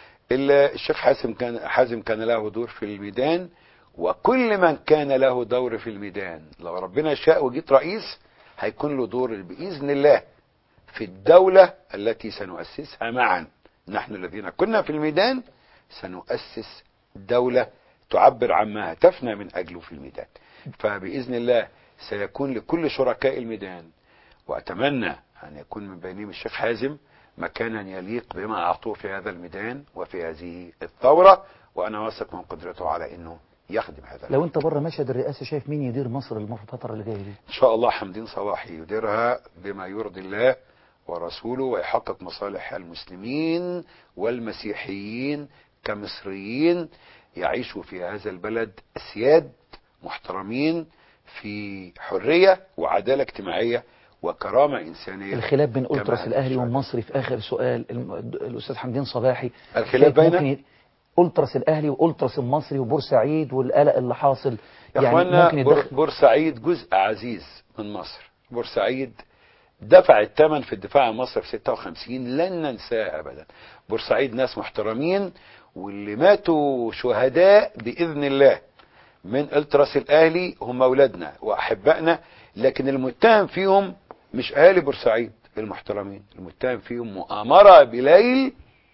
الشيخ حازم كان حازم كان له دور في الميدان، وكل من كان له دور في الميدان لو ربنا شاء وجيت رئيس هيكون له دور بإذن الله في الدولة التي سنؤسسها معا. نحن الذين كنا في الميدان سنؤسس دولة تعبر عما هتفنا من أجله في الميدان. فبإذن الله سيكون لكل شركاء الميدان، وأتمنى أن يكون من بينهم الشيخ حازم مكانا يليق بما أعطوه في هذا الميدان وفي هذه الثورة، وأنا واثق من قدرته على أنه يخدم هذا. لو أنت بره مشهد الرئاسة شايف مين يدير مصر الفترة اللي جاية دي؟ إن شاء الله حمدين صباحي يديرها بما يرضي الله ورسوله ويحقق مصالح المسلمين والمسيحيين كمصريين يعيشوا في هذا البلد أسياد محترمين في حرية وعدالة اجتماعية وكرامة إنسانية. الخلاف بين ألتراس الأهلي والمصري في آخر سؤال الأستاذ حمدين صباحي، الخلاف بين ألتراس الأهلي وألتراس المصري وبورسعيد والقلق اللي حاصل، يا يعني ممكن يدخل بورسعيد جزء عزيز من مصر. بورسعيد دفع الثمن في الدفاع عن مصر في ستة وخمسين، لن ننساه أبدا. بورسعيد ناس محترمين، واللي ماتوا شهداء بإذن الله من ألتراس الأهلي هم أولادنا وأحبائنا، لكن المتهم فيهم مش أهالي بورسعيد المحترمين، المتهم فيهم مؤامرة بليل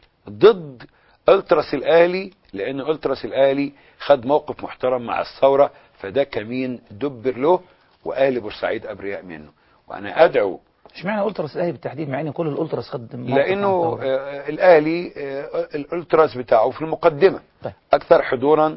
ضد ألتراس الأهلي، لأن ألتراس الأهلي خد موقف محترم مع الثورة، فده كمين دبر له، وأهل بورسعيد أبرياء منه. وأنا أدعو. اشمعنى ألتراس الأهلي بالتحديد مع ان كل الألتراس خد موقف؟ لأنه آه الأهلي آه الألتراس بتاعه في المقدمة طيب. أكثر حضورا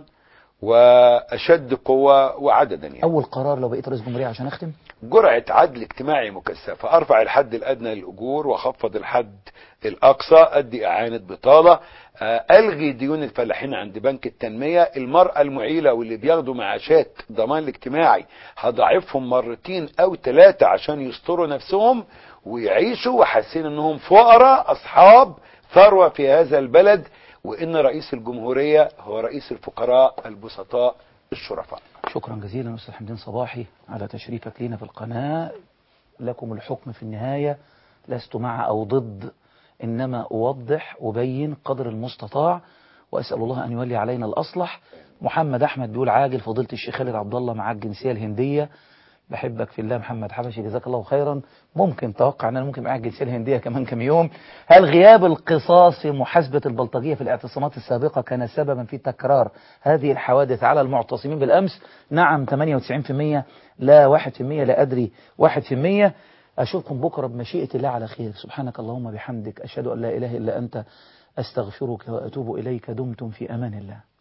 وأشد قوة وعددا يعني. أول قرار لو بقيت رئيس جمهورية عشان أختم، جرعة عدل اجتماعي مكثفة، أرفع الحد الأدنى للأجور وخفض الحد الأقصى، أدي إعانة بطالة، ألغي ديون الفلاحين عند بنك التنمية، المرأة المعيلة واللي بياخدوا معاشات ضمان الاجتماعي هضعفهم مرتين أو ثلاثة عشان يستروا نفسهم ويعيشوا وحاسين أنهم فقراء أصحاب ثروة في هذا البلد، وإن رئيس الجمهورية هو رئيس الفقراء البسطاء الشرفاء. شكرا جزيلا أستاذ حمدين صباحي على تشريفك لنا في القناة. لكم الحكم في النهاية، لست مع أو ضد، إنما أوضح أبين قدر المستطاع، وأسأل الله أن يولي علينا الأصلح. محمد أحمد بيقول عاجل فضيلة الشيخ خالد عبد الله مع الجنسية الهندية. بحبك في الله محمد حبشي، جزاك الله خيرا. ممكن توقع أن أنا ممكن معاك الجنسية الهندية كمان كم يوم. هل غياب القصاص في محاسبة البلطجية في الاعتصامات السابقة كان سببا في تكرار هذه الحوادث على المعتصمين بالأمس؟ نعم ثمانية وتسعين بالمئة، لا واحد بالمئة، لا أدري واحد بالمئة. أشوفكم بكرة بمشيئة الله على خير. سبحانك اللهم بحمدك، أشهد أن لا إله إلا أنت، أستغفرك وأتوب إليك. دمتم في أمان الله.